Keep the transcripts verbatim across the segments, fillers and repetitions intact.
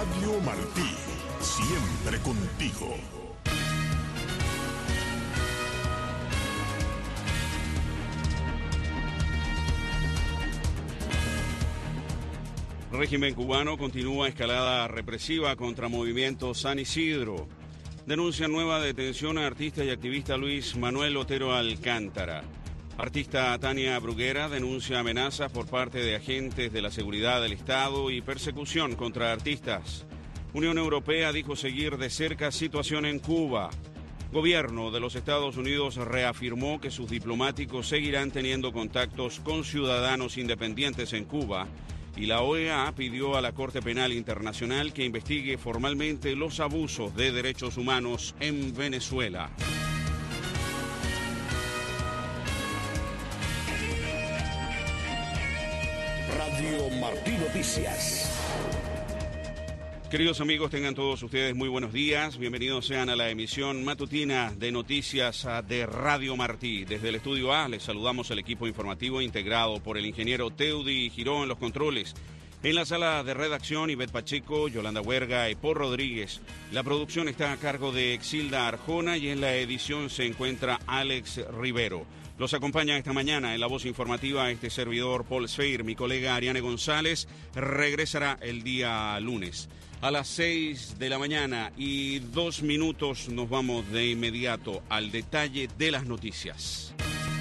Radio Martí, siempre contigo. El régimen cubano continúa escalada represiva contra Movimiento San Isidro. Denuncia nueva detención a artista y activista Luis Manuel Otero Alcántara. Artista Tania Bruguera denuncia amenazas por parte de agentes de la seguridad del Estado y persecución contra artistas. Unión Europea dijo seguir de cerca situación en Cuba. Gobierno de los Estados Unidos reafirmó que sus diplomáticos seguirán teniendo contactos con ciudadanos independientes en Cuba. Y la O E A pidió a la Corte Penal Internacional que investigue formalmente los abusos de derechos humanos en Venezuela. Radio Martí Noticias. Queridos amigos, tengan todos ustedes muy buenos días. Bienvenidos sean a la emisión matutina de noticias de Radio Martí. Desde el Estudio A les saludamos al equipo informativo integrado por el ingeniero Teudi Girón en los controles. En la sala de redacción, Ivette Pacheco, Yolanda Huerga y Paul Rodríguez. La producción está a cargo de Exilda Arjona y en la edición se encuentra Alex Rivero. Los acompaña esta mañana en la voz informativa este servidor Paul Sfeir. Mi colega Ariane González regresará el día lunes. A las seis de la mañana y dos minutos nos vamos de inmediato al detalle de las noticias.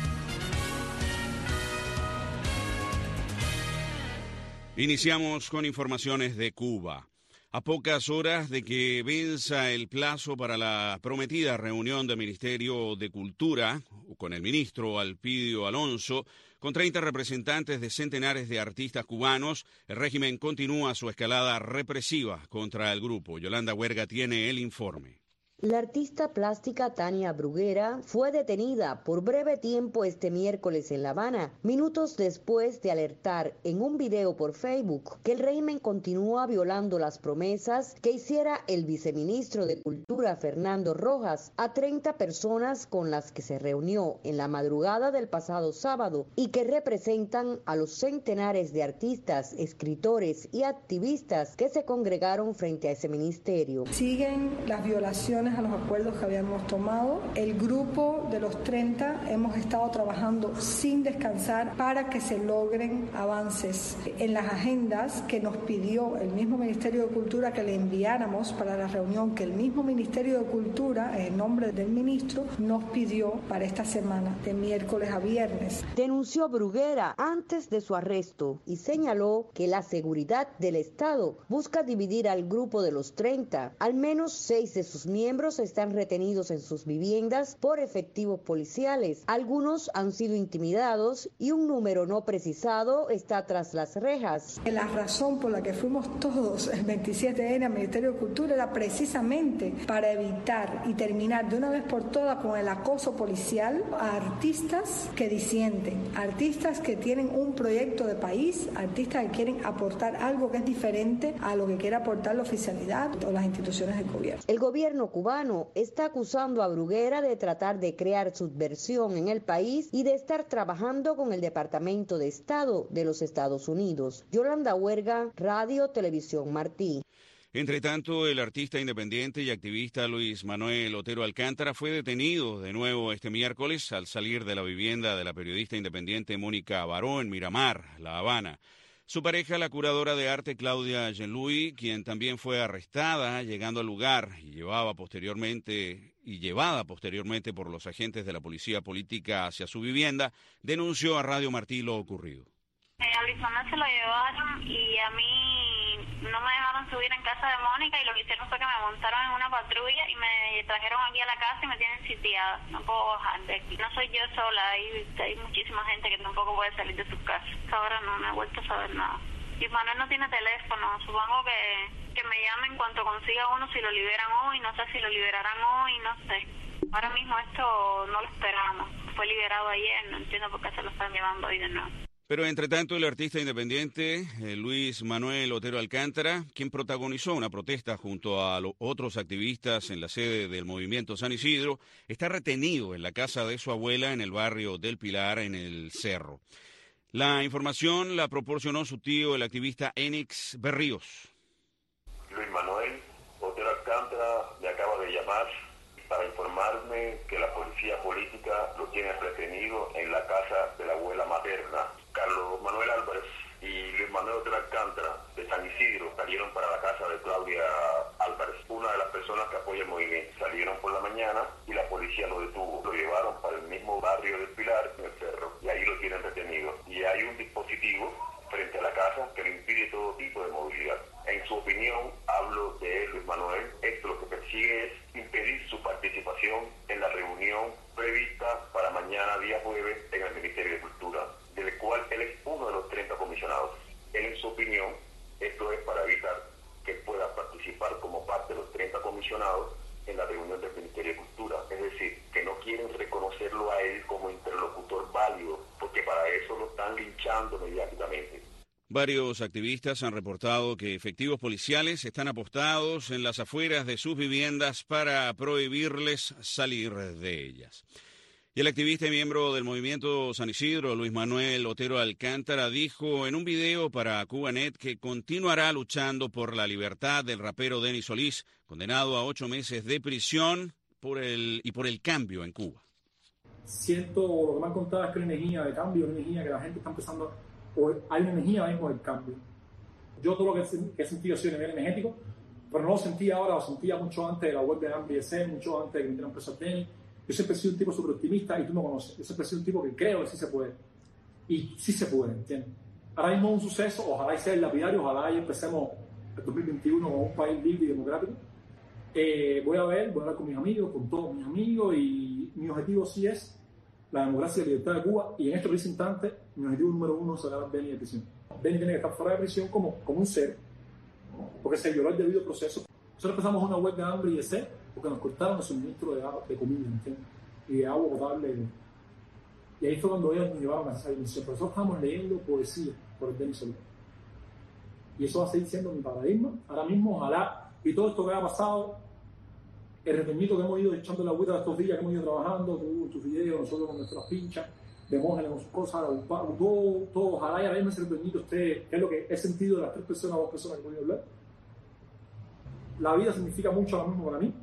Iniciamos con informaciones de Cuba. A pocas horas de que venza el plazo para la prometida reunión del Ministerio de Cultura con el ministro Alpidio Alonso, con treinta representantes de centenares de artistas cubanos, el régimen continúa su escalada represiva contra el grupo. Yolanda Huerga tiene el informe. La artista plástica Tania Bruguera fue detenida por breve tiempo este miércoles en La Habana, minutos después de alertar en un video por Facebook que el régimen continúa violando las promesas que hiciera el viceministro de Cultura Fernando Rojas a treinta personas con las que se reunió en la madrugada del pasado sábado y que representan a los centenares de artistas, escritores y activistas que se congregaron frente a ese ministerio. Siguen las violaciones a los acuerdos que habíamos tomado. El grupo de los treinta hemos estado trabajando sin descansar para que se logren avances en las agendas que nos pidió el mismo Ministerio de Cultura que le enviáramos para la reunión que el mismo Ministerio de Cultura, en nombre del ministro, nos pidió para esta semana, de miércoles a viernes. Denunció Bruguera antes de su arresto y señaló que la seguridad del Estado busca dividir al grupo de los treinta. Al menos seis de sus miembros están retenidos en sus viviendas por efectivos policiales. Algunos han sido intimidados y un número no precisado está tras las rejas. La razón por la que fuimos todos el veintisiete de enero al Ministerio de Cultura era precisamente para evitar y terminar de una vez por todas con el acoso policial a artistas que disienten, artistas que tienen un proyecto de país, artistas que quieren aportar algo que es diferente a lo que quiere aportar la oficialidad o las instituciones del gobierno. El gobierno cubano está acusando a Bruguera de tratar de crear subversión en el país y de estar trabajando con el Departamento de Estado de los Estados Unidos. Yolanda Huerga, Radio Televisión Martí. Entre tanto, el artista independiente y activista Luis Manuel Otero Alcántara fue detenido de nuevo este miércoles al salir de la vivienda de la periodista independiente Mónica Baró en Miramar, La Habana. Su pareja, la curadora de arte Claudia Jean-Louis, quien también fue arrestada llegando al lugar y llevaba posteriormente y llevada posteriormente por los agentes de la policía política hacia su vivienda, denunció a Radio Martí lo ocurrido. Eh, a Luis Manuel se lo llevaron y a mí no me dejaron subir en casa de Mónica y lo que hicieron fue que me montaron en una patrulla y me trajeron aquí a la casa y me tienen sitiada. No puedo bajar de aquí. No soy yo sola, hay, hay muchísima gente que tampoco puede salir de sus casas. Ahora no, no he vuelto a saber nada. Luis Manuel no tiene teléfono, supongo que, que me llame en cuanto consiga uno si lo liberan hoy, no sé si lo liberarán hoy, no sé. Ahora mismo esto no lo esperamos. Fue liberado ayer, no entiendo por qué se lo están llevando hoy de nuevo. Pero entre tanto el artista independiente eh, Luis Manuel Otero Alcántara, quien protagonizó una protesta junto a los otros activistas en la sede del Movimiento San Isidro, está retenido en la casa de su abuela en el barrio del Pilar, en el Cerro. La información la proporcionó su tío, el activista Enix Berríos. Luis Manuel Otero Alcántara me acaba de llamar para informarme que la policía política lo tiene retenido en la casa de la abuela materna. Carlos Manuel Álvarez y Luis Manuel Otero Alcántara de San Isidro salieron para la casa de Claudia Álvarez, una de las personas que apoya el movimiento. Salieron por la mañana y la policía lo detuvo. Lo llevaron para el mismo barrio del Pilar, en el Cerro, y ahí lo tienen retenido. Y hay un dispositivo frente a la casa que le impide todo tipo de movilidad. En su opinión, hablo de Luis Manuel, esto lo que persigue es impedir su participación en la reunión prevista para mañana, día jueves, en el Ministerio de Cultura, del cual él es uno de los treinta comisionados. En su opinión, esto es para evitar que pueda participar como parte de los treinta comisionados en la reunión del Ministerio de Cultura. Es decir, que no quieren reconocerlo a él como interlocutor válido, porque para eso lo están linchando mediáticamente. Varios activistas han reportado que efectivos policiales están apostados en las afueras de sus viviendas para prohibirles salir de ellas. Y el activista y miembro del movimiento San Isidro, Luis Manuel Otero Alcántara, dijo en un video para Cubanet que continuará luchando por la libertad del rapero Denis Solís, condenado a ocho meses de prisión por el, y por el cambio en Cuba. Siento, lo que me han contado es que hay una energía de cambio, una energía que la gente está empezando, o hay una energía mismo del cambio. Yo todo lo que he sentido ha sido a nivel energético, pero no lo sentía ahora, lo sentía mucho antes de la web de Hambre y C, mucho antes de que me metieran preso a Denis. Yo siempre he sido un tipo súper optimista y tú me conoces. Yo siempre he sido un tipo que creo que sí se puede. Y sí se puede, ¿entiendes? Ahora mismo es un suceso, ojalá y sea el lapidario, ojalá y empecemos el dos mil veintiuno con un país libre y democrático. Eh, voy a ver, voy a hablar con mis amigos, con todos mis amigos, y mi objetivo sí es la democracia y la libertad de Cuba. Y en este preciso instante, mi objetivo número uno es sacar a Denis de prisión. Denis tiene que estar fuera de prisión como, como un ser, porque se violó el debido proceso. Nosotros empezamos una huelga de hambre y de sed porque nos cortaron el suministro de, de comida, ¿entiendes? Y de agua potable. Y ahí fue cuando ellos nos llevaron a esa dimensión. Pero nosotros estamos leyendo poesía por el Denis Solís. Y eso va a seguir siendo mi paradigma. Ahora mismo, ojalá, y todo esto que ha pasado, el reteñito que hemos ido echando la agüita de estos días, que hemos ido trabajando, tú, tus videos, nosotros con nuestras pinchas, Demógenes con sus cosas, todo, todo, ojalá y ahora mismo ese reteñito esté, que es lo que he sentido de las tres personas, dos personas que he podido hablar. La vida significa mucho ahora mismo para mí,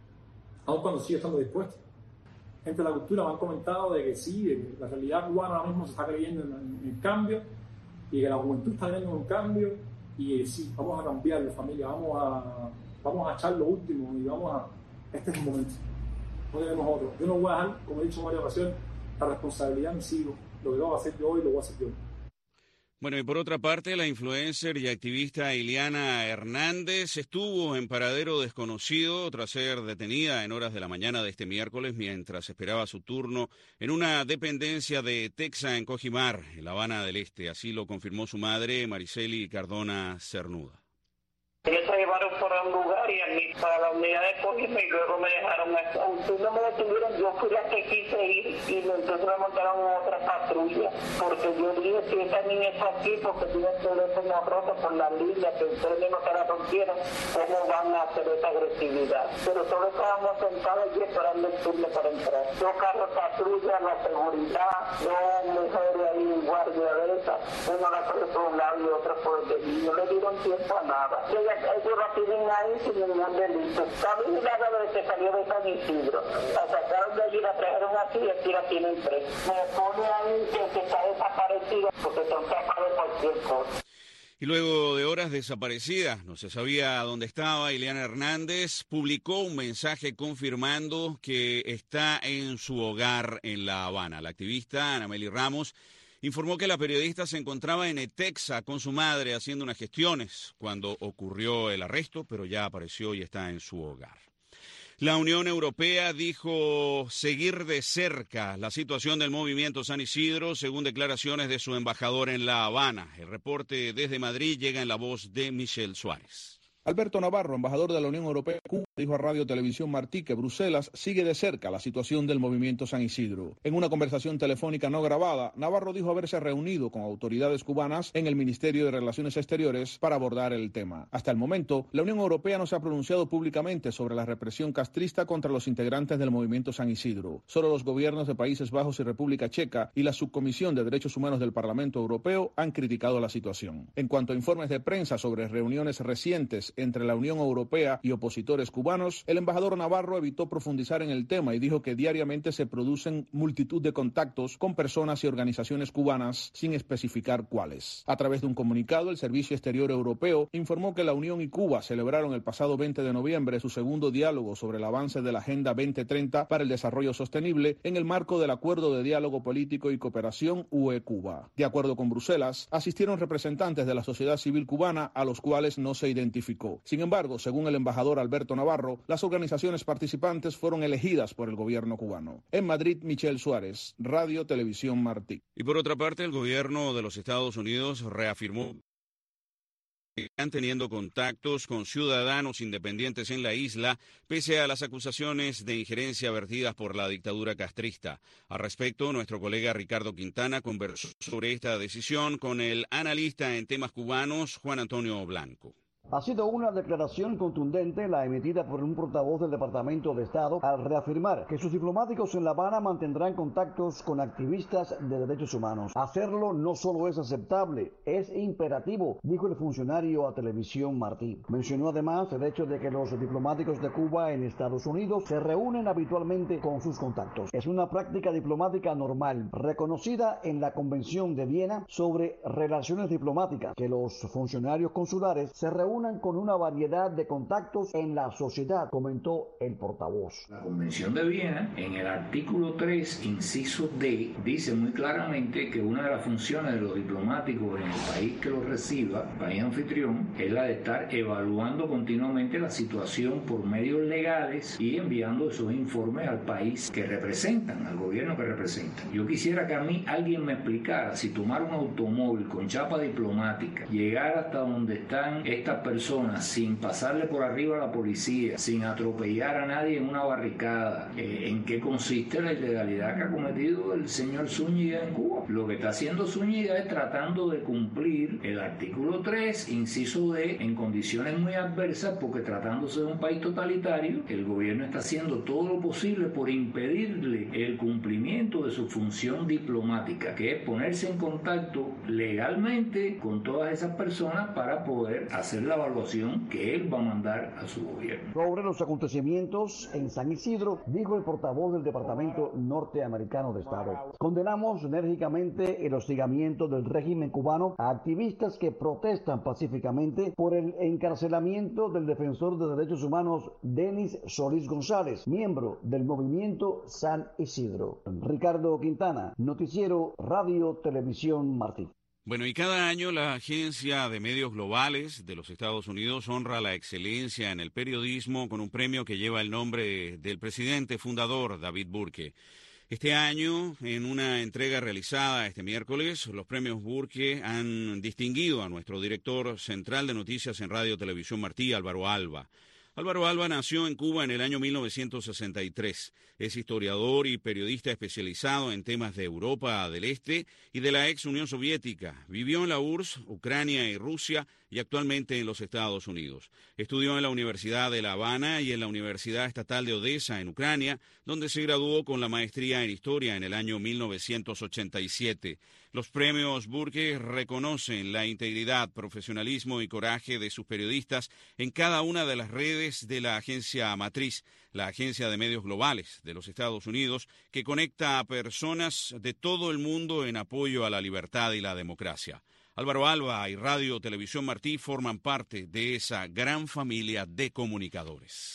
aun cuando sigue estando dispuesto. Gente de la cultura me han comentado de que sí, de que la realidad cubana ahora mismo se está creyendo en, en el cambio, y que la juventud está creyendo en un cambio, y eh, sí, vamos a cambiarlo, familia, vamos a, vamos a echar lo último, y vamos a, este es el momento, no tenemos otro. Yo no voy a dejar, como he dicho en varias ocasiones, la responsabilidad en mis hijos, lo que lo voy a hacer yo hoy, lo voy a hacer yo. Bueno, y por otra parte, la influencer y activista Ileana Hernández estuvo en paradero desconocido tras ser detenida en horas de la mañana de este miércoles mientras esperaba su turno en una dependencia de Texa en Cojimar, en La Habana del Este. Así lo confirmó su madre, Mariceli Cardona Cernuda. Ellos se llevaron por un lugar y a mí para la unidad de Cojima y luego me dejaron aquí. Entonces no me detuvieron, yo fui la que quise ir y entonces me montaron en otra patrulla porque yo dije si esta niña está aquí porque tiene el teléfono roto por la línea que ustedes no se la rompieron, ¿cómo van a hacer esa agresividad? Pero solo estábamos sentados y esperando el turno para entrar. Dos carros patrulla, la seguridad, dos mujeres ahí en guardia de esa, uno la coge por un lado y otra por el de no le dieron tiempo a nada. Ellos la tienen ahí sin ningún delito. Está vigilada desde que salió de San Isidro. La sacaron de allí, la trajeron aquí y aquí la tienen presa. Me pone ahí que está desaparecida porque son capaces de cualquier cosa. Y luego de horas desaparecida, no se sabía dónde estaba, Ileana Hernández publicó un mensaje confirmando que está en su hogar en La Habana. La activista Anameli Ramos informó que la periodista se encontraba en Texa con su madre haciendo unas gestiones cuando ocurrió el arresto, pero ya apareció y está en su hogar. La Unión Europea dijo seguir de cerca la situación del movimiento San Isidro, según declaraciones de su embajador en La Habana. El reporte desde Madrid llega en la voz de Michelle Suárez. Alberto Navarro, embajador de la Unión Europea en Cuba, dijo a Radio Televisión Martí que Bruselas sigue de cerca la situación del movimiento San Isidro. En una conversación telefónica no grabada, Navarro dijo haberse reunido con autoridades cubanas en el Ministerio de Relaciones Exteriores para abordar el tema. Hasta el momento, la Unión Europea no se ha pronunciado públicamente sobre la represión castrista contra los integrantes del movimiento San Isidro. Solo los gobiernos de Países Bajos y República Checa y la Subcomisión de Derechos Humanos del Parlamento Europeo han criticado la situación. En cuanto a informes de prensa sobre reuniones recientes entre la Unión Europea y opositores cubanos, el embajador Navarro evitó profundizar en el tema y dijo que diariamente se producen multitud de contactos con personas y organizaciones cubanas sin especificar cuáles. A través de un comunicado, el Servicio Exterior Europeo informó que la Unión y Cuba celebraron el pasado veinte de noviembre su segundo diálogo sobre el avance de la Agenda veinte treinta para el Desarrollo Sostenible en el marco del Acuerdo de Diálogo Político y Cooperación U E-Cuba. De acuerdo con Bruselas, asistieron representantes de la sociedad civil cubana a los cuales no se identificó. Sin embargo, según el embajador Alberto Navarro, las organizaciones participantes fueron elegidas por el gobierno cubano. En Madrid, Michelle Suárez, Radio Televisión Martí. Y por otra parte, el gobierno de los Estados Unidos reafirmó que están teniendo contactos con ciudadanos independientes en la isla, pese a las acusaciones de injerencia vertidas por la dictadura castrista. Al respecto, nuestro colega Ricardo Quintana conversó sobre esta decisión con el analista en temas cubanos, Juan Antonio Blanco. Ha sido una declaración contundente la emitida por un portavoz del Departamento de Estado al reafirmar que sus diplomáticos en La Habana mantendrán contactos con activistas de derechos humanos. Hacerlo no solo es aceptable, es imperativo, dijo el funcionario a Televisión Martí. Mencionó además el hecho de que los diplomáticos de Cuba en Estados Unidos se reúnen habitualmente con sus contactos. Es una práctica diplomática normal, reconocida en la Convención de Viena sobre Relaciones Diplomáticas, que los funcionarios consulares se reúnen con una variedad de contactos en la sociedad, comentó el portavoz. La Convención de Viena, en el artículo tres, inciso D, dice muy claramente que una de las funciones de los diplomáticos en el país que los reciba, país anfitrión, es la de estar evaluando continuamente la situación por medios legales y enviando esos informes al país que representan, al gobierno que representan. Yo quisiera que a mí alguien me explicara si tomar un automóvil con chapa diplomática, llegar hasta donde están estas personas sin pasarle por arriba a la policía, sin atropellar a nadie en una barricada, eh, ¿en qué consiste la ilegalidad que ha cometido el señor Zúñiga en Cuba? Lo que está haciendo Zúñiga es tratando de cumplir el artículo tres, inciso D, en condiciones muy adversas, porque tratándose de un país totalitario, el gobierno está haciendo todo lo posible por impedirle el cumplimiento de su función diplomática, que es ponerse en contacto legalmente con todas esas personas para poder hacer la evaluación que él va a mandar a su gobierno. Sobre los acontecimientos en San Isidro, dijo el portavoz del Departamento Norteamericano de Estado: condenamos enérgicamente el hostigamiento del régimen cubano a activistas que protestan pacíficamente por el encarcelamiento del defensor de derechos humanos Denis Solís González, miembro del movimiento San Isidro. Ricardo Quintana, Noticiero Radio Televisión Martí. Bueno, y cada año la Agencia de Medios Globales de los Estados Unidos honra la excelencia en el periodismo con un premio que lleva el nombre del presidente fundador, David Burke. Este año, en una entrega realizada este miércoles, los premios Burke han distinguido a nuestro director central de noticias en Radio Televisión Martí, Álvaro Alba. Álvaro Alba nació en Cuba en el año mil novecientos sesenta y tres. Es historiador y periodista especializado en temas de Europa del Este y de la ex Unión Soviética. Vivió en la U R S S, Ucrania y Rusia y actualmente en los Estados Unidos. Estudió en la Universidad de La Habana y en la Universidad Estatal de Odessa en Ucrania, donde se graduó con la maestría en Historia en el año mil novecientos ochenta y siete. Los premios Burke reconocen la integridad, profesionalismo y coraje de sus periodistas en cada una de las redes de la agencia matriz, la Agencia de Medios Globales de los Estados Unidos, que conecta a personas de todo el mundo en apoyo a la libertad y la democracia. Álvaro Alba y Radio Televisión Martí forman parte de esa gran familia de comunicadores.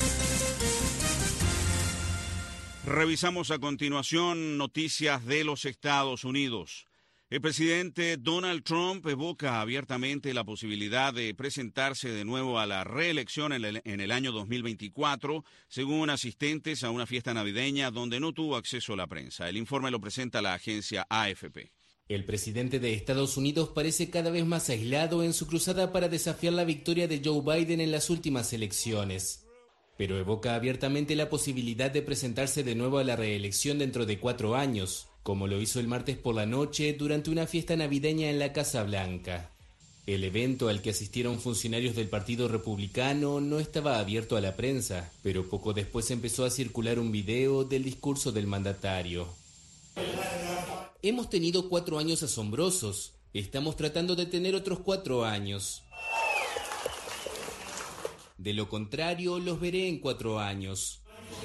Revisamos a continuación noticias de los Estados Unidos. El presidente Donald Trump evoca abiertamente la posibilidad de presentarse de nuevo a la reelección en el, en el año dos mil veinticuatro, según asistentes a una fiesta navideña donde no tuvo acceso a la prensa. El informe lo presenta la agencia A F P. El presidente de Estados Unidos parece cada vez más aislado en su cruzada para desafiar la victoria de Joe Biden en las últimas elecciones, pero evoca abiertamente la posibilidad de presentarse de nuevo a la reelección dentro de cuatro años, como lo hizo el martes por la noche durante una fiesta navideña en la Casa Blanca. El evento al que asistieron funcionarios del Partido Republicano no estaba abierto a la prensa, pero poco después empezó a circular un video del discurso del mandatario. Hemos tenido cuatro años asombrosos. Estamos tratando de tener otros cuatro años. De lo contrario, los veré en cuatro años.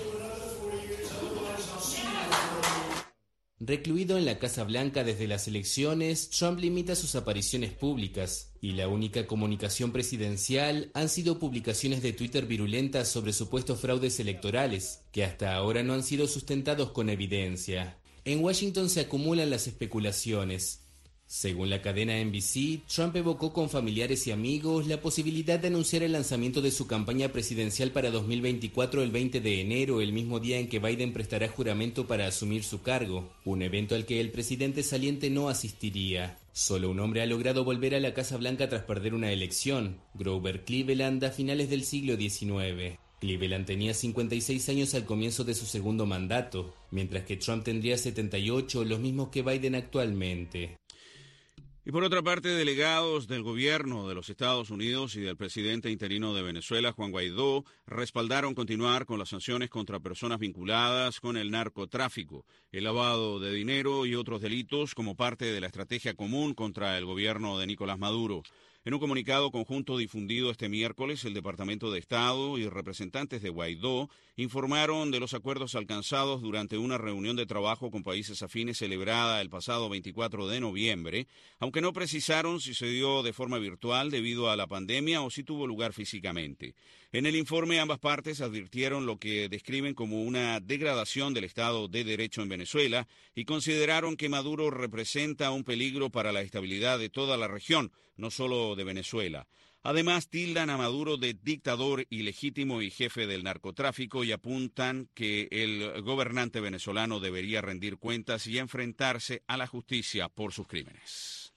Recluido en la Casa Blanca desde las elecciones, Trump limita sus apariciones públicas y la única comunicación presidencial han sido publicaciones de Twitter virulentas sobre supuestos fraudes electorales, que hasta ahora no han sido sustentados con evidencia. En Washington se acumulan las especulaciones. Según la cadena N B C, Trump evocó con familiares y amigos la posibilidad de anunciar el lanzamiento de su campaña presidencial para dos mil veinticuatro el veinte de enero, el mismo día en que Biden prestará juramento para asumir su cargo, un evento al que el presidente saliente no asistiría. Solo un hombre ha logrado volver a la Casa Blanca tras perder una elección, Grover Cleveland, a finales del siglo diecinueve. Cleveland tenía cincuenta y seis años al comienzo de su segundo mandato, mientras que Trump tendría setenta y ocho, los mismos que Biden actualmente. Y por otra parte, delegados del gobierno de los Estados Unidos y del presidente interino de Venezuela, Juan Guaidó, respaldaron continuar con las sanciones contra personas vinculadas con el narcotráfico, el lavado de dinero y otros delitos como parte de la estrategia común contra el gobierno de Nicolás Maduro. En un comunicado conjunto difundido este miércoles, el Departamento de Estado y representantes de Guaidó informaron de los acuerdos alcanzados durante una reunión de trabajo con países afines celebrada el pasado veinticuatro de noviembre, aunque no precisaron si se dio de forma virtual debido a la pandemia o si tuvo lugar físicamente. En el informe, ambas partes advirtieron lo que describen como una degradación del Estado de Derecho en Venezuela y consideraron que Maduro representa un peligro para la estabilidad de toda la región, no solo de Venezuela. Además, tildan a Maduro de dictador ilegítimo y jefe del narcotráfico y apuntan que el gobernante venezolano debería rendir cuentas y enfrentarse a la justicia por sus crímenes.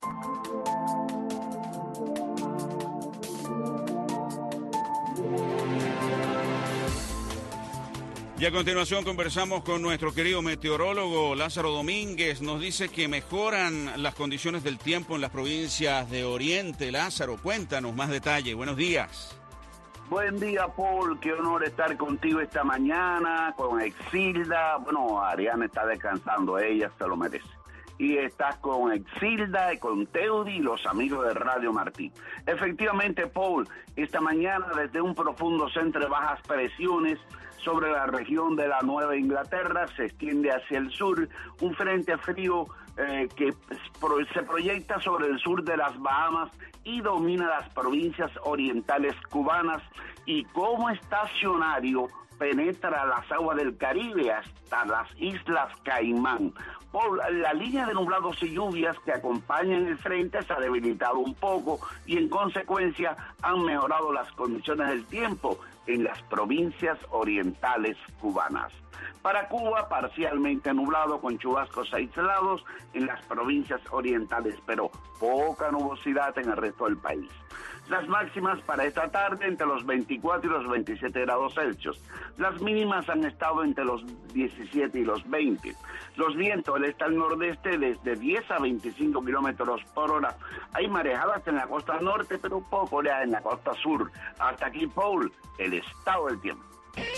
Y a continuación conversamos con nuestro querido meteorólogo Lázaro Domínguez. Nos dice que mejoran las condiciones del tiempo en las provincias de Oriente. Lázaro, cuéntanos más detalle. Buenos días. Buen día, Paul. Qué honor estar contigo esta mañana con Exilda. Bueno, Ariana está descansando, ella se lo merece. Y estás con Exilda y con Teudi y los amigos de Radio Martí. Efectivamente, Paul, esta mañana desde un profundo centro de bajas presiones sobre la región de la Nueva Inglaterra se extiende hacia el sur un frente frío eh, que se proyecta sobre el sur de las Bahamas y domina las provincias orientales cubanas y como estacionario penetra las aguas del Caribe hasta las Islas Caimán. Por la línea de nublados y lluvias que acompañan el frente se ha debilitado un poco y en consecuencia han mejorado las condiciones del tiempo en las provincias orientales cubanas. Para Cuba, parcialmente nublado con chubascos aislados en las provincias orientales, pero poca nubosidad en el resto del país. Las máximas para esta tarde entre los veinticuatro y los veintisiete grados Celsius. Las mínimas han estado entre los diecisiete y los veinte. Los vientos del este al nordeste desde diez a veinticinco kilómetros por hora. Hay marejadas en la costa norte, pero poco en la costa sur. Hasta aquí, Paul, el estado del tiempo.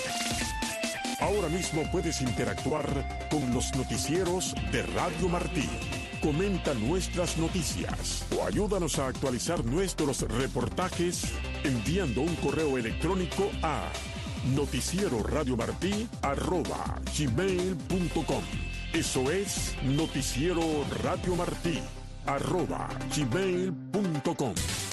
Ahora mismo puedes interactuar con los noticieros de Radio Martí. Comenta nuestras noticias o ayúdanos a actualizar nuestros reportajes enviando un correo electrónico a noticieroradiomartí arroba gmail punto com. Eso es Noticiero Radio Martí arroba gmail punto com.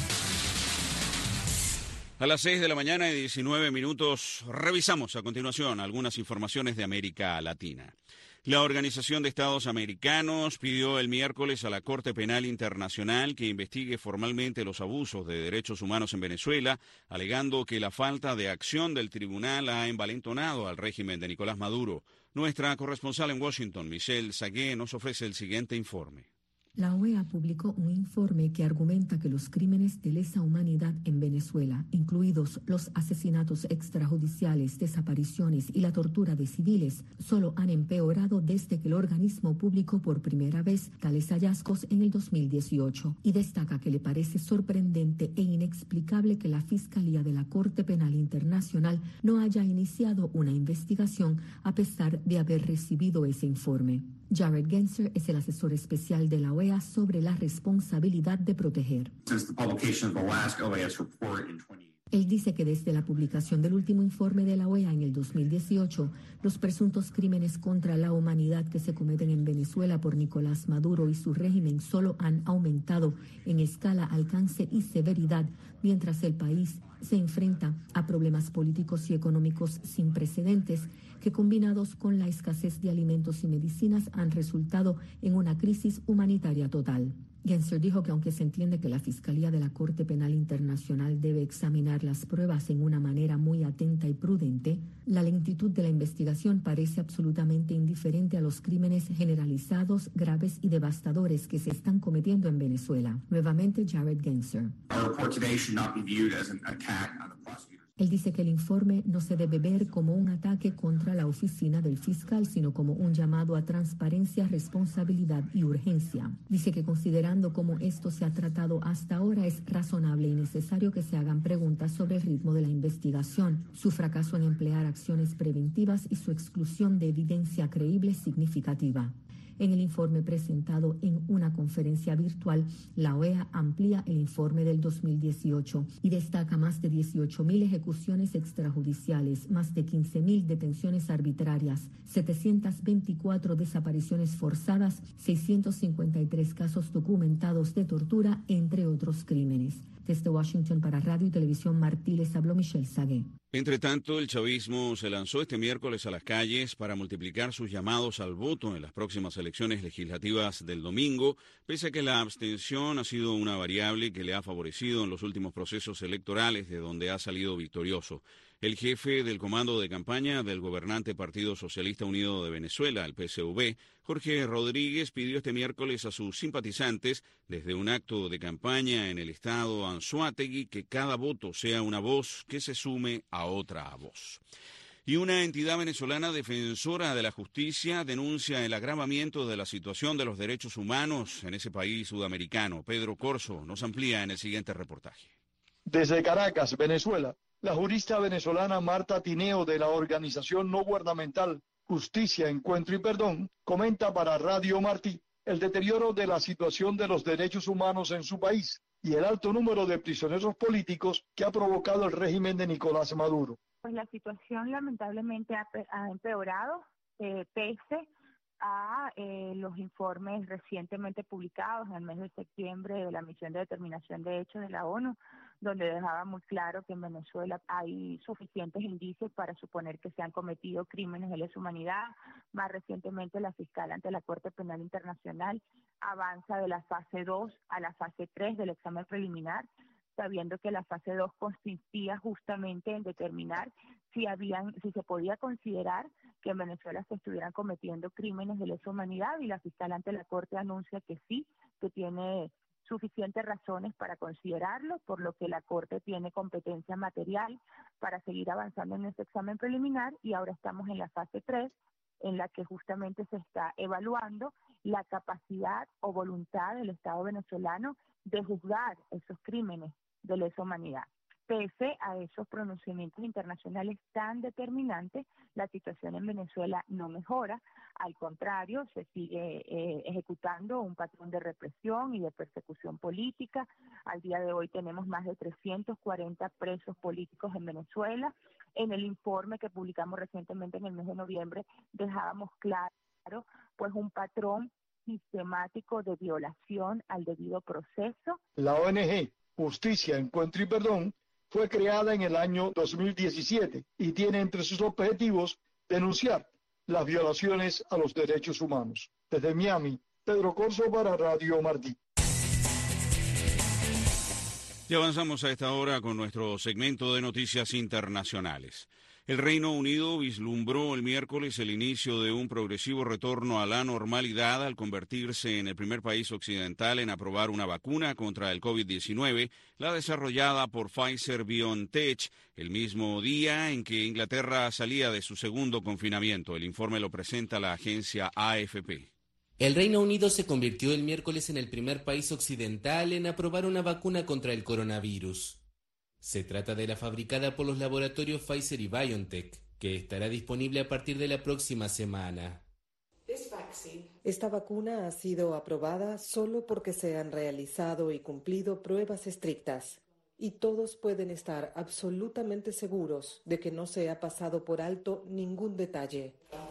A las seis de la mañana y diecinueve minutos revisamos a continuación algunas informaciones de América Latina. La Organización de Estados Americanos pidió el miércoles a la Corte Penal Internacional que investigue formalmente los abusos de derechos humanos en Venezuela, alegando que la falta de acción del tribunal ha envalentonado al régimen de Nicolás Maduro. Nuestra corresponsal en Washington, Michelle Sagué, nos ofrece el siguiente informe. La O E A publicó un informe que argumenta que los crímenes de lesa humanidad en Venezuela, incluidos los asesinatos extrajudiciales, desapariciones y la tortura de civiles, solo han empeorado desde que el organismo publicó por primera vez tales hallazgos en el dos mil dieciocho, y destaca que le parece sorprendente e inexplicable que la Fiscalía de la Corte Penal Internacional no haya iniciado una investigación a pesar de haber recibido ese informe. Jared Genser es el asesor especial de la O E A sobre la responsabilidad de proteger. Él dice que desde la publicación del último informe de la O E A en el dos mil dieciocho, los presuntos crímenes contra la humanidad que se cometen en Venezuela por Nicolás Maduro y su régimen solo han aumentado en escala, alcance y severidad, mientras el país se enfrenta a problemas políticos y económicos sin precedentes que, combinados con la escasez de alimentos y medicinas, han resultado en una crisis humanitaria total. Gencer dijo que aunque se entiende que la Fiscalía de la Corte Penal Internacional debe examinar las pruebas en una manera muy atenta y prudente, la lentitud de la investigación parece absolutamente indiferente a los crímenes generalizados, graves y devastadores que se están cometiendo en Venezuela. Nuevamente, Jared Gencer. Él dice que el informe no se debe ver como un ataque contra la oficina del fiscal, sino como un llamado a transparencia, responsabilidad y urgencia. Dice que considerando cómo esto se ha tratado hasta ahora, es razonable y necesario que se hagan preguntas sobre el ritmo de la investigación, su fracaso en emplear acciones preventivas y su exclusión de evidencia creíble significativa. En el informe presentado en una conferencia virtual, la O E A amplía el informe del dos mil dieciocho y destaca más de dieciocho mil ejecuciones extrajudiciales, más de quince mil detenciones arbitrarias, setecientas veinticuatro desapariciones forzadas, seiscientos cincuenta y tres casos documentados de tortura, entre otros crímenes. Desde Washington para Radio y Televisión Martí les habló Michelle Sagué. Entre tanto, el chavismo se lanzó este miércoles a las calles para multiplicar sus llamados al voto en las próximas elecciones legislativas del domingo, pese a que la abstención ha sido una variable que le ha favorecido en los últimos procesos electorales de donde ha salido victorioso. El jefe del comando de campaña del gobernante Partido Socialista Unido de Venezuela, el P S V, Jorge Rodríguez, pidió este miércoles a sus simpatizantes, desde un acto de campaña en el estado Anzoátegui, que cada voto sea una voz que se sume a otra voz. Y una entidad venezolana defensora de la justicia denuncia el agravamiento de la situación de los derechos humanos en ese país sudamericano. Pedro Corso nos amplía en el siguiente reportaje. Desde Caracas, Venezuela, la jurista venezolana Marta Tineo, de la organización no gubernamental Justicia, Encuentro y Perdón, comenta para Radio Martí el deterioro de la situación de los derechos humanos en su país y el alto número de prisioneros políticos que ha provocado el régimen de Nicolás Maduro. Pues la situación lamentablemente ha, ha empeorado, eh, pese a eh, los informes recientemente publicados en el mes de septiembre de la Misión de Determinación de Hechos de la ONU, donde dejaba muy claro que en Venezuela hay suficientes indicios para suponer que se han cometido crímenes de lesa humanidad. Más recientemente, la fiscal ante la Corte Penal Internacional avanza de la fase dos a la fase tres del examen preliminar, sabiendo que la fase dos consistía justamente en determinar si habían, si se podía considerar que en Venezuela se estuvieran cometiendo crímenes de lesa humanidad, y la fiscal ante la Corte anuncia que sí, que tiene suficientes razones para considerarlo, por lo que la Corte tiene competencia material para seguir avanzando en este examen preliminar, y ahora estamos en la fase tres, en la que justamente se está evaluando la capacidad o voluntad del Estado venezolano de juzgar esos crímenes de lesa humanidad. Pese a esos pronunciamientos internacionales tan determinantes, la situación en Venezuela no mejora, al contrario, se sigue eh, ejecutando un patrón de represión y de persecución política. Al día de hoy tenemos más de trescientos cuarenta presos políticos en Venezuela. En el informe que publicamos recientemente en el mes de noviembre dejábamos claro pues un patrón sistemático de violación al debido proceso. La O N G Justicia, Encuentro y Perdón fue creada en el año dos mil diecisiete y tiene entre sus objetivos denunciar las violaciones a los derechos humanos. Desde Miami, Pedro Corso para Radio Martí. Y avanzamos a esta hora con nuestro segmento de noticias internacionales. El Reino Unido vislumbró el miércoles el inicio de un progresivo retorno a la normalidad al convertirse en el primer país occidental en aprobar una vacuna contra el COVID diecinueve, la desarrollada por Pfizer-BioNTech, el mismo día en que Inglaterra salía de su segundo confinamiento. El informe lo presenta la agencia A F P. El Reino Unido se convirtió el miércoles en el primer país occidental en aprobar una vacuna contra el coronavirus. Se trata de la fabricada por los laboratorios Pfizer y BioNTech, que estará disponible a partir de la próxima semana. Esta vacuna ha sido aprobada solo porque se han realizado y cumplido pruebas estrictas. y todos pueden estar absolutamente seguros de que no se ha pasado por alto ningún detalle.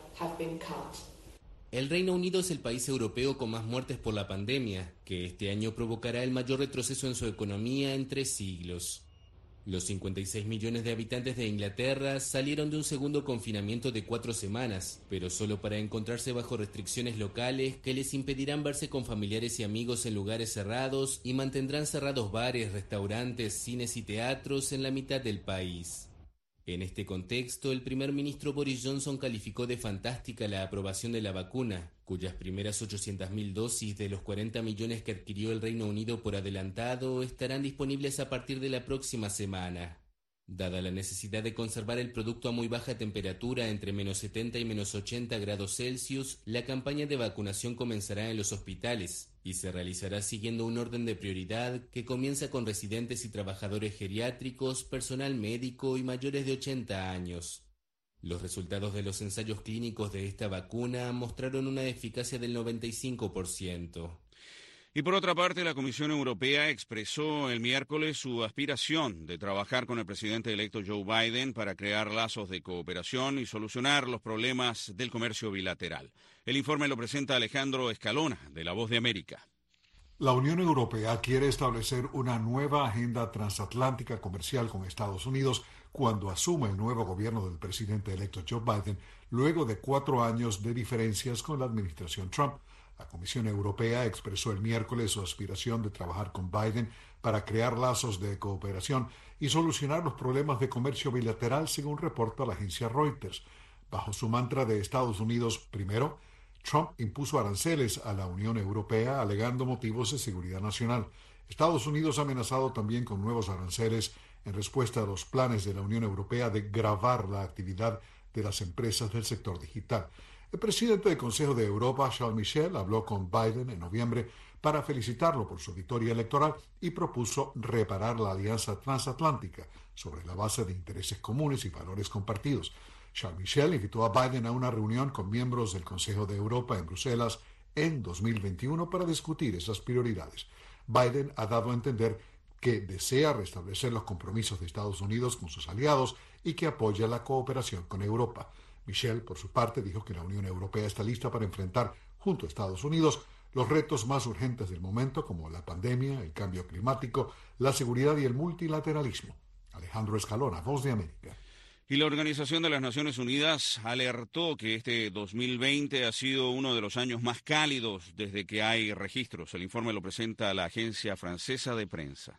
El Reino Unido es el país europeo con más muertes por la pandemia, que este año provocará el mayor retroceso en su economía en tres siglos. Los cincuenta y seis millones de habitantes de Inglaterra salieron de un segundo confinamiento de cuatro semanas, pero solo para encontrarse bajo restricciones locales que les impedirán verse con familiares y amigos en lugares cerrados y mantendrán cerrados bares, restaurantes, cines y teatros en la mitad del país. En este contexto, el primer ministro Boris Johnson calificó de fantástica la aprobación de la vacuna, cuyas primeras ochocientas mil dosis de los cuarenta millones que adquirió el Reino Unido por adelantado estarán disponibles a partir de la próxima semana. Dada la necesidad de conservar el producto a muy baja temperatura entre menos setenta y menos ochenta grados Celsius, la campaña de vacunación comenzará en los hospitales y se realizará siguiendo un orden de prioridad que comienza con residentes y trabajadores geriátricos, personal médico y mayores de ochenta años. Los resultados de los ensayos clínicos de esta vacuna mostraron una eficacia del noventa y cinco por ciento. Y por otra parte, la Comisión Europea expresó el miércoles su aspiración de trabajar con el presidente electo Joe Biden para crear lazos de cooperación y solucionar los problemas del comercio bilateral. El informe lo presenta Alejandro Escalona, de La Voz de América. La Unión Europea quiere establecer una nueva agenda transatlántica comercial con Estados Unidos cuando asuma el nuevo gobierno del presidente electo Joe Biden, luego de cuatro años de diferencias con la administración Trump. La Comisión Europea expresó el miércoles su aspiración de trabajar con Biden para crear lazos de cooperación y solucionar los problemas de comercio bilateral, según reporta la agencia Reuters. Bajo su mantra de Estados Unidos primero, Trump impuso aranceles a la Unión Europea alegando motivos de seguridad nacional. Estados Unidos ha amenazado también con nuevos aranceles en respuesta a los planes de la Unión Europea de gravar la actividad de las empresas del sector digital. El presidente del Consejo de Europa, Charles Michel, habló con Biden en noviembre para felicitarlo por su victoria electoral y propuso reparar la alianza transatlántica sobre la base de intereses comunes y valores compartidos. Charles Michel invitó a Biden a una reunión con miembros del Consejo de Europa en Bruselas en dos mil veintiuno para discutir esas prioridades. Biden ha dado a entender que desea restablecer los compromisos de Estados Unidos con sus aliados y que apoya la cooperación con Europa. Michel, por su parte, dijo que la Unión Europea está lista para enfrentar, junto a Estados Unidos, los retos más urgentes del momento, como la pandemia, el cambio climático, la seguridad y el multilateralismo. Alejandro Escalona, Voz de América. Y la Organización de las Naciones Unidas alertó que este dos mil veinte ha sido uno de los años más cálidos desde que hay registros. El informe lo presenta la agencia francesa de prensa.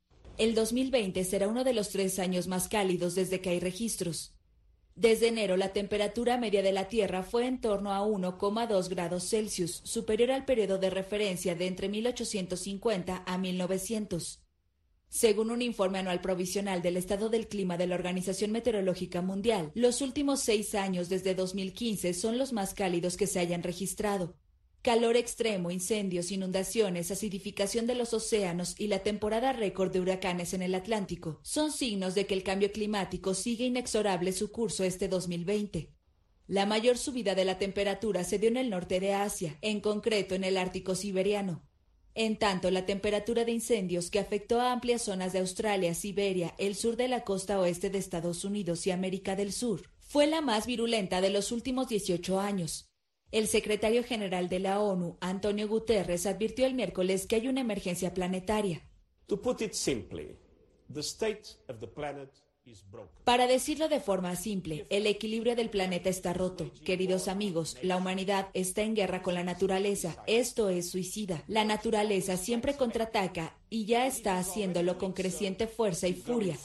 El dos mil veinte será uno de los tres años más cálidos desde que hay registros. Desde enero, la temperatura media de la Tierra fue en torno a uno coma dos grados Celsius, superior al periodo de referencia de entre mil ochocientos cincuenta a mil novecientos. Según un informe anual provisional del estado del clima de la Organización Meteorológica Mundial, los últimos seis años desde dos mil quince son los más cálidos que se hayan registrado. Calor extremo, incendios, inundaciones, acidificación de los océanos y la temporada récord de huracanes en el Atlántico son signos de que el cambio climático sigue inexorable su curso este dos mil veinte. La mayor subida de la temperatura se dio en el norte de Asia, en concreto en el Ártico siberiano. En tanto, la temperatura de incendios que afectó a amplias zonas de Australia, Siberia, el sur de la costa oeste de Estados Unidos y América del Sur fue la más virulenta de los últimos dieciocho años. El secretario general de la ONU, Antonio Guterres, advirtió el miércoles que hay una emergencia planetaria. To put it simply, the state of the planet is broken. Para decirlo de forma simple, el equilibrio del planeta está roto. Queridos amigos, la humanidad está en guerra con la naturaleza. Esto es suicida. La naturaleza siempre contraataca y ya está haciéndolo con creciente fuerza y furia.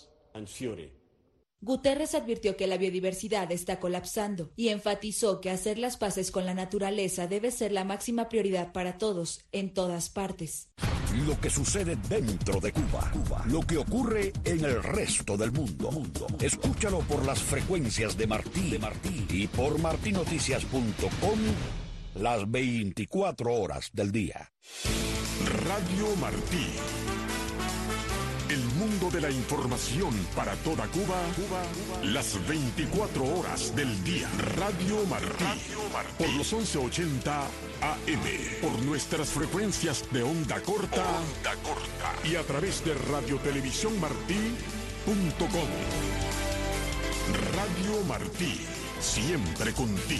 Guterres advirtió que la biodiversidad está colapsando y enfatizó que hacer las paces con la naturaleza debe ser la máxima prioridad para todos, en todas partes. Lo que sucede dentro de Cuba, Cuba, lo que ocurre en el resto del mundo. mundo. Escúchalo por las frecuencias de Martí, de Martí y por martí noticias punto com las veinticuatro horas del día. Radio Martí. El mundo de la información para toda Cuba, Cuba, las veinticuatro horas del día. Radio Martí, Radio Martí. Por los once ochenta A M, por nuestras frecuencias de onda corta, onda corta y a través de radiotelevisiónmartí punto com. Radio Martí, siempre contigo.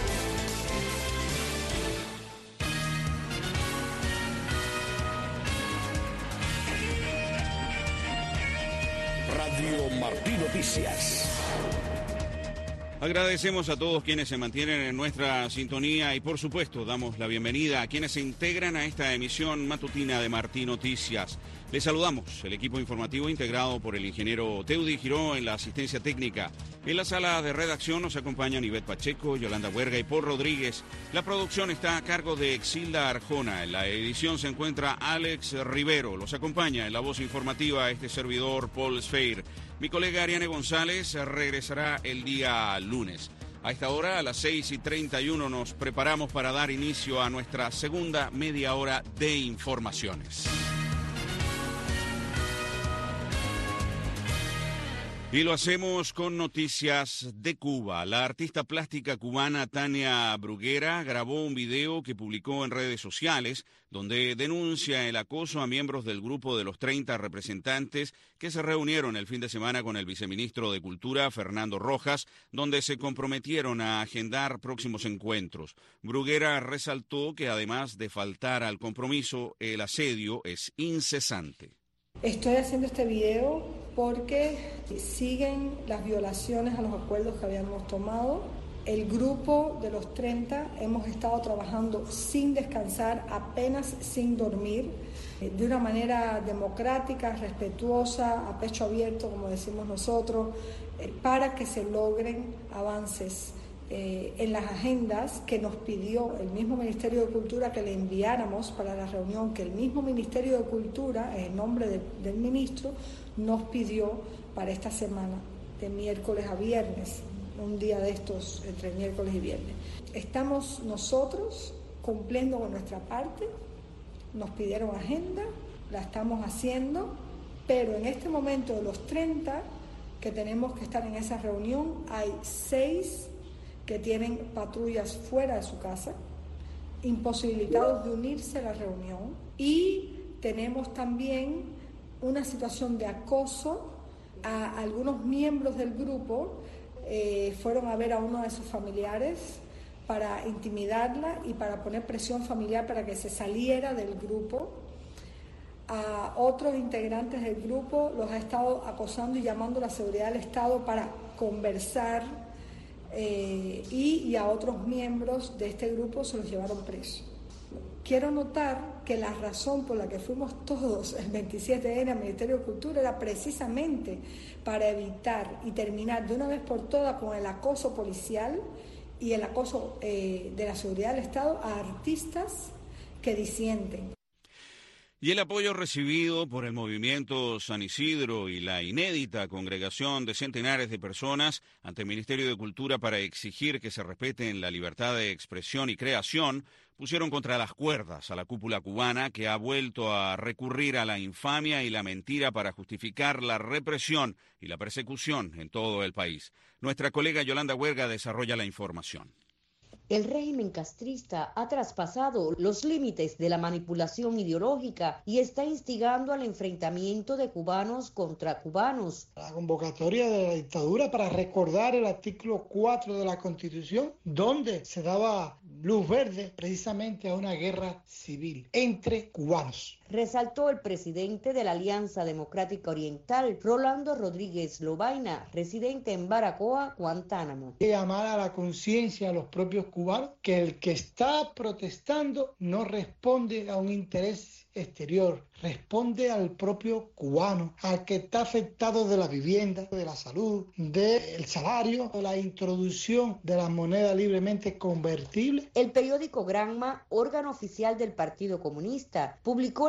Radio Martí Noticias. Agradecemos a todos quienes se mantienen en nuestra sintonía y por supuesto damos la bienvenida a quienes se integran a esta emisión matutina de Martí Noticias. Les saludamos, el equipo informativo integrado por el ingeniero Teudi Giró en la asistencia técnica. En la sala de redacción nos acompañan Ivette Pacheco, Yolanda Huerga y Paul Rodríguez. La producción está a cargo de Exilda Arjona. En la edición se encuentra Alex Rivero. Los acompaña en la voz informativa este servidor Paul Sfeir. Mi colega Ariane González regresará el día lunes. A esta hora, a las seis y treinta y uno, nos preparamos para dar inicio a nuestra segunda media hora de informaciones. Y lo hacemos con noticias de Cuba. La artista plástica cubana Tania Bruguera grabó un video que publicó en redes sociales donde denuncia el acoso a miembros del grupo de los treinta representantes que se reunieron el fin de semana con el viceministro de Cultura, Fernando Rojas, donde se comprometieron a agendar próximos encuentros. Bruguera resaltó que además de faltar al compromiso, el asedio es incesante. Estoy haciendo este video porque siguen las violaciones a los acuerdos que habíamos tomado. El grupo de los treinta hemos estado trabajando sin descansar, apenas sin dormir, de una manera democrática, respetuosa, a pecho abierto, como decimos nosotros, para que se logren avances Eh, en las agendas que nos pidió el mismo Ministerio de Cultura que le enviáramos para la reunión, que el mismo Ministerio de Cultura, en nombre de, del ministro, nos pidió para esta semana, de miércoles a viernes, un día de estos entre miércoles y viernes. Estamos nosotros cumpliendo con nuestra parte, nos pidieron agenda, la estamos haciendo, pero en este momento de los treinta que tenemos que estar en esa reunión, hay seis que tienen patrullas fuera de su casa, imposibilitados de unirse a la reunión, y tenemos también una situación de acoso a algunos miembros del grupo. Eh, fueron a ver a uno de sus familiares para intimidarla y para poner presión familiar para que se saliera del grupo. A otros integrantes del grupo los ha estado acosando y llamando a la seguridad del Estado para conversar. Eh, y, y a otros miembros de este grupo se los llevaron presos. Quiero notar que la razón por la que fuimos todos el veintisiete de enero al Ministerio de Cultura era precisamente para evitar y terminar de una vez por todas con el acoso policial y el acoso eh, de la seguridad del Estado a artistas que disienten. Y el apoyo recibido por el movimiento San Isidro y la inédita congregación de centenares de personas ante el Ministerio de Cultura para exigir que se respeten la libertad de expresión y creación pusieron contra las cuerdas a la cúpula cubana, que ha vuelto a recurrir a la infamia y la mentira para justificar la represión y la persecución en todo el país. Nuestra colega Yolanda Huerga desarrolla la información. El régimen castrista ha traspasado los límites de la manipulación ideológica y está instigando al enfrentamiento de cubanos contra cubanos. La convocatoria de la dictadura para recordar el artículo cuatro de la Constitución, donde se daba luz verde precisamente a una guerra civil entre cubanos. Resaltó el presidente de la Alianza Democrática Oriental, Rolando Rodríguez Lobaina, residente en Baracoa, Guantánamo. Llamar a la conciencia a los propios cubanos que el que está protestando no responde a un interés exterior, responde al propio cubano, al que está afectado de la vivienda, de la salud, del salario, de la introducción de la moneda libremente convertible. El periódico Granma, órgano oficial del Partido Comunista, publicó el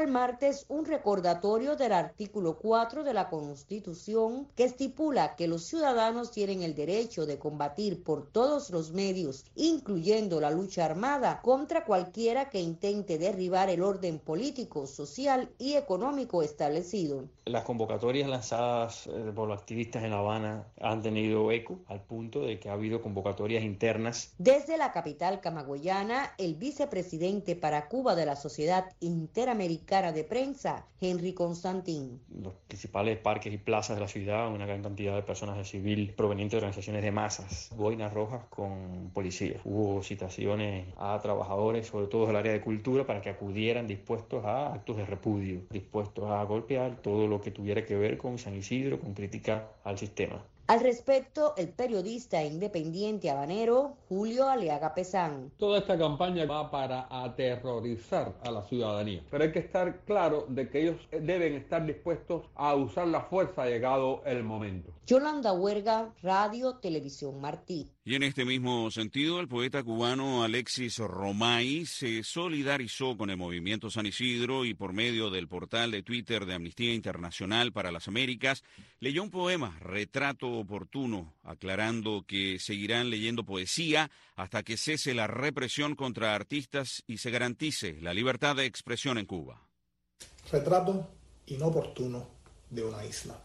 el martes un recordatorio del artículo cuatro de la Constitución que estipula que los ciudadanos tienen el derecho de combatir por todos los medios, incluyendo la lucha armada, contra cualquiera que intente derribar el orden político, social y económico establecido. Las convocatorias lanzadas eh, por los activistas en La Habana han tenido eco al punto de que ha habido convocatorias internas. Desde la capital camagüeyana, el vicepresidente para Cuba de la Sociedad Interamericana de Prensa, Henry Constantin. Los principales parques y plazas de la ciudad, una gran cantidad de personas de civil provenientes de organizaciones de masas, boinas rojas con policías. Hubo citaciones a trabajadores, sobre todo del área de cultura, para que acudieran dispuestos a actos de repudio, dispuestos a golpear todo lo que tuviera que ver con San Isidro, con crítica al sistema. Al respecto, el periodista independiente habanero Julio Aliaga Pesán. Toda esta campaña va para aterrorizar a la ciudadanía, pero hay que estar claro de que ellos deben estar dispuestos a usar la fuerza llegado el momento. Yolanda Huerga, Radio Televisión Martí. Y en este mismo sentido, el poeta cubano Alexis Romay se solidarizó con el movimiento San Isidro y por medio del portal de Twitter de Amnistía Internacional para las Américas, leyó un poema, Retrato Oportuno, aclarando que seguirán leyendo poesía hasta que cese la represión contra artistas y se garantice la libertad de expresión en Cuba. Retrato inoportuno de una isla.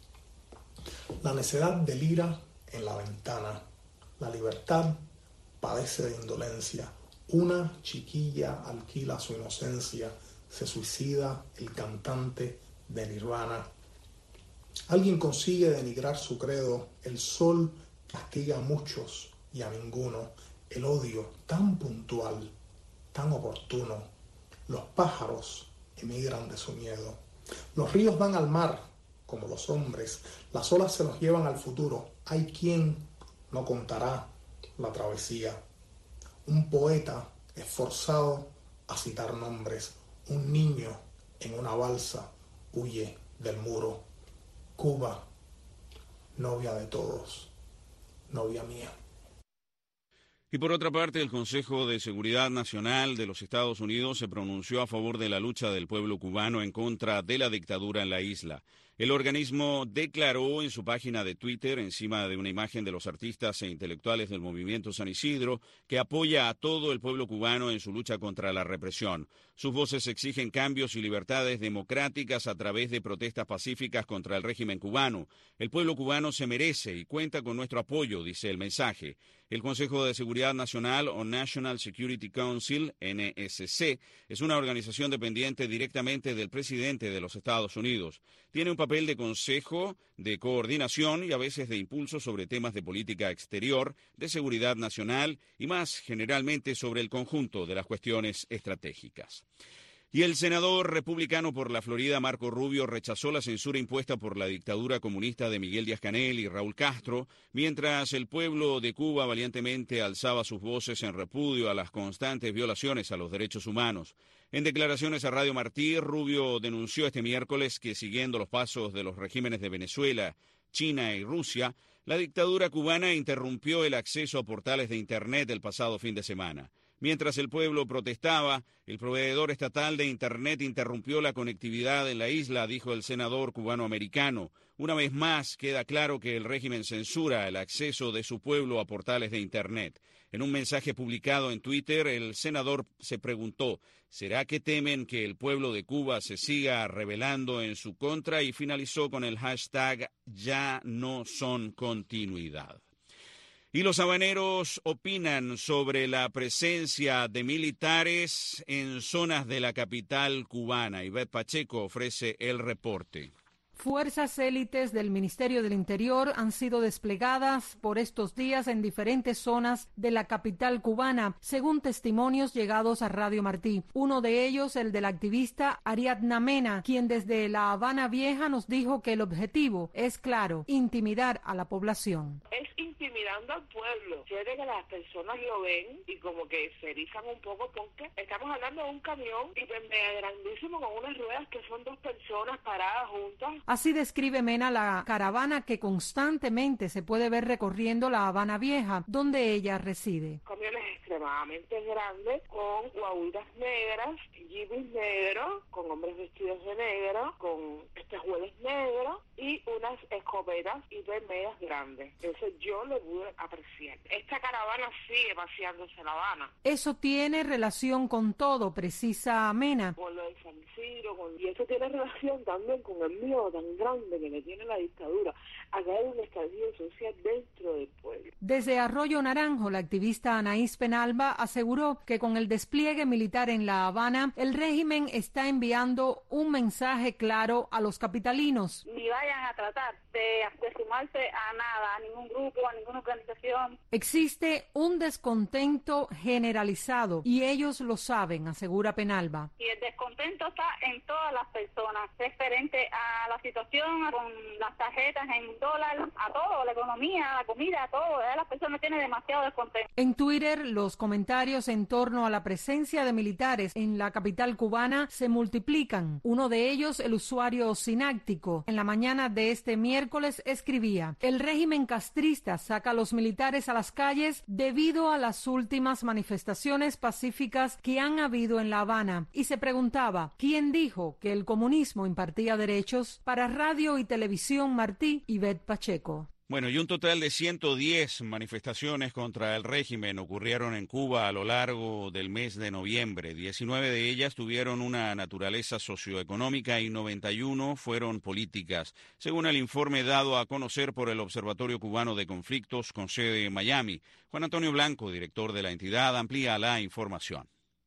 La necedad delira en la ventana. La libertad padece de indolencia. Una chiquilla alquila su inocencia. Se suicida el cantante de Nirvana. Alguien consigue denigrar su credo. El sol castiga a muchos y a ninguno. El odio tan puntual, tan oportuno. Los pájaros emigran de su miedo. Los ríos van al mar como los hombres. Las olas se los llevan al futuro. Hay quien no contará la travesía. Un poeta es forzado a citar nombres. Un niño en una balsa huye del muro. Cuba, novia de todos, novia mía. Y por otra parte, el Consejo de Seguridad Nacional de los Estados Unidos se pronunció a favor de la lucha del pueblo cubano en contra de la dictadura en la isla. El organismo declaró en su página de Twitter, encima de una imagen de los artistas e intelectuales del movimiento San Isidro, que apoya a todo el pueblo cubano en su lucha contra la represión. Sus voces exigen cambios y libertades democráticas a través de protestas pacíficas contra el régimen cubano. El pueblo cubano se merece y cuenta con nuestro apoyo, dice el mensaje. El Consejo de Seguridad Nacional o National Security Council, N S C, es una organización dependiente directamente del presidente de los Estados Unidos. Tiene un papel de consejo, de coordinación y a veces de impulso sobre temas de política exterior, de seguridad nacional y más generalmente sobre el conjunto de las cuestiones estratégicas. Y el senador republicano por la Florida, Marco Rubio, rechazó la censura impuesta por la dictadura comunista de Miguel Díaz-Canel y Raúl Castro, mientras el pueblo de Cuba valientemente alzaba sus voces en repudio a las constantes violaciones a los derechos humanos. En declaraciones a Radio Martí, Rubio denunció este miércoles que, siguiendo los pasos de los regímenes de Venezuela, China y Rusia, la dictadura cubana interrumpió el acceso a portales de Internet el pasado fin de semana. Mientras el pueblo protestaba, el proveedor estatal de Internet interrumpió la conectividad en la isla, dijo el senador cubano-americano. Una vez más, queda claro que el régimen censura el acceso de su pueblo a portales de Internet. En un mensaje publicado en Twitter, el senador se preguntó, ¿será que temen que el pueblo de Cuba se siga rebelando en su contra? Y finalizó con el hashtag Ya no son continuidad. Y los habaneros opinan sobre la presencia de militares en zonas de la capital cubana. Ivette Pacheco ofrece el reporte. Fuerzas élites del Ministerio del Interior han sido desplegadas por estos días en diferentes zonas de la capital cubana, según testimonios llegados a Radio Martí. Uno de ellos, el del activista Ariadna Mena, quien desde La Habana Vieja nos dijo que el objetivo es claro, intimidar a la población. Es intimidando al pueblo. Quiere que las personas lo ven y como que se erizan un poco porque estamos hablando de un camión hiper mega grandísimo con unas ruedas que son dos personas paradas juntas. Así describe Mena la caravana que constantemente se puede ver recorriendo La Habana Vieja, donde ella reside. Camiones extra extremadamente grande, con guaguitas negras, jeeps negros, con hombres vestidos de negro, con espejuelos negros y unas escopetas hipermedias grandes. Eso yo lo pude apreciar. Esta caravana sigue paseándose en La Habana. Eso tiene relación con todo, precisa Mena. Con lo de San Isidro, con... y eso tiene relación también con el miedo tan grande que le tiene la dictadura a que haya un estallido social dentro del pueblo. Desde Arroyo Naranjo, la activista Anaís Penalba aseguró que con el despliegue militar en La Habana, el régimen está enviando un mensaje claro a los capitalinos. Ni vayan a tratar de, de sumarse a nada, a ningún grupo, a ninguna organización. Existe un descontento generalizado y ellos lo saben, asegura Penalba. Y el descontento está en todas las personas, referente a la situación, con las tarjetas en dólar, a todo, la economía, la comida, a todo. ¿eh? Las personas tienen demasiado descontento. En Twitter, los comentarios en torno a la presencia de militares en la capital cubana se multiplican. Uno de ellos, el usuario Sináctico, en la mañana de este miércoles escribía: el régimen castrista saca a los militares a las calles debido a las últimas manifestaciones pacíficas que han habido en La Habana, y se preguntaba ¿quién dijo que el comunismo impartía derechos? Para Radio y Televisión Martí, Ivette Pacheco. Bueno, y un total de ciento diez manifestaciones contra el régimen ocurrieron en Cuba a lo largo del mes de noviembre. diecinueve de ellas tuvieron una naturaleza socioeconómica y noventa y uno fueron políticas, según el informe dado a conocer por el Observatorio Cubano de Conflictos con sede en Miami. Juan Antonio Blanco, director de la entidad, amplía la información.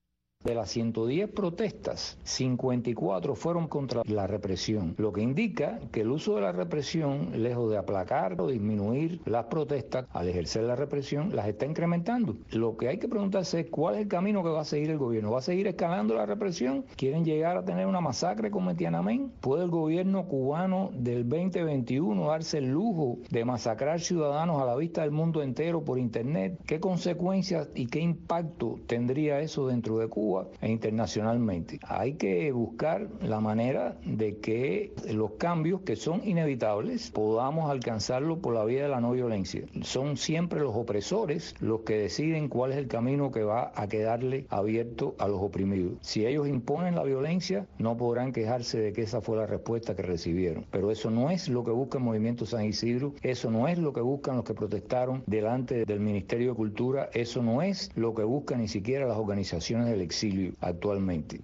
De las ciento diez protestas, cincuenta y cuatro fueron contra la represión, lo que indica que el uso de la represión, lejos de aplacar o disminuir las protestas, al ejercer la represión, las está incrementando. Lo que hay que preguntarse es cuál es el camino que va a seguir el gobierno. ¿Va a seguir escalando la represión? ¿Quieren llegar a tener una masacre como en Tiananmen? ¿Puede el gobierno cubano del veinte veintiuno darse el lujo de masacrar ciudadanos a la vista del mundo entero por internet? ¿Qué consecuencias y qué impacto tendría eso dentro de Cuba e internacionalmente? Hay que buscar la manera de que los cambios que son inevitables podamos alcanzarlo por la vía de la no violencia. Son siempre los opresores los que deciden cuál es el camino que va a quedarle abierto a los oprimidos. Si ellos imponen la violencia, no podrán quejarse de que esa fue la respuesta que recibieron. Pero eso no es lo que busca el Movimiento San Isidro, eso no es lo que buscan los que protestaron delante del Ministerio de Cultura, eso no es lo que buscan ni siquiera las organizaciones del exilio actualmente.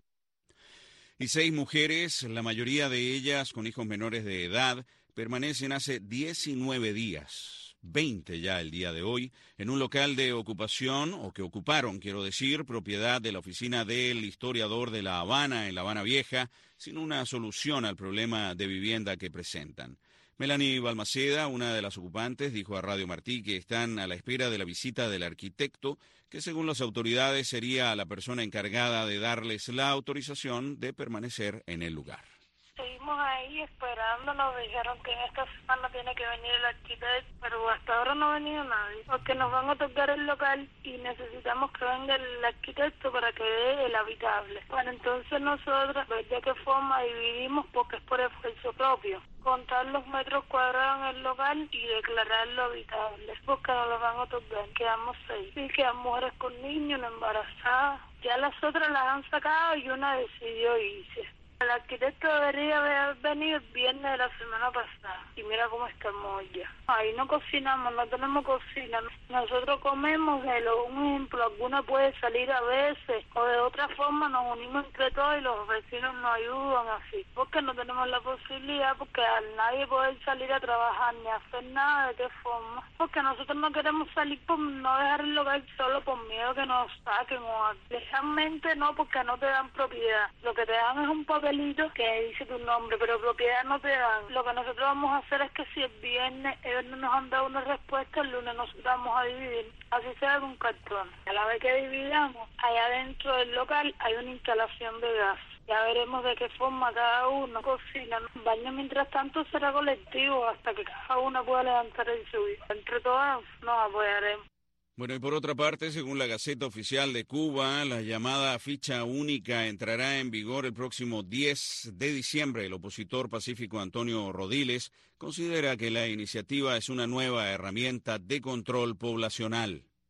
Y seis mujeres, la mayoría de ellas con hijos menores de edad, permanecen hace diecinueve días, veinte ya el día de hoy, en un local de ocupación, o que ocuparon, quiero decir, propiedad de la oficina del historiador de La Habana, en La Habana Vieja, sin una solución al problema de vivienda que presentan. Melanie Balmaceda, una de las ocupantes, dijo a Radio Martí que están a la espera de la visita del arquitecto, que según las autoridades sería la persona encargada de darles la autorización de permanecer en el lugar. Seguimos ahí esperando, nos dijeron que en esta semana tiene que venir el arquitecto, pero hasta ahora no ha venido nadie, porque nos van a otorgar el local y necesitamos que venga el arquitecto para que dé el habitable. Bueno, entonces nosotros, ver de qué forma dividimos, porque es por esfuerzo propio, contar los metros cuadrados en el local y declararlo habitable, porque nos lo van a otorgar. Quedamos seis. Sí, quedan mujeres con niños, una embarazada. Ya las otras las han sacado y una decidió irse. El arquitecto debería haber venido el viernes de la semana pasada. Y mira cómo estamos ya. Ahí no cocinamos, no tenemos cocina. Nosotros comemos, de lo, un ejemplo, alguna puede salir a veces. O de otra forma nos unimos entre todos y los vecinos nos ayudan así. Porque no tenemos la posibilidad, porque al nadie poder salir a trabajar ni a hacer nada, ¿de qué forma? Porque nosotros no queremos salir por no dejar el local solo por miedo que nos saquen o algo. Legalmente no, porque no te dan propiedad. Lo que te dan es un papel que dice tu nombre, pero propiedad no te dan. Lo que nosotros vamos a hacer es que si el viernes ellos no nos han dado una respuesta, el lunes nosotros vamos a dividir, así sea con cartón. A la vez que dividamos, allá dentro del local hay una instalación de gas. Ya veremos de qué forma cada uno cocina. El baño, mientras tanto, será colectivo hasta que cada uno pueda levantar y subir. Entre todas nos apoyaremos. Bueno, y por otra parte, según la Gaceta Oficial de Cuba, la llamada ficha única entrará en vigor el próximo diez de diciembre. El opositor pacífico Antonio Rodiles considera que la iniciativa es una nueva herramienta de control poblacional.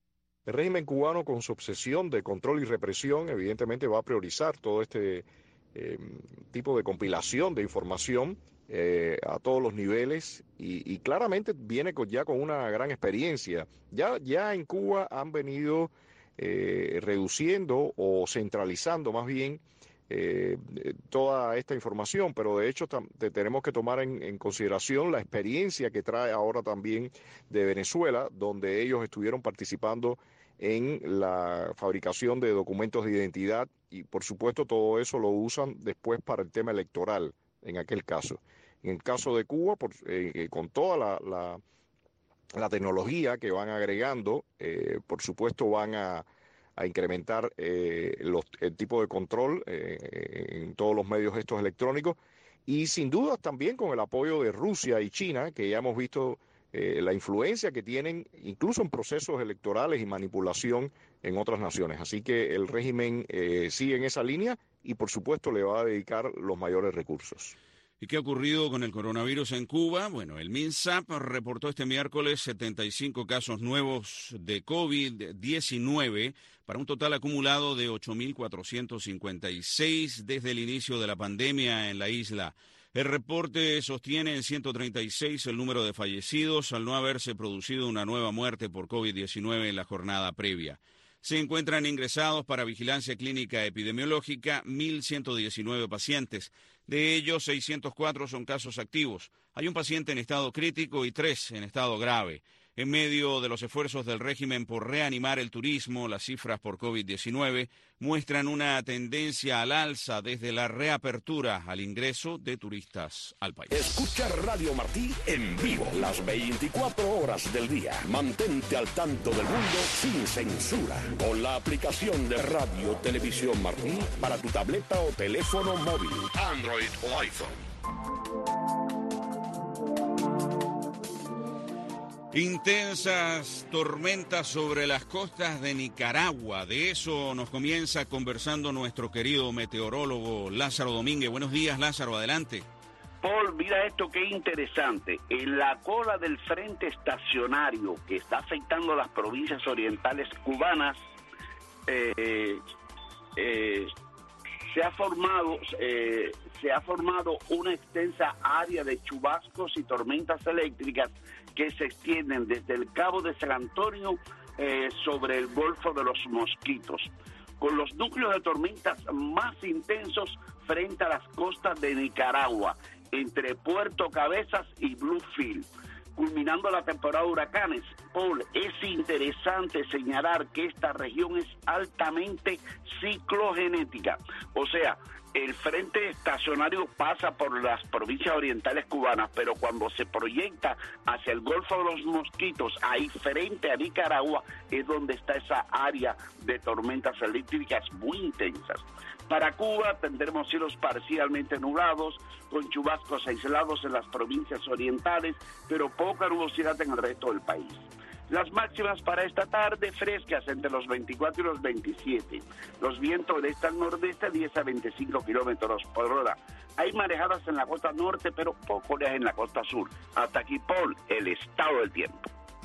El régimen cubano, con su obsesión de control y represión, evidentemente va a priorizar todo este eh, tipo de compilación de información eh, a todos los niveles y, y claramente viene con, ya con una gran experiencia. Ya, ya en Cuba han venido eh, reduciendo o centralizando más bien eh, toda esta información, pero de hecho tam, te, tenemos que tomar en, en consideración la experiencia que trae ahora también de Venezuela, donde ellos estuvieron participando en la fabricación de documentos de identidad y por supuesto todo eso lo usan después para el tema electoral en aquel caso. En el caso de Cuba, por, eh, con toda la, la, la tecnología que van agregando, eh, por supuesto van a, a incrementar eh, los, el tipo de control eh, en todos los medios estos electrónicos y sin duda también con el apoyo de Rusia y China, que ya hemos visto Eh, la influencia que tienen incluso en procesos electorales y manipulación en otras naciones. Así que el régimen eh, sigue en esa línea y por supuesto le va a dedicar los mayores recursos. ¿Y qué ha ocurrido con el coronavirus en Cuba? Bueno, el MINSAP reportó este miércoles setenta y cinco casos nuevos de COVID diecinueve para un total acumulado de ocho mil cuatrocientos cincuenta y seis desde el inicio de la pandemia en la isla. El reporte sostiene en ciento treinta y seis el número de fallecidos al no haberse producido una nueva muerte por COVID diecinueve en la jornada previa. Se encuentran ingresados para vigilancia clínica epidemiológica mil ciento diecinueve pacientes. De ellos, seiscientos cuatro son casos activos. Hay un paciente en estado crítico y tres en estado grave. En medio de los esfuerzos del régimen por reanimar el turismo, las cifras por COVID diecinueve muestran una tendencia al alza desde la reapertura al ingreso de turistas al país. Escucha Radio Martí en vivo las veinticuatro horas del día. Mantente al tanto del mundo sin censura con la aplicación de Radio Televisión Martí para tu tableta o teléfono móvil, Android o iPhone. Intensas tormentas sobre las costas de Nicaragua. De eso nos comienza conversando nuestro querido meteorólogo Lázaro Domínguez. Buenos días, Lázaro, adelante. Paul, mira esto qué interesante. En la cola del frente estacionario que está afectando a las provincias orientales cubanas, eh, eh, se ha formado eh, se ha formado una extensa área de chubascos y tormentas eléctricas que se extienden desde el Cabo de San Antonio eh, sobre el Golfo de los Mosquitos, con los núcleos de tormentas más intensos frente a las costas de Nicaragua, entre Puerto Cabezas y Bluefield, culminando la temporada de huracanes. Paul, es interesante señalar que esta región es altamente ciclogenética, o sea, el frente estacionario pasa por las provincias orientales cubanas, pero cuando se proyecta hacia el Golfo de los Mosquitos, ahí frente a Nicaragua, es donde está esa área de tormentas eléctricas muy intensas. Para Cuba tendremos cielos parcialmente nublados, con chubascos aislados en las provincias orientales, pero poca nubosidad en el resto del país. Las máximas para esta tarde frescas entre los veinticuatro y los veintisiete. Los vientos del este al nordeste diez a veinticinco kilómetros por hora. Hay marejadas en la costa norte, pero poco oleaje en la costa sur. Hasta aquí, Paul, el estado del tiempo.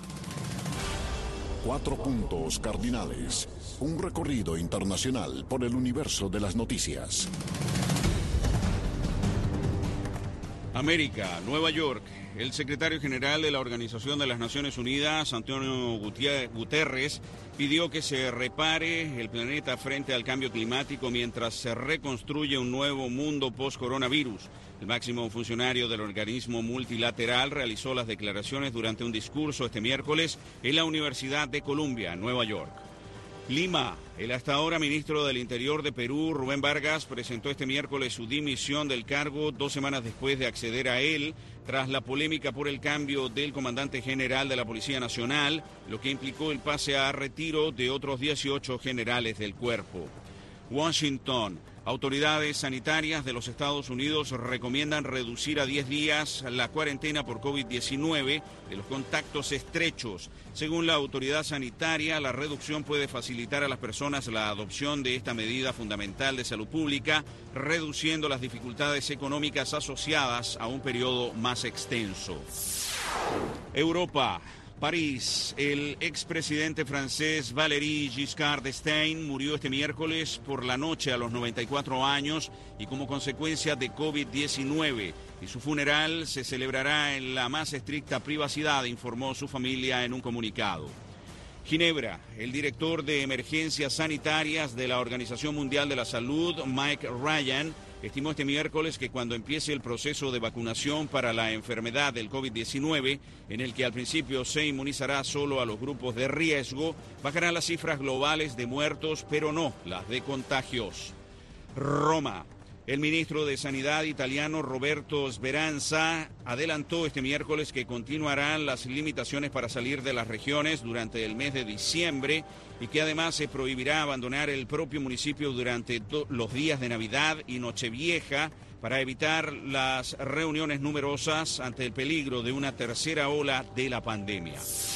Cuatro puntos cardinales. Un recorrido internacional por el universo de las noticias. América, Nueva York. El secretario general de la Organización de las Naciones Unidas, Antonio Guterres, pidió que se repare el planeta frente al cambio climático mientras se reconstruye un nuevo mundo post-coronavirus. El máximo funcionario del organismo multilateral realizó las declaraciones durante un discurso este miércoles en la Universidad de Columbia, Nueva York. Lima. El hasta ahora ministro del Interior de Perú, Rubén Vargas, presentó este miércoles su dimisión del cargo dos semanas después de acceder a él, tras la polémica por el cambio del comandante general de la Policía Nacional, lo que implicó el pase a retiro de otros dieciocho generales del cuerpo. Washington. Autoridades sanitarias de los Estados Unidos recomiendan reducir a diez días la cuarentena por COVID diecinueve de los contactos estrechos. Según la autoridad sanitaria, la reducción puede facilitar a las personas la adopción de esta medida fundamental de salud pública, reduciendo las dificultades económicas asociadas a un periodo más extenso. Europa. París, el expresidente francés Valéry Giscard d'Estaing murió este miércoles por la noche a los noventa y cuatro años y como consecuencia de COVID diecinueve. Y su funeral se celebrará en la más estricta privacidad, informó su familia en un comunicado. Ginebra, el director de emergencias sanitarias de la Organización Mundial de la Salud, Mike Ryan, estimó este miércoles que cuando empiece el proceso de vacunación para la enfermedad del COVID diecinueve, en el que al principio se inmunizará solo a los grupos de riesgo, bajarán las cifras globales de muertos, pero no las de contagios. Roma. El ministro de Sanidad italiano Roberto Speranza adelantó este miércoles que continuarán las limitaciones para salir de las regiones durante el mes de diciembre y que además se prohibirá abandonar el propio municipio durante los días de Navidad y Nochevieja para evitar las reuniones numerosas ante el peligro de una tercera ola de la pandemia.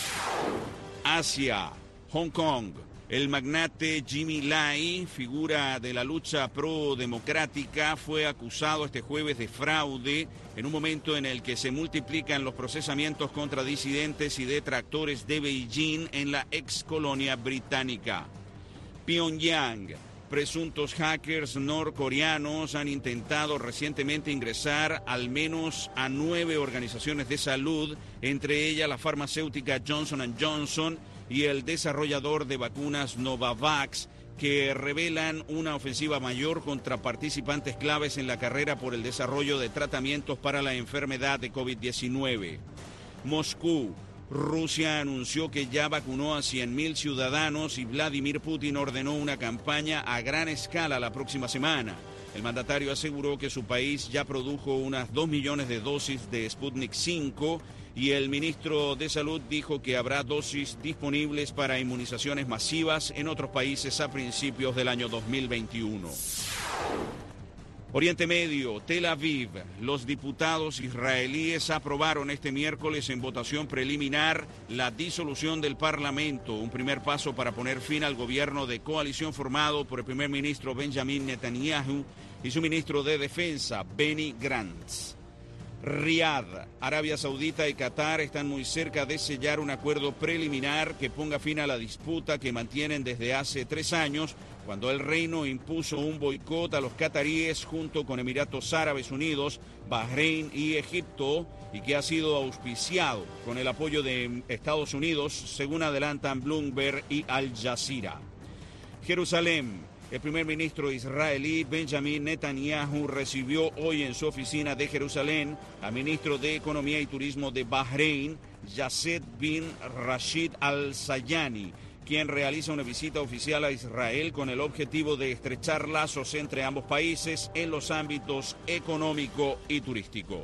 Asia, Hong Kong. El magnate Jimmy Lai, figura de la lucha pro-democrática, fue acusado este jueves de fraude en un momento en el que se multiplican los procesamientos contra disidentes y detractores de Beijing en la ex colonia británica. Pyongyang. Presuntos hackers norcoreanos han intentado recientemente ingresar al menos a nueve organizaciones de salud, entre ellas la farmacéutica Johnson and Johnson y el desarrollador de vacunas Novavax, que revelan una ofensiva mayor contra participantes claves en la carrera por el desarrollo de tratamientos para la enfermedad de COVID diecinueve. Moscú. Rusia anunció que ya vacunó a cien mil ciudadanos y Vladimir Putin ordenó una campaña a gran escala la próxima semana. El mandatario aseguró que su país ya produjo unas dos millones de dosis de Sputnik cinco y el ministro de Salud dijo que habrá dosis disponibles para inmunizaciones masivas en otros países a principios del año dos mil veintiuno. Oriente Medio, Tel Aviv. Los diputados israelíes aprobaron este miércoles en votación preliminar la disolución del Parlamento, un primer paso para poner fin al gobierno de coalición formado por el primer ministro Benjamin Netanyahu y su ministro de Defensa, Benny Gantz. Riad, Arabia Saudita y Qatar están muy cerca de sellar un acuerdo preliminar que ponga fin a la disputa que mantienen desde hace tres años, cuando el reino impuso un boicot a los cataríes junto con Emiratos Árabes Unidos, Bahrein y Egipto, y que ha sido auspiciado con el apoyo de Estados Unidos, según adelantan Bloomberg y Al Jazeera. Jerusalén. El primer ministro israelí Benjamin Netanyahu recibió hoy en su oficina de Jerusalén al ministro de Economía y Turismo de Bahrein, Yasser bin Rashid Al Sayani, quien realiza una visita oficial a Israel con el objetivo de estrechar lazos entre ambos países en los ámbitos económico y turístico.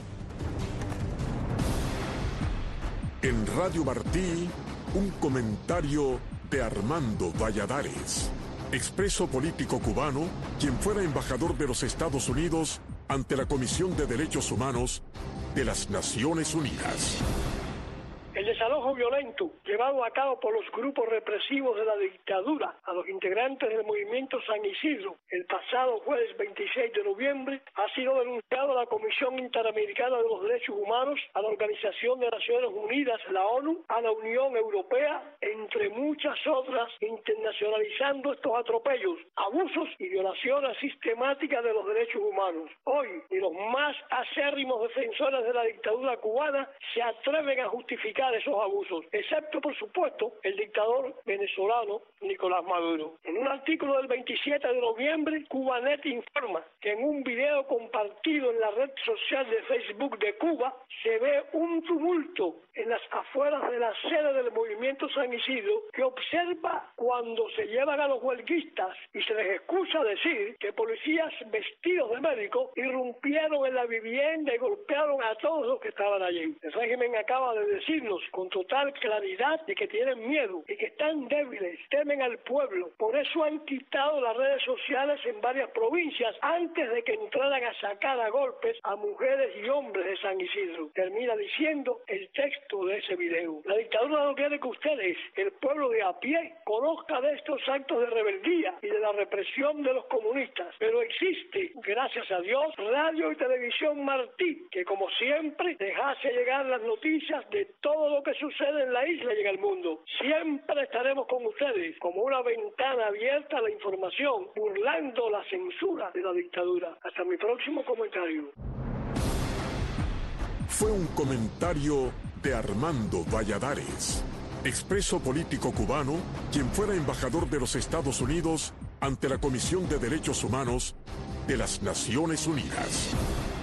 En Radio Martí, un comentario de Armando Valladares, expreso político cubano, quien fuera embajador de los Estados Unidos ante la Comisión de Derechos Humanos de las Naciones Unidas. El desalojo violento llevado a cabo por los grupos represivos de la dictadura a los integrantes del movimiento San Isidro el pasado jueves veintiséis de noviembre ha sido denunciado a la Comisión Interamericana de los Derechos Humanos, a la Organización de Naciones Unidas, la ONU, a la Unión Europea, entre muchas otras, internacionalizando estos atropellos, abusos y violaciones sistemáticas de los derechos humanos. Hoy, ni los más acérrimos defensores de la dictadura cubana se atreven a justificar esos abusos, excepto por supuesto el dictador venezolano Nicolás Maduro. En un artículo del veintisiete de noviembre, Cubanet informa que en un video compartido en la red social de Facebook de Cuba se ve un tumulto en las afueras de la sede del movimiento San Isidro que observa cuando se llevan a los huelguistas y se les excusa decir que policías vestidos de médicos irrumpieron en la vivienda y golpearon a todos los que estaban allí. El régimen acaba de decirnos con total claridad de que tienen miedo y que están débiles, temen al pueblo. Por eso han quitado las redes sociales en varias provincias antes de que entraran a sacar a golpes a mujeres y hombres de San Isidro. Termina diciendo el texto impacto de ese video. La dictadura no quiere que ustedes, el pueblo de a pie, conozca de estos actos de rebeldía y de la represión de los comunistas. Pero existe, gracias a Dios, Radio y Televisión Martí, que como siempre dejase llegar las noticias de todo lo que sucede en la isla y en el mundo. Siempre estaremos con ustedes como una ventana abierta a la información, burlando la censura de la dictadura. Hasta mi próximo comentario. Fue un comentario de Armando Valladares, expreso político cubano, quien fuera embajador de los Estados Unidos ante la Comisión de Derechos Humanos de las Naciones Unidas.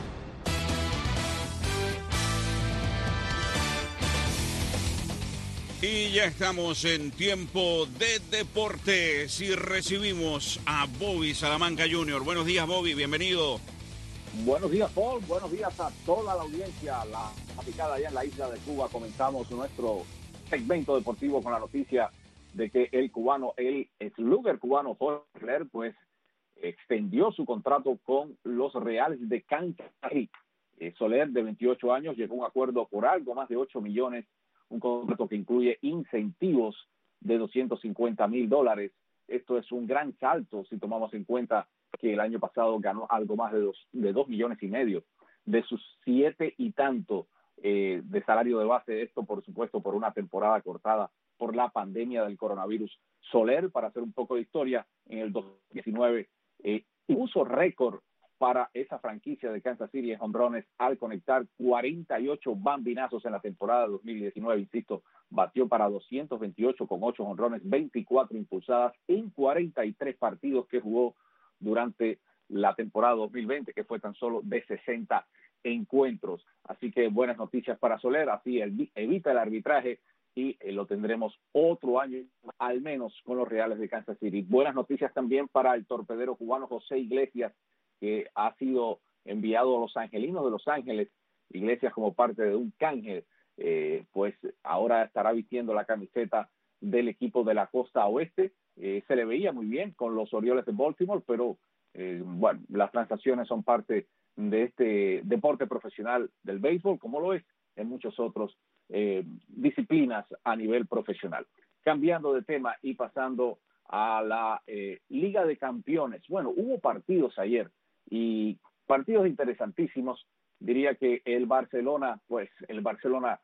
Y ya estamos en tiempo de deportes y recibimos a Bobby Salamanca junior Buenos días, Bobby, bienvenido. Buenos días, Paul. Buenos días a toda la audiencia. La picada allá en la isla de Cuba. Comenzamos nuestro segmento deportivo con la noticia de que el cubano, el slugger cubano Jorge Soler, pues extendió su contrato con los Reales de Kansas City. Eh, Soler, de veintiocho años, llegó a un acuerdo por algo más de ocho millones, un contrato que incluye incentivos de doscientos cincuenta mil dólares. Esto es un gran salto si tomamos en cuenta que el año pasado ganó algo más de dos, de dos millones y medio de sus siete y tanto eh, de salario de base. Esto, por supuesto, por una temporada cortada por la pandemia del coronavirus. Soler, para hacer un poco de historia, en el dos mil diecinueve eh, puso récord para esa franquicia de Kansas City en jonrones al conectar cuarenta y ocho bambinazos en la temporada dos mil diecinueve. Insisto, batió para doscientos veintiocho con ocho jonrones, veinticuatro impulsadas en cuarenta y tres partidos que jugó durante la temporada dos mil veinte, que fue tan solo de sesenta encuentros. Así que buenas noticias para Soler, así evita el arbitraje y eh, lo tendremos otro año al menos con los Reales de Kansas City. Buenas noticias también para el torpedero cubano José Iglesias, que ha sido enviado a los Angelinos de Los Ángeles. Iglesias, como parte de un canje, eh, pues ahora estará vistiendo la camiseta del equipo de la costa oeste. Eh, se le veía muy bien con los Orioles de Baltimore, pero eh, bueno, las transacciones son parte de este deporte profesional del béisbol, como lo es en muchos otros eh, disciplinas a nivel profesional. Cambiando de tema y pasando a la eh, Liga de Campeones. Bueno, hubo partidos ayer y partidos interesantísimos. Diría que el Barcelona, pues el Barcelona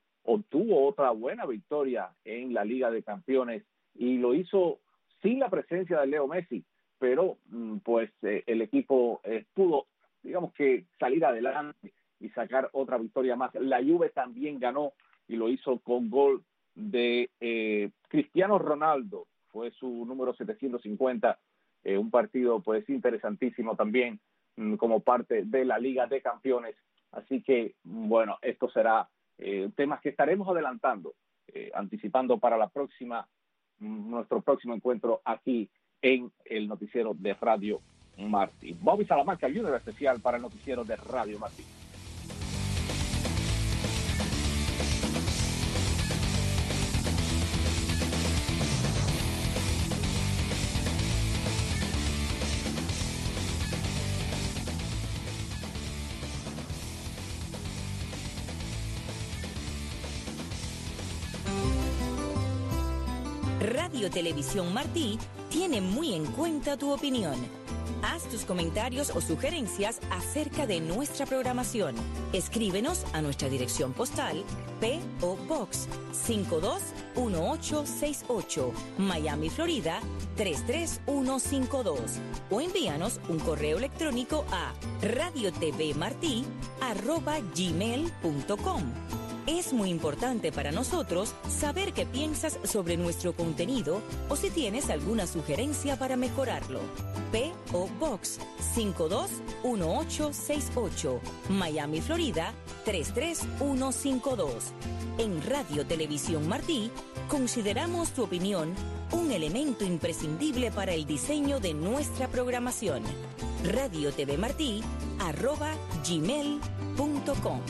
obtuvo otra buena victoria en la Liga de Campeones y lo hizo sin la presencia de Leo Messi, pero pues eh, el equipo eh, pudo, digamos que salir adelante y sacar otra victoria más. La Juve también ganó y lo hizo con gol de eh, Cristiano Ronaldo, fue su número setecientos cincuenta, eh, un partido pues interesantísimo también mm, como parte de la Liga de Campeones. Así que, bueno, esto será eh, temas que estaremos adelantando, eh, anticipando para la próxima, mm, nuestro próximo encuentro aquí en el noticiero de Radio Martí. Bobby Salamanca junior especial para el noticiero de Radio Martí. Radio Televisión Martí tiene muy en cuenta tu opinión. Haz tus comentarios o sugerencias acerca de nuestra programación. Escríbenos a nuestra dirección postal P O Box cinco dos uno ocho seis ocho, Miami, Florida tres tres uno cinco dos, o envíanos un correo electrónico a radiotvmartí arroba gmail punto com. Es muy importante para nosotros saber qué piensas sobre nuestro contenido o si tienes alguna sugerencia para mejorarlo. P O Box cinco dos uno ocho seis ocho, Miami, Florida tres tres uno cinco dos. En Radio Televisión Martí consideramos tu opinión un elemento imprescindible para el diseño de nuestra programación. radiotvmartí arroba gmail punto com.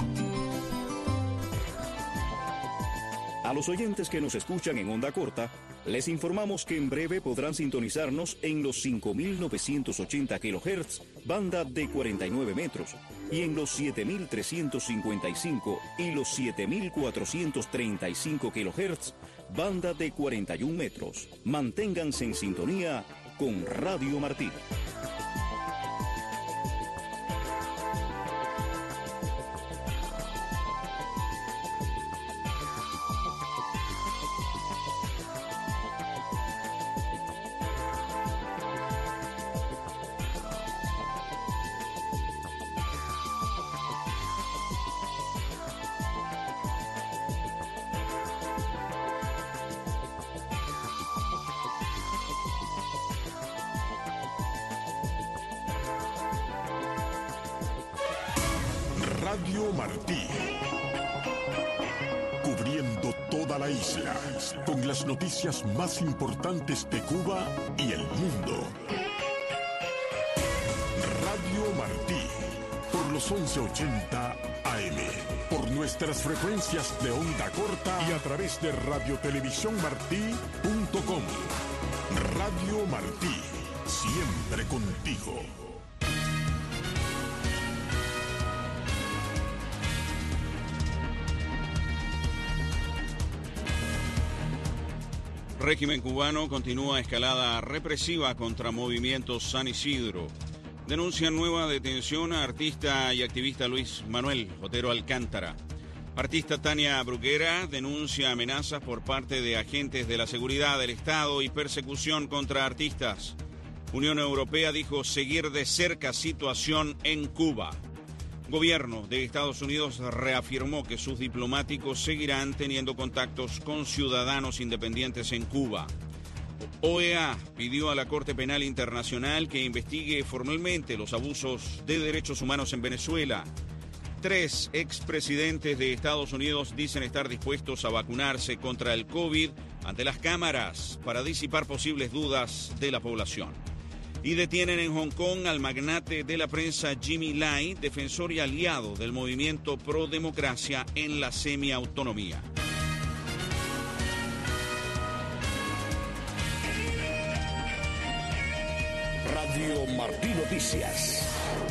A los oyentes que nos escuchan en onda corta, les informamos que en breve podrán sintonizarnos en los cinco mil novecientos ochenta kilohertz, banda de cuarenta y nueve metros, y en los siete mil trescientos cincuenta y cinco y los siete mil cuatrocientos treinta y cinco kilohertz, banda de cuarenta y un metros. Manténganse en sintonía con Radio Martí. Radio Martí, cubriendo toda la isla, con las noticias más importantes de Cuba y el mundo. Radio Martí, por los once ochenta A M, por nuestras frecuencias de onda corta y a través de radiotelevisión-martí punto com. Radio Martí, siempre contigo. Régimen cubano continúa escalada represiva contra movimientos San Isidro. Denuncia nueva detención a artista y activista Luis Manuel Otero Alcántara. Artista Tania Bruguera denuncia amenazas por parte de agentes de la seguridad del Estado y persecución contra artistas. Unión Europea dijo seguir de cerca situación en Cuba. Gobierno de Estados Unidos reafirmó que sus diplomáticos seguirán teniendo contactos con ciudadanos independientes en Cuba. O E A pidió a la Corte Penal Internacional que investigue formalmente los abusos de derechos humanos en Venezuela. Tres expresidentes de Estados Unidos dicen estar dispuestos a vacunarse contra el COVID ante las cámaras para disipar posibles dudas de la población. Y detienen en Hong Kong al magnate de la prensa Jimmy Lai, defensor y aliado del movimiento pro democracia en la semiautonomía. Radio Martí Noticias.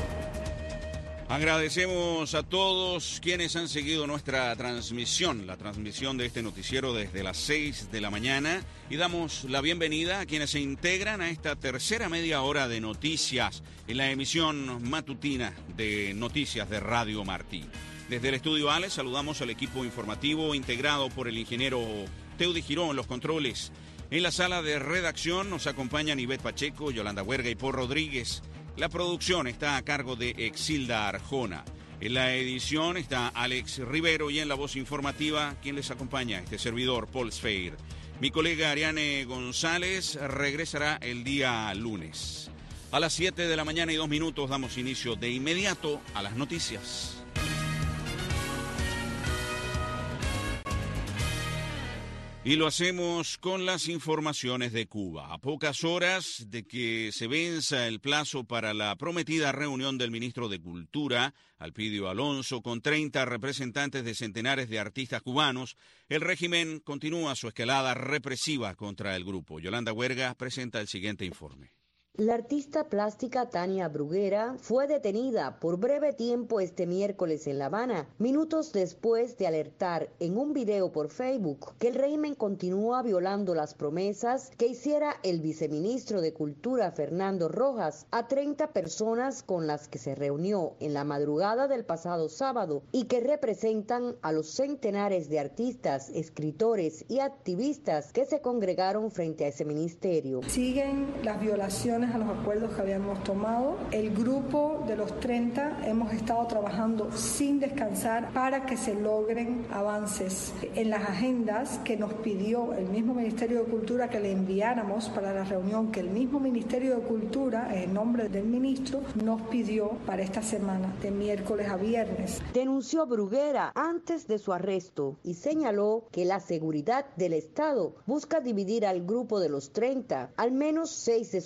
Agradecemos a todos quienes han seguido nuestra transmisión, la transmisión de este noticiero desde las seis de la mañana, y damos la bienvenida a quienes se integran a esta tercera media hora de noticias en la emisión matutina de Noticias de Radio Martí. Desde el estudio A, les saludamos al equipo informativo integrado por el ingeniero Teudi Girón en los controles. En la sala de redacción nos acompañan Ivette Pacheco, Yolanda Huerga y Paul Rodríguez. La producción está a cargo de Exilda Arjona. En la edición está Alex Rivero y en la voz informativa, quien les acompaña, este servidor, Paul Sfeir. Mi colega Ariane González regresará el día lunes. A las siete de la mañana y dos minutos damos inicio de inmediato a las noticias. Y lo hacemos con las informaciones de Cuba. A pocas horas de que se venza el plazo para la prometida reunión del ministro de Cultura, Alpidio Alonso, con treinta representantes de centenares de artistas cubanos, el régimen continúa su escalada represiva contra el grupo. Yolanda Huerga presenta el siguiente informe. La artista plástica Tania Bruguera fue detenida por breve tiempo este miércoles en La Habana, minutos después de alertar en un video por Facebook que el régimen continúa violando las promesas que hiciera el viceministro de Cultura Fernando Rojas a treinta personas con las que se reunió en la madrugada del pasado sábado y que representan a los centenares de artistas, escritores y activistas que se congregaron frente a ese ministerio. Siguen las violaciones a los acuerdos que habíamos tomado. El grupo de los treinta hemos estado trabajando sin descansar para que se logren avances en las agendas que nos pidió el mismo Ministerio de Cultura que le enviáramos para la reunión que el mismo Ministerio de Cultura, en nombre del ministro, nos pidió para esta semana, de miércoles a viernes. Denunció Bruguera antes de su arresto y señaló que la seguridad del Estado busca dividir al grupo de los treinta. Al menos seis de sus miembros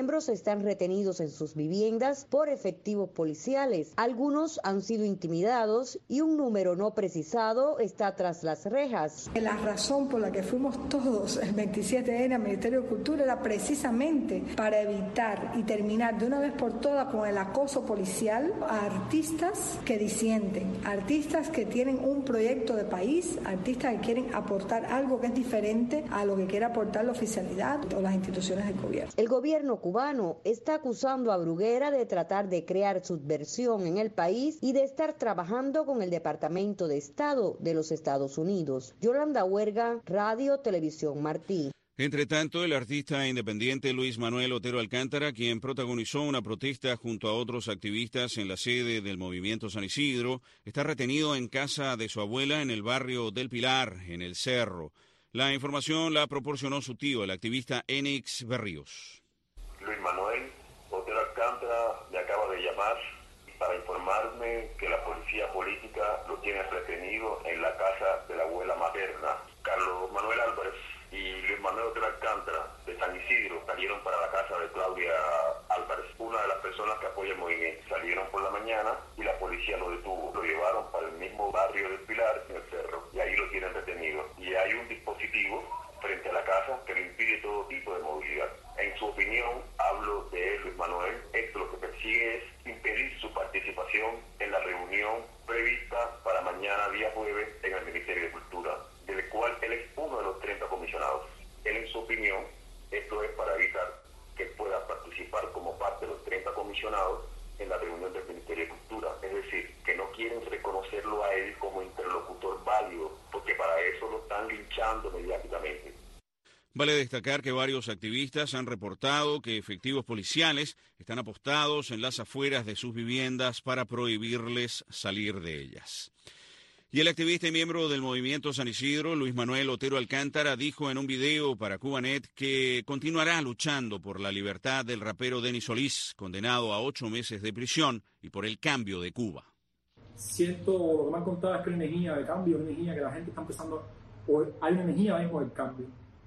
miembros están retenidos en sus viviendas por efectivos policiales. Algunos han sido intimidados y un número no precisado está tras las rejas. La razón por la que fuimos todos el veintisiete de enero al Ministerio de Cultura era precisamente para evitar y terminar de una vez por todas con el acoso policial a artistas que disienten, artistas que tienen un proyecto de país, artistas que quieren aportar algo que es diferente a lo que quiere aportar la oficialidad o las instituciones del gobierno. El gobierno cubano está acusando a Bruguera de tratar de crear subversión en el país y de estar trabajando con el Departamento de Estado de los Estados Unidos. Yolanda Huerga, Radio Televisión Martí. Entre tanto, el artista independiente Luis Manuel Otero Alcántara, quien protagonizó una protesta junto a otros activistas en la sede del Movimiento San Isidro, está retenido en casa de su abuela en el barrio del Pilar, en El Cerro. La información la proporcionó su tío, el activista Enix Berríos. Luis Manuel Otero Alcántara me acaba de llamar para informarme que la policía política lo tiene retenido en la casa de la abuela materna. Carlos Manuel Álvarez y Luis Manuel Otero Alcántara de San Isidro salieron para la casa de Claudia Álvarez, una de las personas que apoya el movimiento. Salieron por la mañana y la policía lo detuvo. Lo llevaron para el mismo barrio del Pilar, en El Cerro, y ahí lo tienen retenido. Y hay un dispositivo frente a la casa que le impide todo tipo de movilidad. En su opinión, hablo de él, Luis Manuel, esto lo que persigue es impedir su participación en la reunión prevista para mañana, día jueves, en el Ministerio de Cultura, del cual él es uno de los treinta comisionados. Él, en su opinión, esto es para evitar que pueda participar como parte de los treinta comisionados en la reunión del Ministerio de Cultura. Es decir, que no quieren reconocerlo a él como interlocutor válido, porque para eso lo están linchando mediáticamente. Vale destacar que varios activistas han reportado que efectivos policiales están apostados en las afueras de sus viviendas para prohibirles salir de ellas. Y el activista y miembro del Movimiento San Isidro, Luis Manuel Otero Alcántara, dijo en un video para Cubanet que continuará luchando por la libertad del rapero Denis Solís, condenado a ocho meses de prisión, y por el cambio de Cuba. Siento, lo que me han contado es que hay una energía de cambio, una energía que la gente está empezando, o hay una energía mismo del cambio.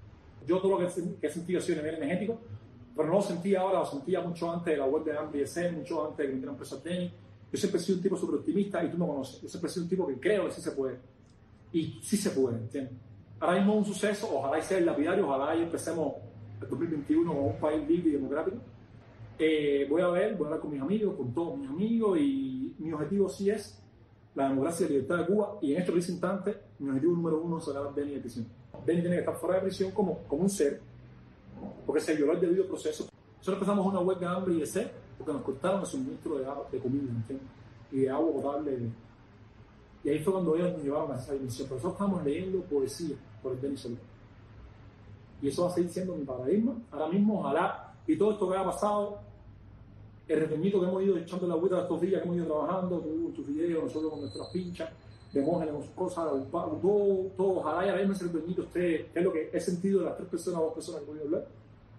Yo todo lo que he sentido ha sido a nivel energético, pero no lo sentía ahora, lo sentía mucho antes de la web de hambre y de sed, mucho antes de que metieran preso a Denis. Yo siempre he sido un tipo súper optimista y tú me conoces. Yo siempre he sido un tipo que creo que sí se puede. Y sí se puede, ¿entiendes? Ahora mismo un suceso, ojalá y sea el lapidario, ojalá y empecemos el dos mil veintiuno con un país libre y democrático. Eh, voy a ver, voy a hablar con mis amigos, con todos mis amigos, y mi objetivo sí es la democracia y la libertad de Cuba. Y en este preciso instante, mi objetivo número uno es sacar a Denis de prisión. Denis tiene que estar fuera de prisión como, como un ser, porque se violó el debido proceso. Nosotros empezamos una huelga de hambre y de sed porque nos cortaron el suministro de, de comida, ¿entiendes? Y de agua potable. Y ahí fue cuando ellos nos llevaron a esa dimensión. Pero nosotros estamos leyendo poesía por el Denis Solís. Y eso va a seguir siendo mi paradigma. Ahora mismo, ojalá, y todo esto que ha pasado, el reteñito que hemos ido echando la vuelta estos días, que hemos ido trabajando, tú, tus videos, nosotros con nuestras pinchas, Demógenes con sus cosas, todo, todo, ojalá y ahora mismo ese reteñito esté, es lo que he sentido de las tres personas o dos personas que he podido hablar.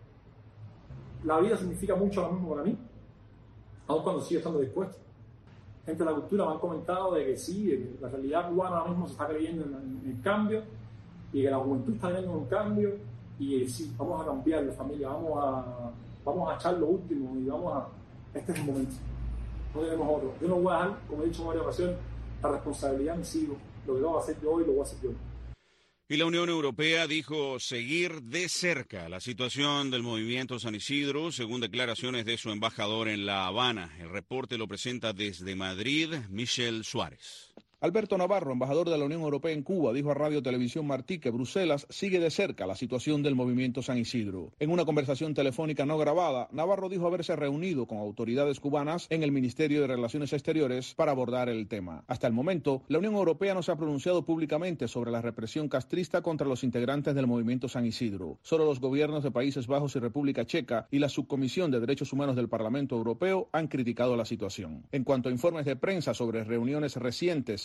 La vida significa mucho ahora mismo para mí, aun cuando sigue estando dispuesto. Gente de la cultura me han comentado de que sí, de que la realidad cubana ahora mismo se está creyendo en, en el cambio, y que la juventud está teniendo un cambio, y eh, sí, vamos a cambiar la familia, vamos a, vamos a echar lo último, y vamos a, este es el momento, no tenemos otro. Yo no voy a dejar, como he dicho en varias ocasiones, la responsabilidad a mis hijos, lo que lo voy a hacer yo hoy, lo voy a hacer yo. Y la Unión Europea dijo seguir de cerca la situación del Movimiento San Isidro, según declaraciones de su embajador en La Habana. El reporte lo presenta desde Madrid, Michel Suárez. Alberto Navarro, embajador de la Unión Europea en Cuba, dijo a Radio Televisión Martí que Bruselas sigue de cerca la situación del Movimiento San Isidro. En una conversación telefónica no grabada, Navarro dijo haberse reunido con autoridades cubanas en el Ministerio de Relaciones Exteriores para abordar el tema. Hasta el momento, la Unión Europea no se ha pronunciado públicamente sobre la represión castrista contra los integrantes del Movimiento San Isidro. Solo los gobiernos de Países Bajos y República Checa y la Subcomisión de Derechos Humanos del Parlamento Europeo han criticado la situación. En cuanto a informes de prensa sobre reuniones recientes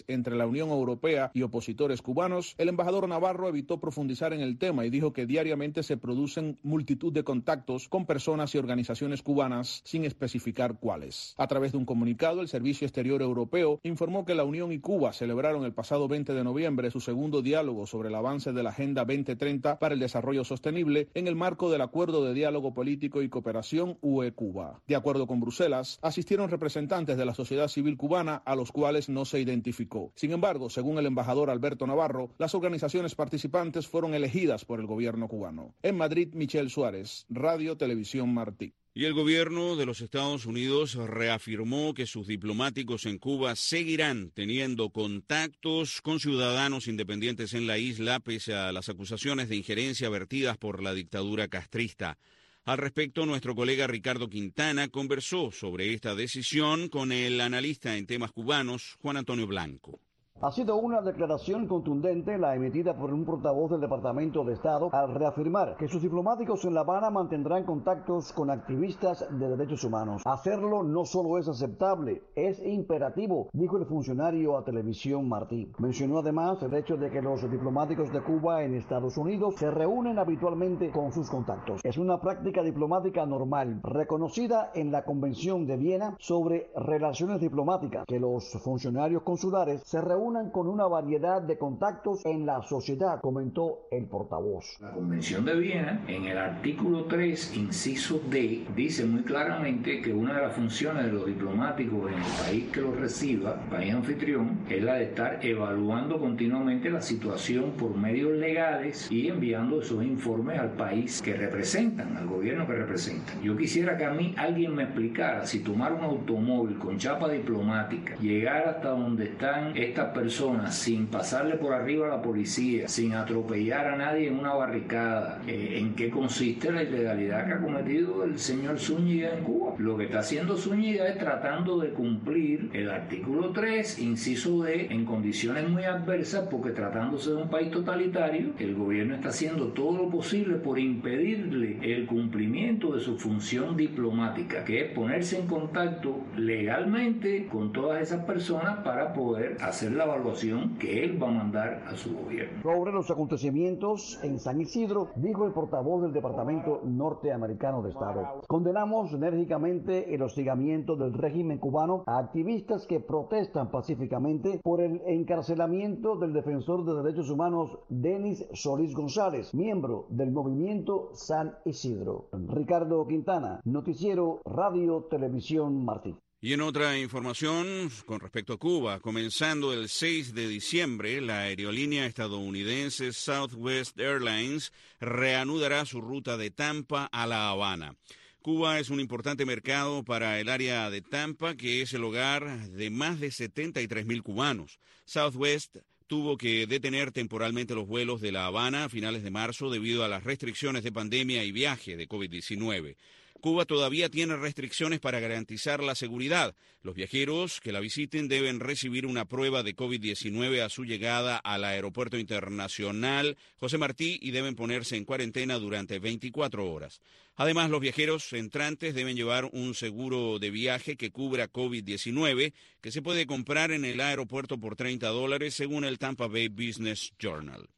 entre la Unión Europea y opositores cubanos, el embajador Navarro evitó profundizar en el tema y dijo que diariamente se producen multitud de contactos con personas y organizaciones cubanas sin especificar cuáles. A través de un comunicado, el Servicio Exterior Europeo informó que la Unión y Cuba celebraron el pasado veinte de noviembre su segundo diálogo sobre el avance de la Agenda veinte treinta para el Desarrollo Sostenible en el marco del Acuerdo de Diálogo Político y Cooperación U E-Cuba. De acuerdo con Bruselas, asistieron representantes de la sociedad civil cubana a los cuales no se identificó. Sin embargo, según el embajador Alberto Navarro, las organizaciones participantes fueron elegidas por el gobierno cubano. En Madrid, Michelle Suárez, Radio Televisión Martí. Y el gobierno de los Estados Unidos reafirmó que sus diplomáticos en Cuba seguirán teniendo contactos con ciudadanos independientes en la isla pese a las acusaciones de injerencia vertidas por la dictadura castrista. Al respecto, nuestro colega Ricardo Quintana conversó sobre esta decisión con el analista en temas cubanos, Juan Antonio Blanco. Ha sido una declaración contundente la emitida por un portavoz del Departamento de Estado al reafirmar que sus diplomáticos en La Habana mantendrán contactos con activistas de derechos humanos. Hacerlo no solo es aceptable, es imperativo, dijo el funcionario a Televisión Martí. Mencionó además el hecho de que los diplomáticos de Cuba en Estados Unidos se reúnen habitualmente con sus contactos. Es una práctica diplomática normal, reconocida en la Convención de Viena sobre Relaciones Diplomáticas, que los funcionarios consulares se reúnen con una variedad de contactos en la sociedad, comentó el portavoz. La Convención de Viena, en el artículo tres, inciso D, dice muy claramente que una de las funciones de los diplomáticos en el país que los reciba, país anfitrión, es la de estar evaluando continuamente la situación por medios legales y enviando esos informes al país que representan, al gobierno que representan. Yo quisiera que a mí alguien me explicara si tomar un automóvil con chapa diplomática, llegar hasta donde están estas personas sin pasarle por arriba a la policía, sin atropellar a nadie en una barricada, eh, ¿en qué consiste la ilegalidad que ha cometido el señor Zúñiga en Cuba? Lo que está haciendo Zúñiga es tratando de cumplir el artículo tres, inciso D, en condiciones muy adversas, porque tratándose de un país totalitario, el gobierno está haciendo todo lo posible por impedirle el cumplimiento de su función diplomática, que es ponerse en contacto legalmente con todas esas personas para poder hacer la evaluación que él va a mandar a su gobierno. Sobre los acontecimientos en San Isidro, dijo el portavoz del Departamento Norteamericano de Estado: condenamos enérgicamente el hostigamiento del régimen cubano a activistas que protestan pacíficamente por el encarcelamiento del defensor de derechos humanos Denis Solís González, miembro del movimiento San Isidro. Ricardo Quintana, Noticiero Radio Televisión Martí. Y en otra información con respecto a Cuba, comenzando el seis de diciembre, la aerolínea estadounidense Southwest Airlines reanudará su ruta de Tampa a La Habana. Cuba es un importante mercado para el área de Tampa, que es el hogar de más de setenta y tres mil cubanos. Southwest tuvo que detener temporalmente los vuelos de La Habana a finales de marzo debido a las restricciones de pandemia y viaje de COVID diecinueve. Cuba todavía tiene restricciones para garantizar la seguridad. Los viajeros que la visiten deben recibir una prueba de COVID diecinueve a su llegada al Aeropuerto Internacional José Martí y deben ponerse en cuarentena durante veinticuatro horas. Además, los viajeros entrantes deben llevar un seguro de viaje que cubra COVID diecinueve, que se puede comprar en el aeropuerto por treinta dólares, según el Tampa Bay Business Journal.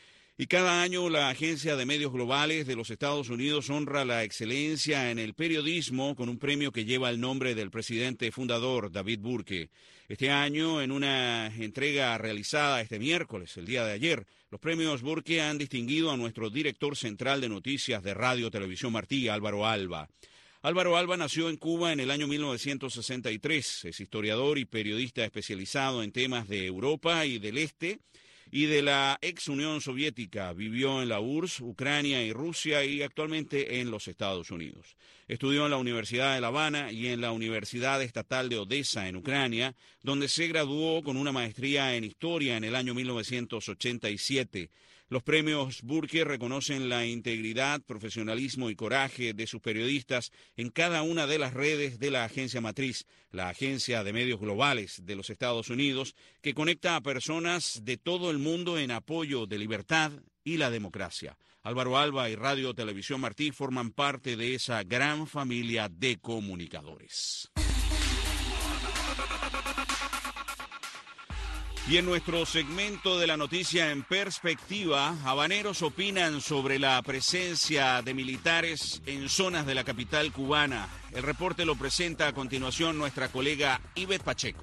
Y cada año la Agencia de Medios Globales de los Estados Unidos honra la excelencia en el periodismo con un premio que lleva el nombre del presidente fundador, David Burke. Este año, en una entrega realizada este miércoles, el día de ayer, los premios Burke han distinguido a nuestro director central de noticias de Radio Televisión Martí, Álvaro Alba. Álvaro Alba nació en Cuba en el año mil novecientos sesenta y tres. Es historiador y periodista especializado en temas de Europa y del Este y de la ex Unión Soviética. Vivió en la U R S S, Ucrania y Rusia y actualmente en los Estados Unidos. Estudió en la Universidad de La Habana y en la Universidad Estatal de Odessa en Ucrania, donde se graduó con una maestría en Historia en el año mil novecientos ochenta y siete. Los premios Burke reconocen la integridad, profesionalismo y coraje de sus periodistas en cada una de las redes de la agencia matriz, la Agencia de Medios Globales de los Estados Unidos, que conecta a personas de todo el mundo en apoyo de libertad y la democracia. Álvaro Alba y Radio Televisión Martí forman parte de esa gran familia de comunicadores. Y en nuestro segmento de la noticia en perspectiva, habaneros opinan sobre la presencia de militares en zonas de la capital cubana. El reporte lo presenta a continuación nuestra colega Ivette Pacheco.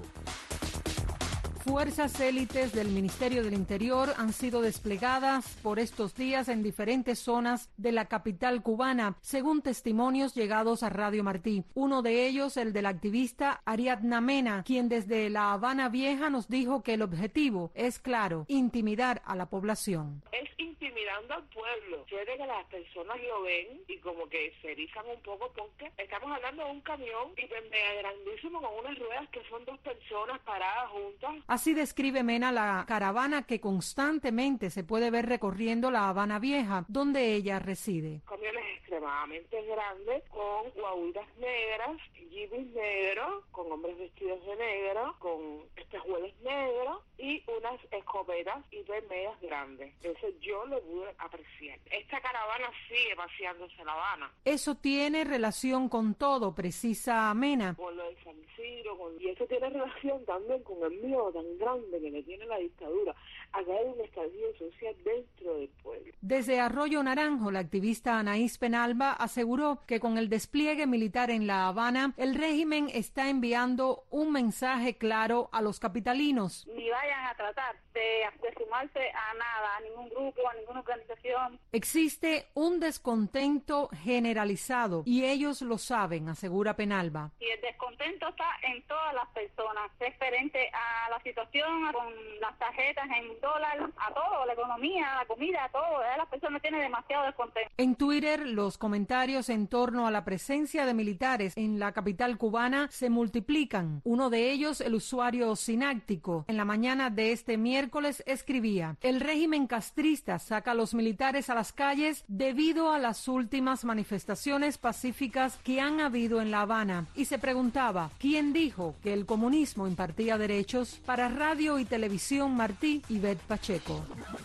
Fuerzas élites del Ministerio del Interior han sido desplegadas por estos días en diferentes zonas de la capital cubana, según testimonios llegados a Radio Martí. Uno de ellos, el del activista Ariadna Mena, quien desde La Habana Vieja nos dijo que el objetivo es claro, intimidar a la población. Es intimidando al pueblo. Puede que las personas lo ven y como que se erizan un poco porque estamos hablando de un camión hiper mega grandísimo con unas ruedas que son dos personas paradas juntas. Así describe Mena la caravana que constantemente se puede ver recorriendo La Habana Vieja, donde ella reside. Camiones extremadamente grandes con guaguitas negras, jeepis negros, con hombres vestidos de negro, con espejuelos negros y unas escopetas hiper megas grandes. Eso yo lo pude apreciar. Esta caravana sigue paseándose en La Habana. Eso tiene relación con todo, precisa Mena. Con lo de San Isidro, con... y eso tiene relación también con el miedo tan grande que le tiene la dictadura. Acá hay un estallido social dentro del pueblo. Desde Arroyo Naranjo, la activista Anaís Penalba aseguró que con el despliegue militar en La Habana, el régimen está enviando un mensaje claro a los capitalinos. Ni vayan a tratar de, de sumarse a nada, a ningún grupo, a ninguna organización. Existe un descontento generalizado y ellos lo saben, asegura Penalba. Y el descontento está en todas las personas, referente a la situación, con las tarjetas en dólar, a todo, la economía, la comida, a todo. ¿eh? Las personas tienen demasiado descontento. En Twitter, los comentarios en torno a la presencia de militares en la capital cubana se multiplican. Uno de ellos, el usuario Sináctico, en la mañana de este miércoles escribía: el régimen castrista saca a los militares a las calles debido a las últimas manifestaciones pacíficas que han habido en La Habana. Y se preguntaba, ¿quién dijo que el comunismo impartía derechos? Para Radio y Televisión Martí, Ivette Pacheco.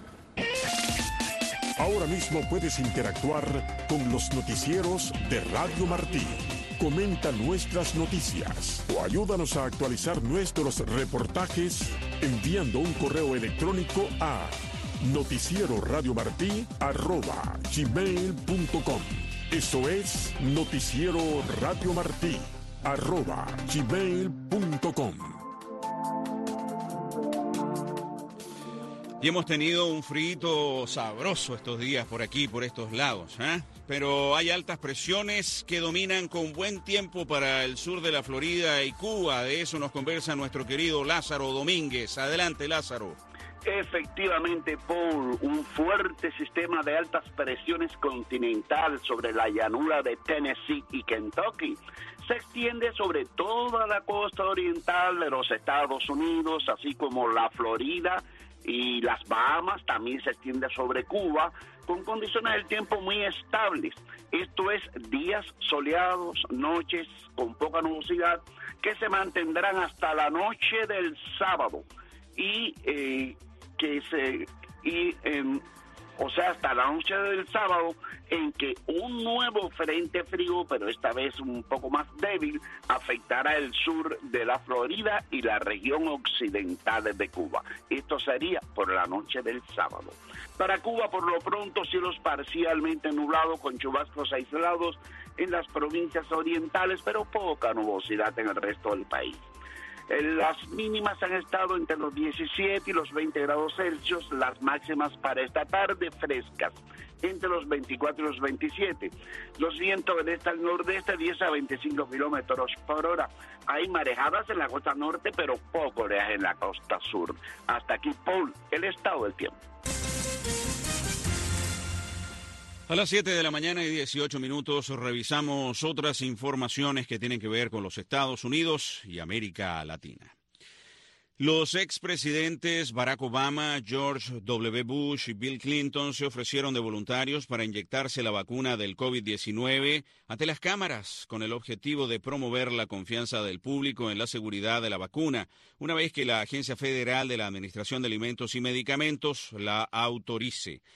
Ahora mismo puedes interactuar con los noticieros de Radio Martí. Comenta nuestras noticias o ayúdanos a actualizar nuestros reportajes enviando un correo electrónico a noticieroradiomartí arroba gmail punto com. Eso es Noticiero Radio Martí arroba gmail punto com. Y hemos tenido un frío sabroso estos días por aquí, por estos lados, ¿eh? Pero hay altas presiones que dominan con buen tiempo para el sur de la Florida y Cuba. De eso nos conversa nuestro querido Lázaro Domínguez. Adelante, Lázaro. Efectivamente, Paul, un fuerte sistema de altas presiones continental sobre la llanura de Tennessee y Kentucky se extiende sobre toda la costa oriental de los Estados Unidos, así como la Florida y las Bahamas. También se extiende sobre Cuba, con condiciones del tiempo muy estables. Esto es días soleados, noches con poca nubosidad, que se mantendrán hasta la noche del sábado. Y eh, que se y eh, o sea hasta la noche del sábado, en que un nuevo frente frío, pero esta vez un poco más débil, afectará el sur de la Florida y la región occidental de Cuba. Esto sería por la noche del sábado. Para Cuba, por lo pronto, cielos parcialmente nublados con chubascos aislados en las provincias orientales, pero poca nubosidad en el resto del país. Las mínimas han estado entre los diecisiete y los veinte grados Celsius, las máximas para esta tarde frescas, entre los veinticuatro y los veintisiete. Los vientos del este al nordeste, diez a veinticinco kilómetros por hora. Hay marejadas en la costa norte, pero poco oleaje en la costa sur. Hasta aquí, Paul, el estado del tiempo. A las siete de la mañana y dieciocho minutos revisamos otras informaciones que tienen que ver con los Estados Unidos y América Latina. Los expresidentes Barack Obama, George W. Bush y Bill Clinton se ofrecieron de voluntarios para inyectarse la vacuna del COVID diecinueve ante las cámaras con el objetivo de promover la confianza del público en la seguridad de la vacuna, una vez que la Agencia Federal de la Administración de Alimentos y Medicamentos la autorice.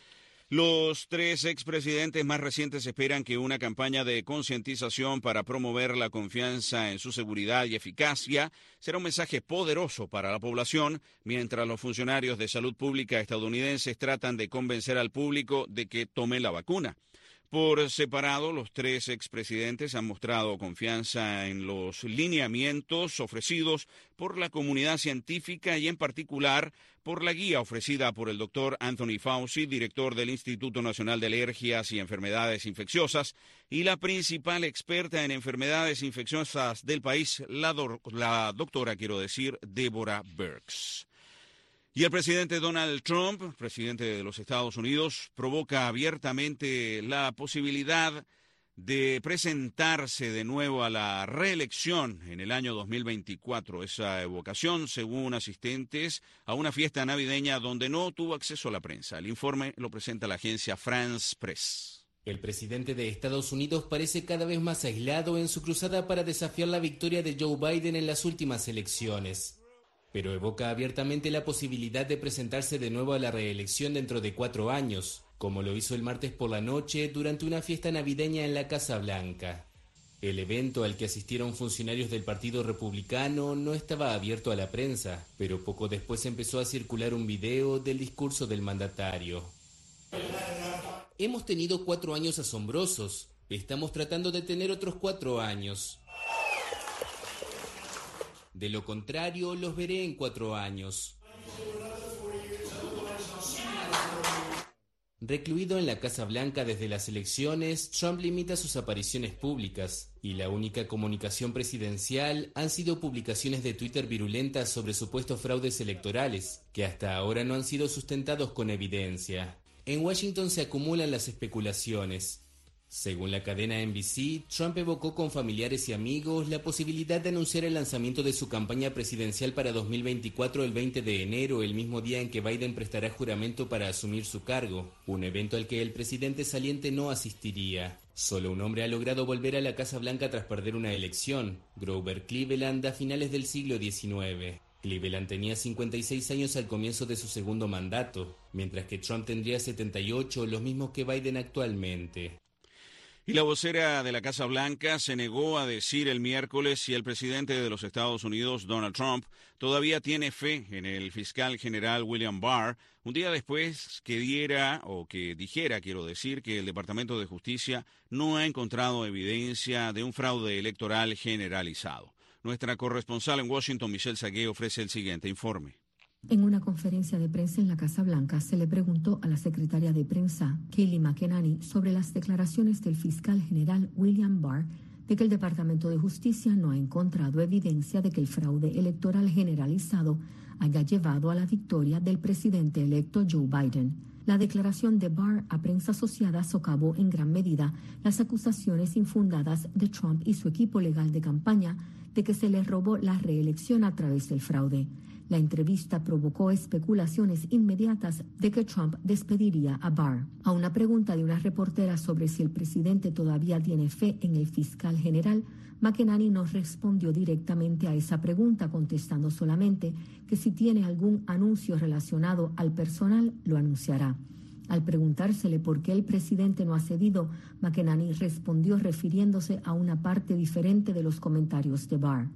Los tres expresidentes más recientes esperan que una campaña de concientización para promover la confianza en su seguridad y eficacia será un mensaje poderoso para la población, mientras los funcionarios de salud pública estadounidenses tratan de convencer al público de que tome la vacuna. Por separado, los tres expresidentes han mostrado confianza en los lineamientos ofrecidos por la comunidad científica y en particular por la guía ofrecida por el doctor Anthony Fauci, director del Instituto Nacional de Alergias y Enfermedades Infecciosas, y la principal experta en enfermedades infecciosas del país, la, do- la doctora, quiero decir, Deborah Birx. Y el presidente Donald Trump, presidente de los Estados Unidos, provoca abiertamente la posibilidad de presentarse de nuevo a la reelección en el año dos mil veinticuatro. Esa evocación, según asistentes a una fiesta navideña donde no tuvo acceso a la prensa. El informe lo presenta la agencia France Press. El presidente de Estados Unidos parece cada vez más aislado en su cruzada para desafiar la victoria de Joe Biden en las últimas elecciones, pero evoca abiertamente la posibilidad de presentarse de nuevo a la reelección dentro de cuatro años, como lo hizo el martes por la noche durante una fiesta navideña en la Casa Blanca. El evento al que asistieron funcionarios del Partido Republicano no estaba abierto a la prensa, pero poco después empezó a circular un video del discurso del mandatario. Hemos tenido cuatro años asombrosos. Estamos tratando de tener otros cuatro años. De lo contrario, los veré en cuatro años. Recluido en la Casa Blanca desde las elecciones, Trump limita sus apariciones públicas y la única comunicación presidencial han sido publicaciones de Twitter virulentas sobre supuestos fraudes electorales, que hasta ahora no han sido sustentados con evidencia. En Washington se acumulan las especulaciones. Según la cadena N B C, Trump evocó con familiares y amigos la posibilidad de anunciar el lanzamiento de su campaña presidencial para dos mil veinticuatro el veinte de enero, el mismo día en que Biden prestará juramento para asumir su cargo, un evento al que el presidente saliente no asistiría. Solo un hombre ha logrado volver a la Casa Blanca tras perder una elección, Grover Cleveland, a finales del siglo diecinueve. Cleveland tenía cincuenta y seis años al comienzo de su segundo mandato, mientras que Trump tendría setenta y ocho, los mismos que Biden actualmente. Y la vocera de la Casa Blanca se negó a decir el miércoles si el presidente de los Estados Unidos, Donald Trump, todavía tiene fe en el fiscal general William Barr, un día después que diera, o que dijera, quiero decir, que el Departamento de Justicia no ha encontrado evidencia de un fraude electoral generalizado. Nuestra corresponsal en Washington, Michelle Sagué, ofrece el siguiente informe. En una conferencia de prensa en la Casa Blanca se le preguntó a la secretaria de prensa, Kayleigh McEnany, sobre las declaraciones del fiscal general William Barr de que el Departamento de Justicia no ha encontrado evidencia de que el fraude electoral generalizado haya llevado a la victoria del presidente electo Joe Biden. La declaración de Barr a prensa asociada socavó en gran medida las acusaciones infundadas de Trump y su equipo legal de campaña de que se le robó la reelección a través del fraude. La entrevista provocó especulaciones inmediatas de que Trump despediría a Barr. A una pregunta de una reportera sobre si el presidente todavía tiene fe en el fiscal general, McEnany no respondió directamente a esa pregunta, contestando solamente que si tiene algún anuncio relacionado al personal, lo anunciará. Al preguntársele por qué el presidente no ha cedido, McEnany respondió refiriéndose a una parte diferente de los comentarios de Barr.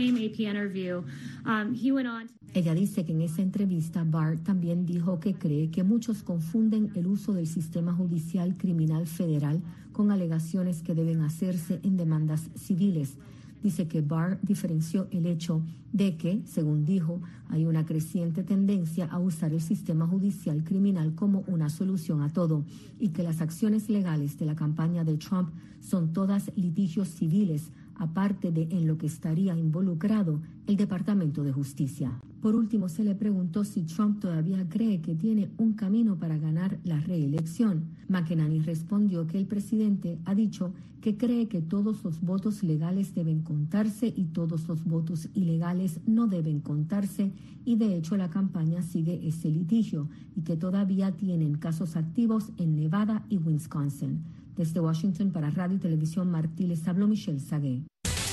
Ella dice que en esa entrevista Barr también dijo que cree que muchos confunden el uso del sistema judicial criminal federal con alegaciones que deben hacerse en demandas civiles. Dice que Barr diferenció el hecho de que, según dijo, hay una creciente tendencia a usar el sistema judicial criminal como una solución a todo y que las acciones legales de la campaña de Trump son todas litigios civiles, aparte de en lo que estaría involucrado el Departamento de Justicia. Por último, se le preguntó si Trump todavía cree que tiene un camino para ganar la reelección. McEnany respondió que el presidente ha dicho que cree que todos los votos legales deben contarse y todos los votos ilegales no deben contarse, y de hecho la campaña sigue ese litigio y que todavía tienen casos activos en Nevada y Wisconsin. Desde Washington para Radio y Televisión Martí les habló Michelle Sagué.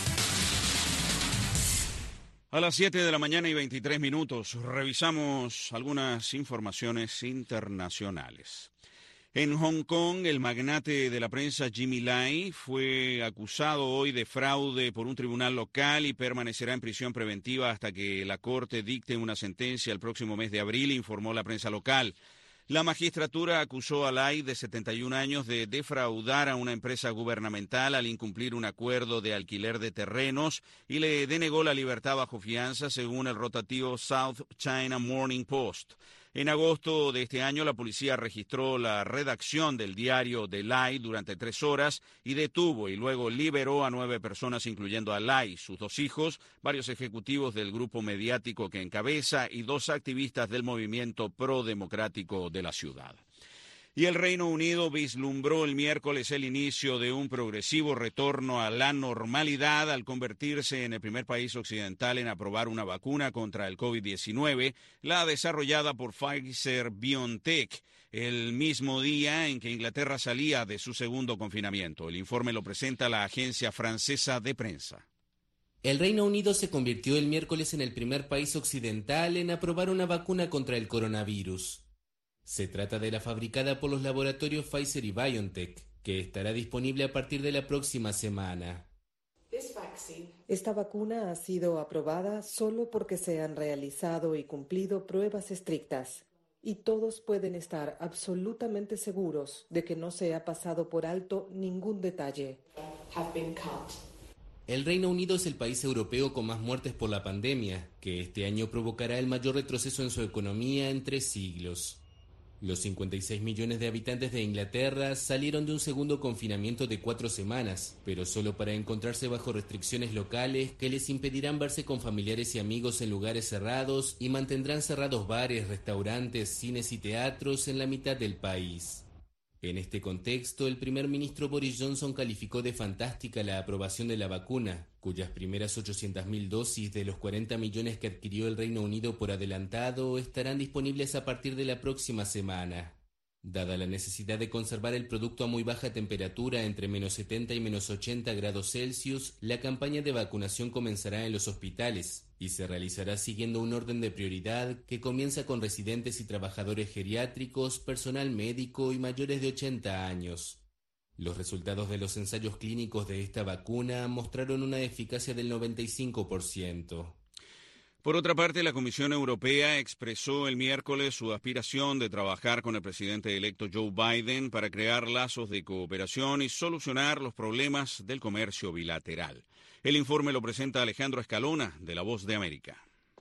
A las siete de la mañana y veintitrés minutos revisamos algunas informaciones internacionales. En Hong Kong, el magnate de la prensa Jimmy Lai fue acusado hoy de fraude por un tribunal local y permanecerá en prisión preventiva hasta que la corte dicte una sentencia el próximo mes de abril, informó la prensa local. La magistratura acusó a Lai, de setenta y un años, de defraudar a una empresa gubernamental al incumplir un acuerdo de alquiler de terrenos y le denegó la libertad bajo fianza, según el rotativo South China Morning Post. En agosto de este año, la policía registró la redacción del diario de Lai durante tres horas y detuvo y luego liberó a nueve personas, incluyendo a Lai, sus dos hijos, varios ejecutivos del grupo mediático que encabeza y dos activistas del movimiento pro-democrático de la ciudad. Y el Reino Unido vislumbró el miércoles el inicio de un progresivo retorno a la normalidad al convertirse en el primer país occidental en aprobar una vacuna contra el COVID diecinueve, la desarrollada por Pfizer-BioNTech, el mismo día en que Inglaterra salía de su segundo confinamiento. El informe lo presenta la agencia francesa de prensa. El Reino Unido se convirtió el miércoles en el primer país occidental en aprobar una vacuna contra el coronavirus. Se trata de la fabricada por los laboratorios Pfizer y BioNTech, que estará disponible a partir de la próxima semana. Esta vacuna ha sido aprobada solo porque se han realizado y cumplido pruebas estrictas, y todos pueden estar absolutamente seguros de que no se ha pasado por alto ningún detalle. El Reino Unido es el país europeo con más muertes por la pandemia, que este año provocará el mayor retroceso en su economía en tres siglos. Los cincuenta y seis millones de habitantes de Inglaterra salieron de un segundo confinamiento de cuatro semanas, pero solo para encontrarse bajo restricciones locales que les impedirán verse con familiares y amigos en lugares cerrados y mantendrán cerrados bares, restaurantes, cines y teatros en la mitad del país. En este contexto, el primer ministro Boris Johnson calificó de fantástica la aprobación de la vacuna, cuyas primeras ochocientas mil dosis de los cuarenta millones que adquirió el Reino Unido por adelantado estarán disponibles a partir de la próxima semana. Dada la necesidad de conservar el producto a muy baja temperatura entre menos setenta y menos ochenta grados Celsius, la campaña de vacunación comenzará en los hospitales y se realizará siguiendo un orden de prioridad que comienza con residentes y trabajadores geriátricos, personal médico y mayores de ochenta años. Los resultados de los ensayos clínicos de esta vacuna mostraron una eficacia del noventa y cinco por ciento. Por otra parte, la Comisión Europea expresó el miércoles su aspiración de trabajar con el presidente electo Joe Biden para crear lazos de cooperación y solucionar los problemas del comercio bilateral. El informe lo presenta Alejandro Escalona, de La Voz de América.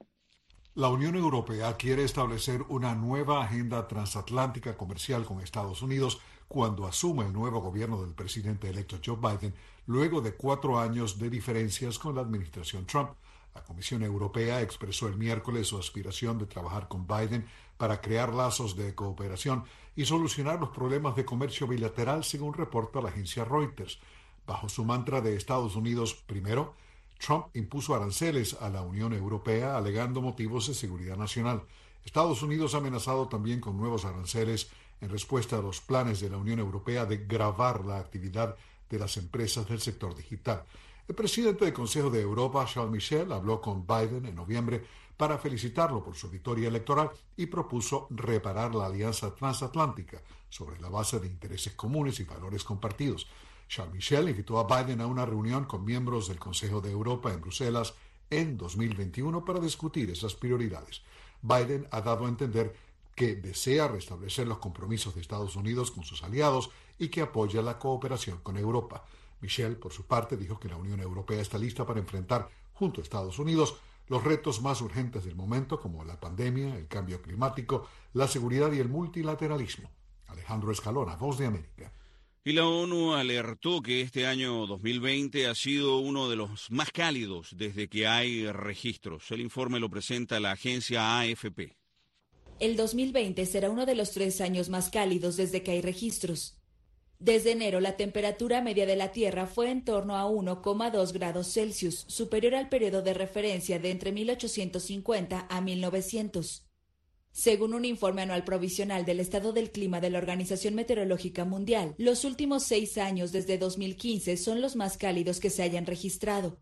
La Unión Europea quiere establecer una nueva agenda transatlántica comercial con Estados Unidos cuando asuma el nuevo gobierno del presidente electo Joe Biden, luego de cuatro años de diferencias con la administración Trump. La Comisión Europea expresó el miércoles su aspiración de trabajar con Biden para crear lazos de cooperación y solucionar los problemas de comercio bilateral, según reporta la agencia Reuters. Bajo su mantra de Estados Unidos primero, Trump impuso aranceles a la Unión Europea alegando motivos de seguridad nacional. Estados Unidos ha amenazado también con nuevos aranceles en respuesta a los planes de la Unión Europea de gravar la actividad de las empresas del sector digital. El presidente del Consejo de Europa, Charles Michel, habló con Biden en noviembre para felicitarlo por su victoria electoral y propuso reparar la alianza transatlántica sobre la base de intereses comunes y valores compartidos. Charles Michel invitó a Biden a una reunión con miembros del Consejo de Europa en Bruselas en dos mil veintiuno para discutir esas prioridades. Biden ha dado a entender que desea restablecer los compromisos de Estados Unidos con sus aliados y que apoya la cooperación con Europa. Michel, por su parte, dijo que la Unión Europea está lista para enfrentar, junto a Estados Unidos, los retos más urgentes del momento, como la pandemia, el cambio climático, la seguridad y el multilateralismo. Alejandro Escalona, Voz de América. Y la ONU alertó que este año dos mil veinte ha sido uno de los más cálidos desde que hay registros. El informe lo presenta la agencia A F P. El dos mil veinte será uno de los tres años más cálidos desde que hay registros. Desde enero, la temperatura media de la Tierra fue en torno a uno coma dos grados Celsius, superior al periodo de referencia de entre mil ochocientos cincuenta a mil novecientos. Según un informe anual provisional del estado del clima de la Organización Meteorológica Mundial, los últimos seis años desde dos mil quince son los más cálidos que se hayan registrado.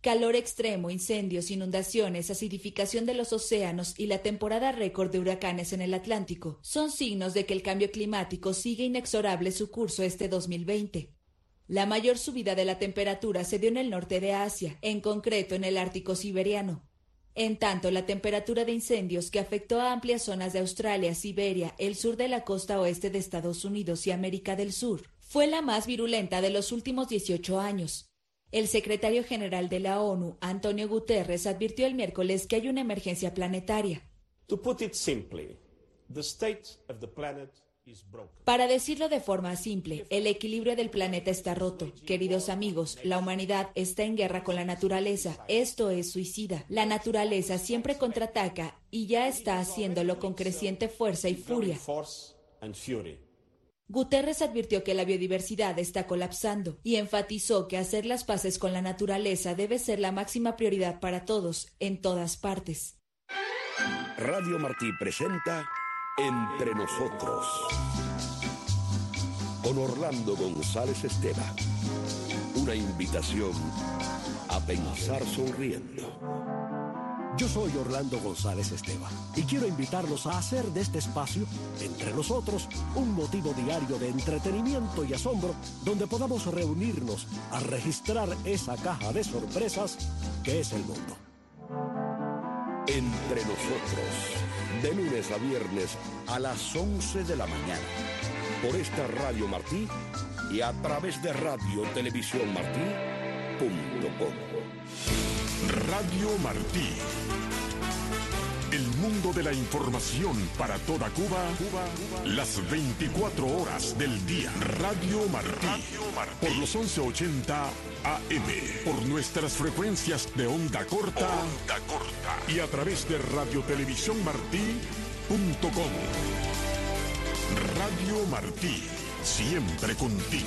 Calor extremo, incendios, inundaciones, acidificación de los océanos y la temporada récord de huracanes en el Atlántico son signos de que el cambio climático sigue inexorable su curso este dos mil veinte. La mayor subida de la temperatura se dio en el norte de Asia, en concreto en el Ártico siberiano. En tanto, la temperatura de incendios que afectó a amplias zonas de Australia, Siberia, el sur de la costa oeste de Estados Unidos y América del Sur, fue la más virulenta de los últimos dieciocho años. El secretario general de la ONU, Antonio Guterres, advirtió el miércoles que hay una emergencia planetaria. To put it simply, the state of the planet is broken. Para decirlo de forma simple, el equilibrio del planeta está roto. Queridos amigos, la humanidad está en guerra con la naturaleza. Esto es suicida. La naturaleza siempre contraataca y ya está haciéndolo con creciente fuerza y furia. Guterres advirtió que la biodiversidad está colapsando y enfatizó que hacer las paces con la naturaleza debe ser la máxima prioridad para todos, en todas partes. Radio Martí presenta Entre Nosotros con Orlando González Esteva. Una invitación a pensar sonriendo. Yo soy Orlando González Esteva y quiero invitarlos a hacer de este espacio, Entre Nosotros, un motivo diario de entretenimiento y asombro donde podamos reunirnos a registrar esa caja de sorpresas que es el mundo. Entre Nosotros, de lunes a viernes a las once de la mañana, por esta Radio Martí y a través de radio televisión martí punto com. Radio Martí. El mundo de la información para toda Cuba, Cuba, Cuba. Las veinticuatro horas del día. Radio Martí. Radio Martí. Por los once ochenta A M. Por nuestras frecuencias de onda corta. Onda corta. Y a través de radio televisión martí punto com. Radio Martí. Siempre contigo.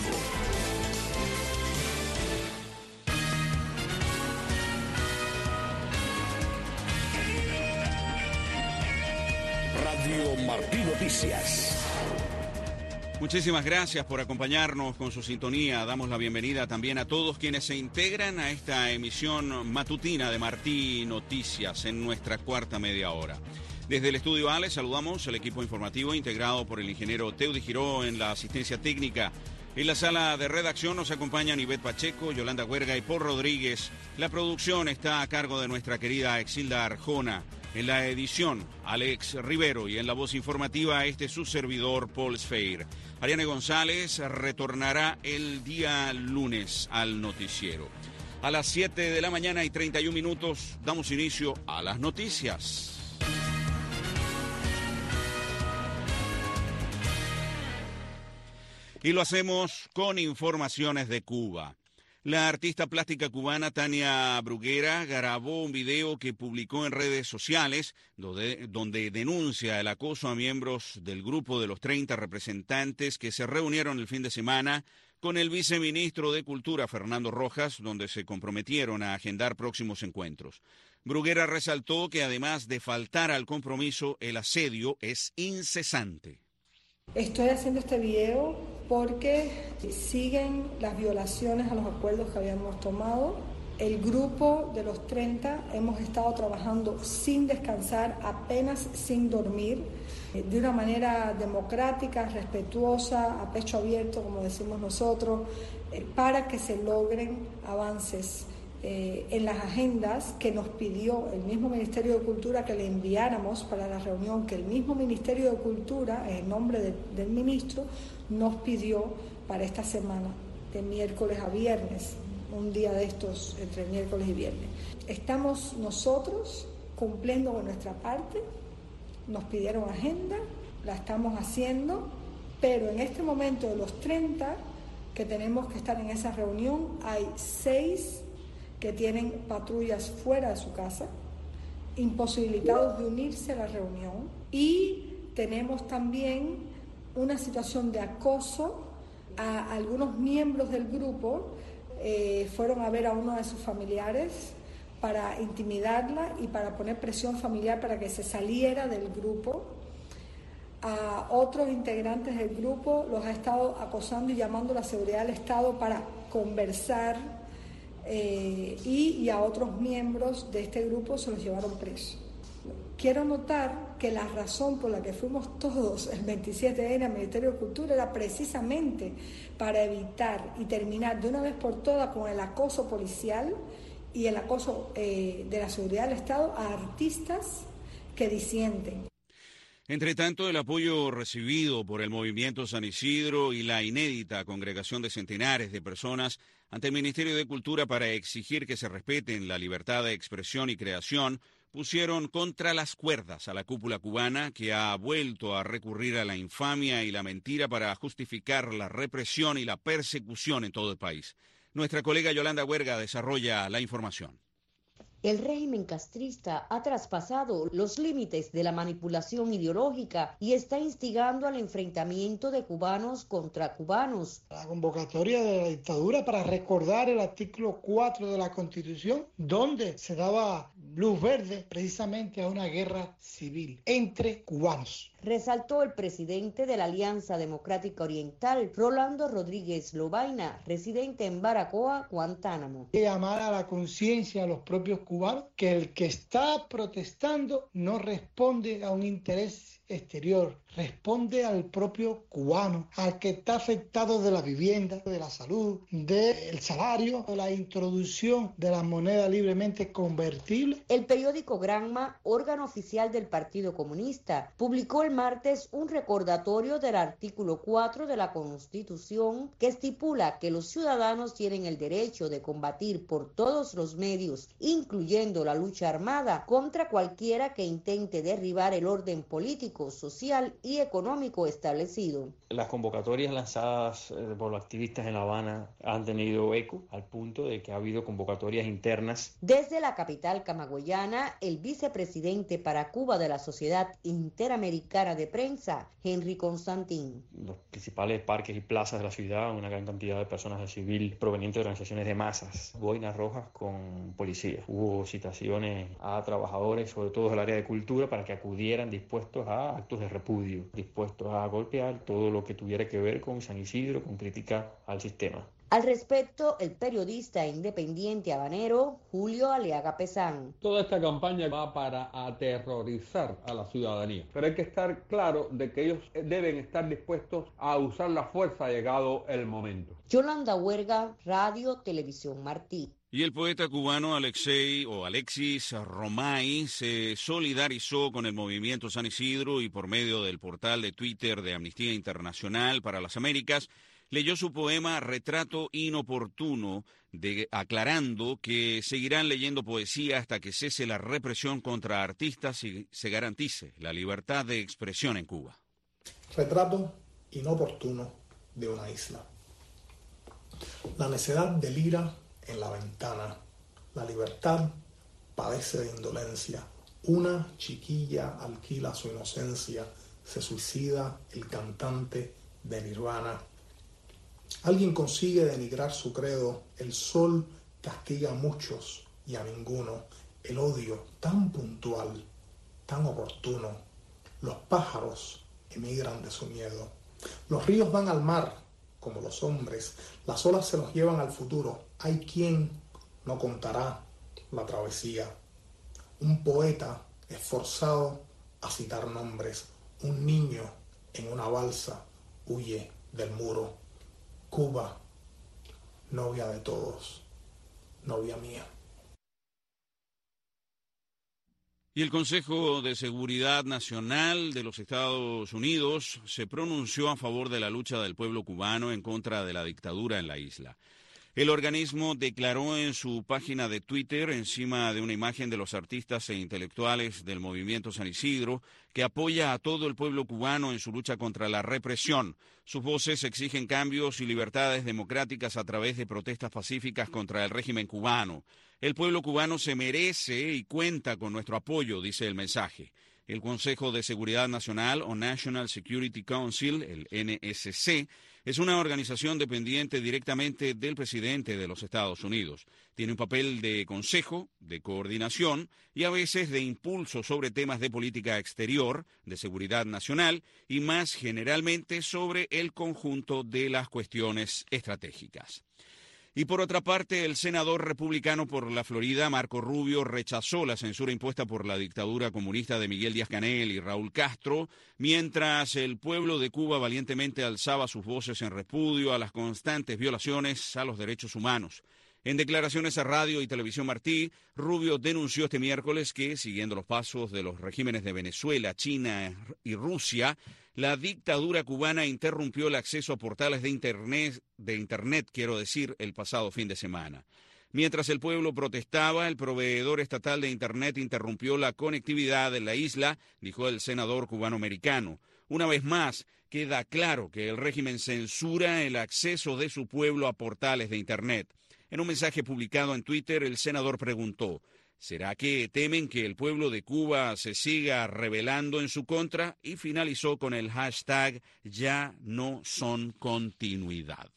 Radio Martí Noticias. Muchísimas gracias por acompañarnos con su sintonía. Damos la bienvenida también a todos quienes se integran a esta emisión matutina de Martí Noticias en nuestra cuarta media hora. Desde el Estudio A les saludamos al equipo informativo integrado por el ingeniero Teudi Giró en la asistencia técnica. En la sala de redacción nos acompañan Ivette Pacheco, Yolanda Huerga y Paul Rodríguez. La producción está a cargo de nuestra querida Exilda Arjona. En la edición, Alex Rivero, y en la voz informativa, este es su servidor, Paul Sfeir. Ariane González retornará el día lunes al noticiero. A las siete de la mañana y treinta y un minutos damos inicio a las noticias. Y lo hacemos con informaciones de Cuba. La artista plástica cubana Tania Bruguera grabó un video que publicó en redes sociales donde, donde denuncia el acoso a miembros del grupo de los treinta representantes que se reunieron el fin de semana con el viceministro de Cultura Fernando Rojas, donde se comprometieron a agendar próximos encuentros. Bruguera resaltó que además de faltar al compromiso, el asedio es incesante. Estoy haciendo este video porque siguen las violaciones a los acuerdos que habíamos tomado. El grupo de los treinta hemos estado trabajando sin descansar, apenas sin dormir, de una manera democrática, respetuosa, a pecho abierto, como decimos nosotros, para que se logren avances Eh, en las agendas que nos pidió el mismo Ministerio de Cultura que le enviáramos para la reunión, que el mismo Ministerio de Cultura, en nombre de, del ministro, nos pidió para esta semana, de miércoles a viernes, un día de estos entre miércoles y viernes. Estamos nosotros cumpliendo con nuestra parte, nos pidieron agenda, la estamos haciendo, pero en este momento de los treinta que tenemos que estar en esa reunión, hay seis que tienen patrullas fuera de su casa, imposibilitados de unirse a la reunión, y tenemos también una situación de acoso a algunos miembros del grupo. Eh, fueron a ver a uno de sus familiares para intimidarla y para poner presión familiar para que se saliera del grupo. A otros integrantes del grupo los ha estado acosando y llamando a la seguridad del Estado para conversar. eh, y, y a otros miembros de este grupo se los llevaron presos. Quiero notar que la razón por la que fuimos todos el veintisiete de enero al Ministerio de Cultura era precisamente para evitar y terminar de una vez por todas con el acoso policial y el acoso eh, de la seguridad del Estado a artistas que disienten. Entre tanto, el apoyo recibido por el Movimiento San Isidro y la inédita congregación de centenares de personas ante el Ministerio de Cultura para exigir que se respeten la libertad de expresión y creación pusieron contra las cuerdas a la cúpula cubana, que ha vuelto a recurrir a la infamia y la mentira para justificar la represión y la persecución en todo el país. Nuestra colega Yolanda Huerga desarrolla la información. El régimen castrista ha traspasado los límites de la manipulación ideológica y está instigando al enfrentamiento de cubanos contra cubanos. La convocatoria de la dictadura para recordar el artículo cuatro de la Constitución, donde se daba luz verde precisamente a una guerra civil entre cubanos. Resaltó el presidente de la Alianza Democrática Oriental, Rolando Rodríguez Lobaina, residente en Baracoa, Guantánamo. Llamar a la conciencia a los propios cubanos que el que está protestando no responde a un interés exterior, responde al propio cubano, al que está afectado de la vivienda, de la salud, del salario, de la introducción de la moneda libremente convertible. El periódico Granma, órgano oficial del Partido Comunista, publicó el martes un recordatorio del artículo cuatro de la Constitución que estipula que los ciudadanos tienen el derecho de combatir por todos los medios, incluyendo la lucha armada, contra cualquiera que intente derribar el orden político, social y económico establecido. Las convocatorias lanzadas por los activistas en La Habana han tenido eco al punto de que ha habido convocatorias internas. Desde la capital camagüeyana, el vicepresidente para Cuba de la Sociedad Interamericana de Prensa, Henry Constantín. Los principales parques y plazas de la ciudad, una gran cantidad de personas de civil provenientes de organizaciones de masas, boinas rojas con policías. Hubo citaciones a trabajadores, sobre todo del área de cultura, para que acudieran dispuestos a actos de repudio, dispuestos a golpear todo lo que tuviera que ver con San Isidro, con crítica al sistema. Al respecto, el periodista independiente habanero Julio Aliaga Pesán. Toda esta campaña va para aterrorizar a la ciudadanía, pero hay que estar claro de que ellos deben estar dispuestos a usar la fuerza llegado el momento. Yolanda Huerga, Radio Televisión Martí. Y el poeta cubano Alexei o Alexis Romay se solidarizó con el movimiento San Isidro y por medio del portal de Twitter de Amnistía Internacional para las Américas leyó su poema Retrato Inoportuno, de, aclarando que seguirán leyendo poesía hasta que cese la represión contra artistas y se garantice la libertad de expresión en Cuba. Retrato inoportuno de una isla. La necedad delira en la ventana, la libertad padece de indolencia, una chiquilla alquila su inocencia, se suicida el cantante de Nirvana. Alguien consigue denigrar su credo, el sol castiga a muchos y a ninguno, el odio tan puntual, tan oportuno, los pájaros emigran de su miedo, los ríos van al mar como los hombres, las olas se los llevan al futuro, hay quien no contará la travesía. Un poeta esforzado a citar nombres, un niño en una balsa huye del muro. Cuba, novia de todos, novia mía. Y el Consejo de Seguridad Nacional de los Estados Unidos se pronunció a favor de la lucha del pueblo cubano en contra de la dictadura en la isla. El organismo declaró en su página de Twitter, encima de una imagen de los artistas e intelectuales del movimiento San Isidro, que apoya a todo el pueblo cubano en su lucha contra la represión. Sus voces exigen cambios y libertades democráticas a través de protestas pacíficas contra el régimen cubano. El pueblo cubano se merece y cuenta con nuestro apoyo, dice el mensaje. El Consejo de Seguridad Nacional o National Security Council, el N S C, es una organización dependiente directamente del presidente de los Estados Unidos. Tiene un papel de consejo, de coordinación y a veces de impulso sobre temas de política exterior, de seguridad nacional y más generalmente sobre el conjunto de las cuestiones estratégicas. Y por otra parte, el senador republicano por la Florida, Marco Rubio, rechazó la censura impuesta por la dictadura comunista de Miguel Díaz-Canel y Raúl Castro, mientras el pueblo de Cuba valientemente alzaba sus voces en repudio a las constantes violaciones a los derechos humanos. En declaraciones a Radio y Televisión Martí, Rubio denunció este miércoles que, siguiendo los pasos de los regímenes de Venezuela, China y Rusia, la dictadura cubana interrumpió el acceso a portales de Internet, de Internet, quiero decir, el pasado fin de semana. Mientras el pueblo protestaba, el proveedor estatal de Internet interrumpió la conectividad de la isla, dijo el senador cubano-americano. Una vez más, queda claro que el régimen censura el acceso de su pueblo a portales de Internet. En un mensaje publicado en Twitter, el senador preguntó: ¿será que temen que el pueblo de Cuba se siga rebelando en su contra? Y finalizó con el hashtag Ya no son continuidad.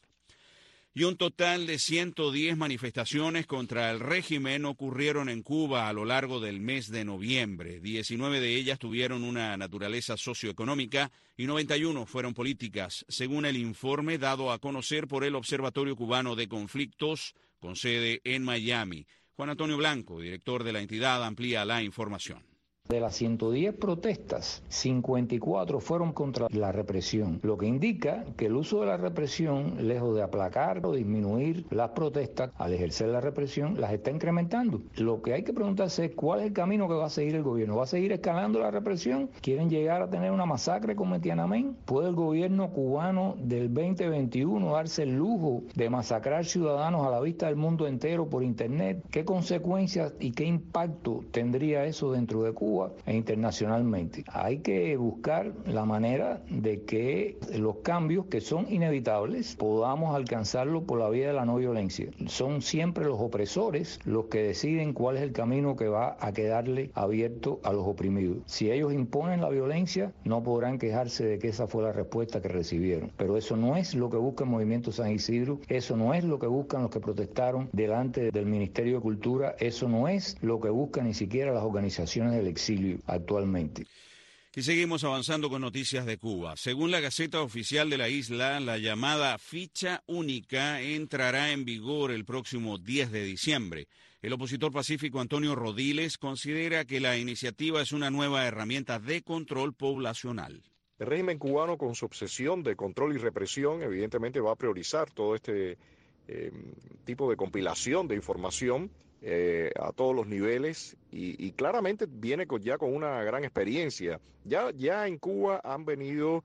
Y un total de ciento diez manifestaciones contra el régimen ocurrieron en Cuba a lo largo del mes de noviembre. diecinueve de ellas tuvieron una naturaleza socioeconómica y noventa y uno fueron políticas, según el informe dado a conocer por el Observatorio Cubano de Conflictos, con sede en Miami. Juan Antonio Blanco, director de la entidad, amplía la información. De las ciento diez protestas, cincuenta y cuatro fueron contra la represión, lo que indica que el uso de la represión, lejos de aplacar o disminuir las protestas, al ejercer la represión, las está incrementando. Lo que hay que preguntarse es cuál es el camino que va a seguir el gobierno. ¿Va a seguir escalando la represión? ¿Quieren llegar a tener una masacre como en Tiananmen? ¿Puede el gobierno cubano del veinte veintiuno darse el lujo de masacrar ciudadanos a la vista del mundo entero por Internet? ¿Qué consecuencias y qué impacto tendría eso dentro de Cuba e internacionalmente? Hay que buscar la manera de que los cambios que son inevitables podamos alcanzarlo por la vía de la no violencia. Son siempre los opresores los que deciden cuál es el camino que va a quedarle abierto a los oprimidos. Si ellos imponen la violencia, no podrán quejarse de que esa fue la respuesta que recibieron. Pero eso no es lo que busca el Movimiento San Isidro, eso no es lo que buscan los que protestaron delante del Ministerio de Cultura, eso no es lo que buscan ni siquiera las organizaciones del exilio actualmente. Y seguimos avanzando con noticias de Cuba. Según la Gaceta Oficial de la isla, la llamada ficha única entrará en vigor el próximo diez de diciembre. El opositor pacífico Antonio Rodiles considera que la iniciativa es una nueva herramienta de control poblacional. El régimen cubano, con su obsesión de control y represión, evidentemente va a priorizar todo este eh, tipo de compilación de información Eh, a todos los niveles y, y claramente viene con, ya con una gran experiencia. Ya, ya en Cuba han venido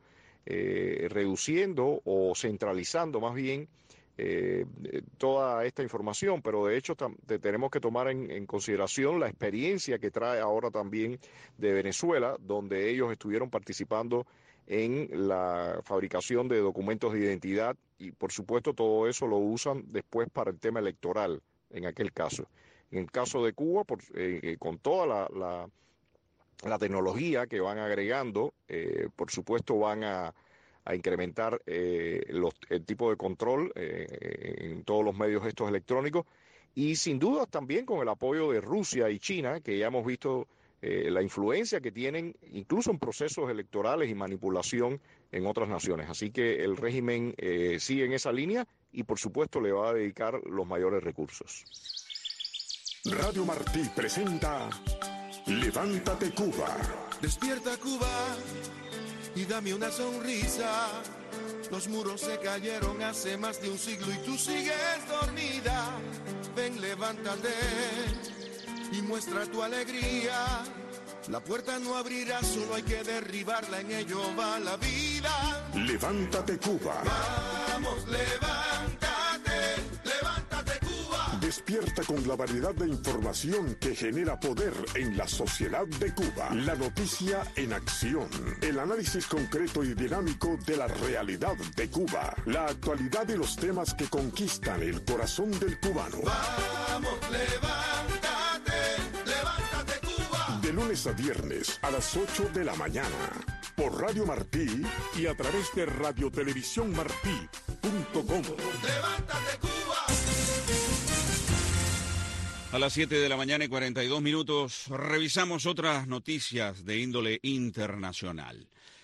eh, reduciendo o centralizando más bien eh, toda esta información, pero de hecho tam, te, tenemos que tomar en, en consideración la experiencia que trae ahora también de Venezuela, donde ellos estuvieron participando en la fabricación de documentos de identidad y por supuesto todo eso lo usan después para el tema electoral en aquel caso. En el caso de Cuba, por, eh, con toda la, la, la tecnología que van agregando, eh, por supuesto van a, a incrementar eh, los, el tipo de control eh, en todos los medios estos electrónicos y sin duda también con el apoyo de Rusia y China, que ya hemos visto eh, la influencia que tienen incluso en procesos electorales y manipulación en otras naciones. Así que el régimen eh, sigue en esa línea y por supuesto le va a dedicar los mayores recursos. Radio Martí presenta Levántate Cuba. Despierta Cuba y dame una sonrisa. Los muros se cayeron hace más de un siglo y tú sigues dormida. Ven, levántate y muestra tu alegría. La puerta no abrirá, solo hay que derribarla, en ello va la vida. Levántate Cuba. Vamos, levántate, levántate Cuba. Despierta con la variedad de información que genera poder en la sociedad de Cuba. La noticia en acción. El análisis concreto y dinámico de la realidad de Cuba. La actualidad y los temas que conquistan el corazón del cubano. Vamos, levántate, levántate Cuba. De lunes a viernes a las ocho de la mañana. Por Radio Martí y a través de radio televisión martí punto com. Levántate Cuba. A las siete de la mañana y cuarenta y dos minutos revisamos otras noticias de índole internacional.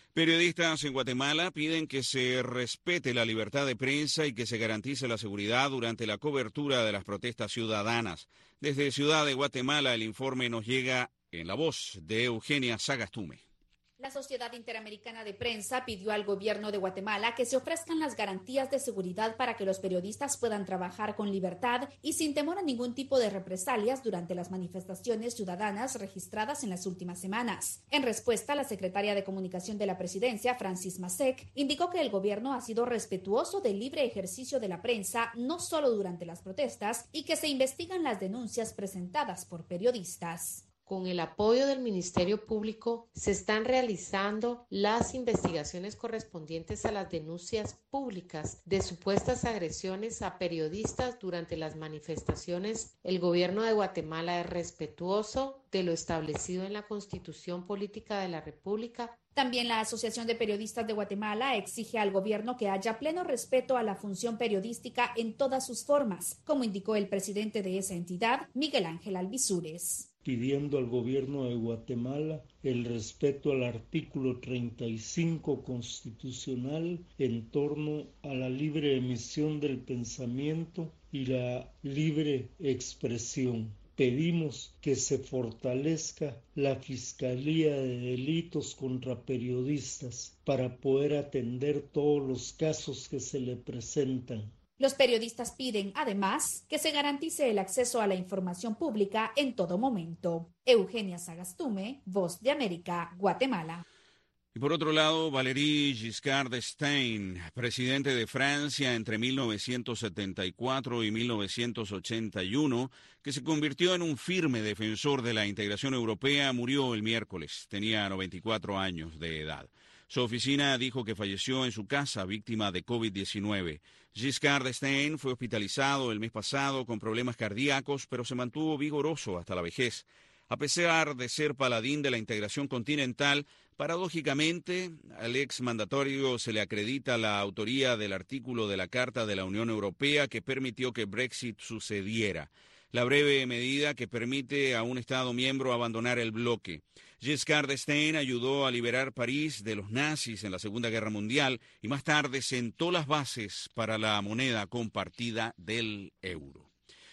Periodistas en Guatemala piden que se respete la libertad de prensa y que se garantice la seguridad durante la cobertura de las protestas ciudadanas. Desde Ciudad de Guatemala, el informe nos llega en la voz de Eugenia Sagastume. La Sociedad Interamericana de Prensa pidió al gobierno de Guatemala que se ofrezcan las garantías de seguridad para que los periodistas puedan trabajar con libertad y sin temor a ningún tipo de represalias durante las manifestaciones ciudadanas registradas en las últimas semanas. En respuesta, la secretaria de Comunicación de la Presidencia, Francis Masek, indicó que el gobierno ha sido respetuoso del libre ejercicio de la prensa no solo durante las protestas y que se investigan las denuncias presentadas por periodistas. Con el apoyo del Ministerio Público, se están realizando las investigaciones correspondientes a las denuncias públicas de supuestas agresiones a periodistas durante las manifestaciones. El gobierno de Guatemala es respetuoso de lo establecido en la Constitución Política de la República. También la Asociación de Periodistas de Guatemala exige al gobierno que haya pleno respeto a la función periodística en todas sus formas, como indicó el presidente de esa entidad, Miguel Ángel Alvisures. Pidiendo al gobierno de Guatemala el respeto al artículo treinta y cinco constitucional en torno a la libre emisión del pensamiento y la libre expresión. Pedimos que se fortalezca la Fiscalía de Delitos contra Periodistas para poder atender todos los casos que se le presentan. Los periodistas piden, además, que se garantice el acceso a la información pública en todo momento. Eugenia Sagastume, Voz de América, Guatemala. Y por otro lado, Valéry Giscard d'Estaing, presidente de Francia entre mil novecientos setenta y cuatro y mil novecientos ochenta y uno, que se convirtió en un firme defensor de la integración europea, murió el miércoles. Tenía noventa y cuatro años de edad. Su oficina dijo que falleció en su casa víctima de COVID diecinueve. Giscard d'Estaing fue hospitalizado el mes pasado con problemas cardíacos, pero se mantuvo vigoroso hasta la vejez. A pesar de ser paladín de la integración continental, paradójicamente, al ex mandatario se le acredita la autoría del artículo de la Carta de la Unión Europea que permitió que Brexit sucediera. La breve medida que permite a un Estado miembro abandonar el bloque. Giscard d'Estaing ayudó a liberar París de los nazis en la Segunda Guerra Mundial y más tarde sentó las bases para la moneda compartida del euro.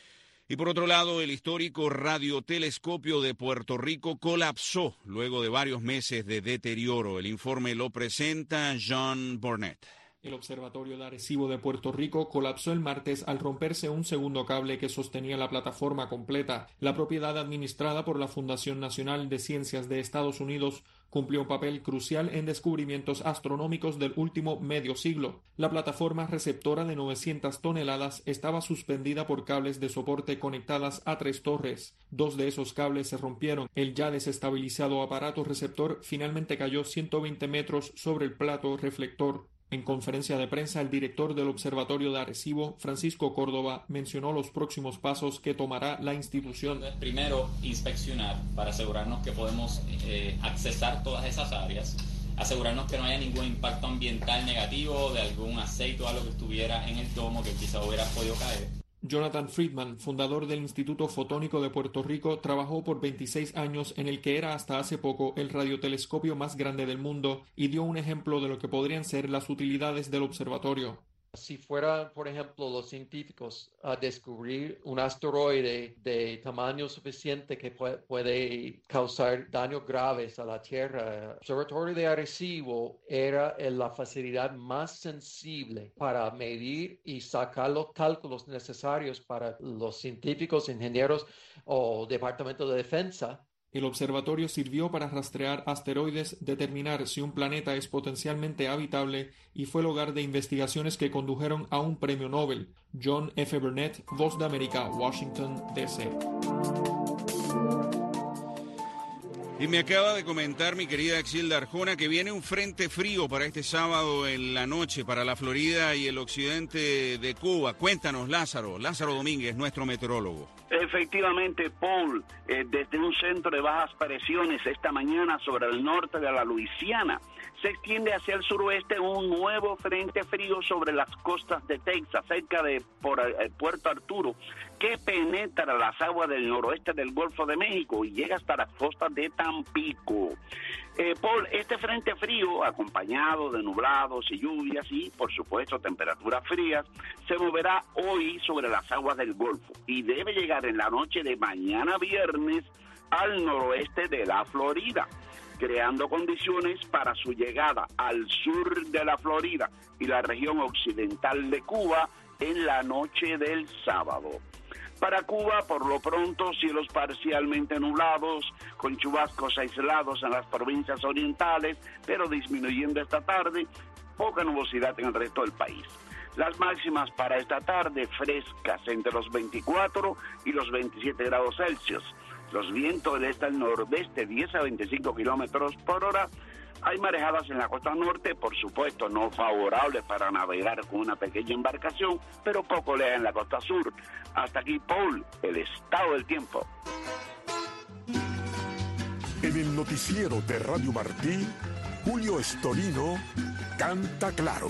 Y por otro lado, el histórico radiotelescopio de Puerto Rico colapsó luego de varios meses de deterioro. El informe lo presenta John Burnett. El Observatorio de Arecibo de Puerto Rico colapsó el martes al romperse un segundo cable que sostenía la plataforma completa. La propiedad administrada por la Fundación Nacional de Ciencias de Estados Unidos cumplió un papel crucial en descubrimientos astronómicos del último medio siglo. La plataforma receptora de novecientas toneladas estaba suspendida por cables de soporte conectadas a tres torres. Dos de esos cables se rompieron. El ya desestabilizado aparato receptor finalmente cayó ciento veinte metros sobre el plato reflector. En conferencia de prensa, el director del Observatorio de Arecibo, Francisco Córdoba, mencionó los próximos pasos que tomará la institución. Primero, inspeccionar para asegurarnos que podemos eh, accesar todas esas áreas, asegurarnos que no haya ningún impacto ambiental negativo de algún aceite o algo que estuviera en el domo que quizá hubiera podido caer. Jonathan Friedman, fundador del Instituto Fotónico de Puerto Rico, trabajó por veintiséis años en el que era hasta hace poco el radiotelescopio más grande del mundo y dio un ejemplo de lo que podrían ser las utilidades del observatorio. Si fuera, por ejemplo, los científicos a descubrir un asteroide de tamaño suficiente que puede, puede causar daños graves a la Tierra, el Observatorio de Arecibo era la facilidad más sensible para medir y sacar los cálculos necesarios para los científicos, ingenieros o Departamento de Defensa. El observatorio sirvió para rastrear asteroides, determinar si un planeta es potencialmente habitable y fue el hogar de investigaciones que condujeron a un premio Nobel. John F. Burnett, Voz de América, Washington, D C Y me acaba de comentar mi querida Exilda Arjona que viene un frente frío para este sábado en la noche para la Florida y el occidente de Cuba. Cuéntanos, Lázaro, Lázaro Domínguez, nuestro meteorólogo. Efectivamente, Paul, eh, desde un centro de bajas presiones esta mañana sobre el norte de la Luisiana, se extiende hacia el suroeste un nuevo frente frío sobre las costas de Texas, cerca de por, eh, Puerto Arturo, que penetra las aguas del noroeste del Golfo de México y llega hasta las costas de Tampico. Eh, Paul, este frente frío, acompañado de nublados y lluvias y, por supuesto, temperaturas frías, se moverá hoy sobre las aguas del Golfo y debe llegar en la noche de mañana viernes al noroeste de la Florida, creando condiciones para su llegada al sur de la Florida y la región occidental de Cuba en la noche del sábado. Para Cuba, por lo pronto, cielos parcialmente nublados, con chubascos aislados en las provincias orientales, pero disminuyendo esta tarde, poca nubosidad en el resto del país. Las máximas para esta tarde frescas entre los veinticuatro y los veintisiete grados Celsius. Los vientos del este al nordeste, diez a veinticinco kilómetros por hora. Hay marejadas en la costa norte, por supuesto no favorables para navegar con una pequeña embarcación, pero poco lejos en la costa sur. Hasta aquí, Paul, el estado del tiempo. En el noticiero de Radio Martí, Julio Estorino canta claro.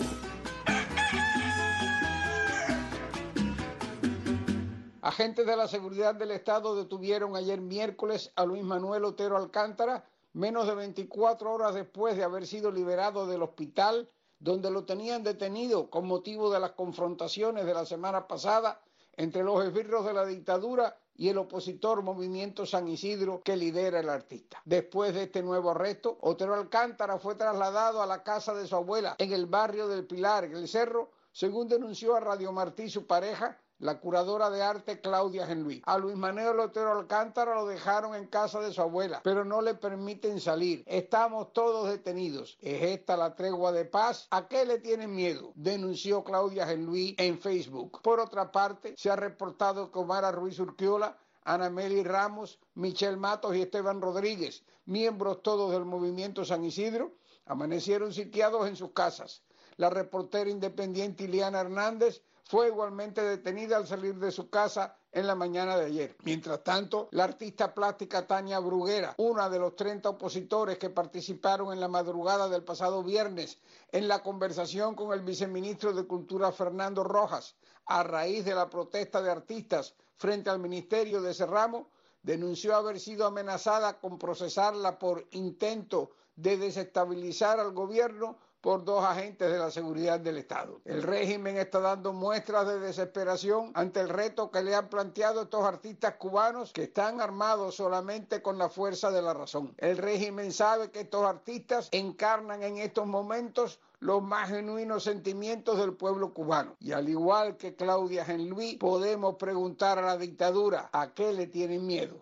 Agentes de la Seguridad del Estado detuvieron ayer miércoles a Luis Manuel Otero Alcántara, menos de veinticuatro horas después de haber sido liberado del hospital donde lo tenían detenido con motivo de las confrontaciones de la semana pasada entre los esbirros de la dictadura y el opositor Movimiento San Isidro que lidera el artista. Después de este nuevo arresto, Otero Alcántara fue trasladado a la casa de su abuela en el barrio del Pilar, en el Cerro, según denunció a Radio Martí su pareja, la curadora de arte Claudia Genluí. A Luis Manuel Otero Alcántara lo dejaron en casa de su abuela, pero no le permiten salir. Estamos todos detenidos. ¿Es esta la tregua de paz? ¿A qué le tienen miedo?, denunció Claudia Genluí en Facebook. Por otra parte, se ha reportado que Omar Ruiz Urquiola, Ana Meli Ramos, Michelle Matos y Esteban Rodríguez, miembros todos del Movimiento San Isidro, amanecieron sitiados en sus casas. La reportera independiente Ileana Hernández fue igualmente detenida al salir de su casa en la mañana de ayer. Mientras tanto, la artista plástica Tania Bruguera, una de los treinta opositores que participaron en la madrugada del pasado viernes en la conversación con el viceministro de Cultura Fernando Rojas, a raíz de la protesta de artistas frente al ministerio de ese ramo, denunció haber sido amenazada con procesarla por intento de desestabilizar al gobierno por dos agentes de la seguridad del Estado. El régimen está dando muestras de desesperación ante el reto que le han planteado estos artistas cubanos que están armados solamente con la fuerza de la razón. El régimen sabe que estos artistas encarnan en estos momentos los más genuinos sentimientos del pueblo cubano. Y al igual que Claudia Genluí, podemos preguntar a la dictadura ¿a qué le tienen miedo?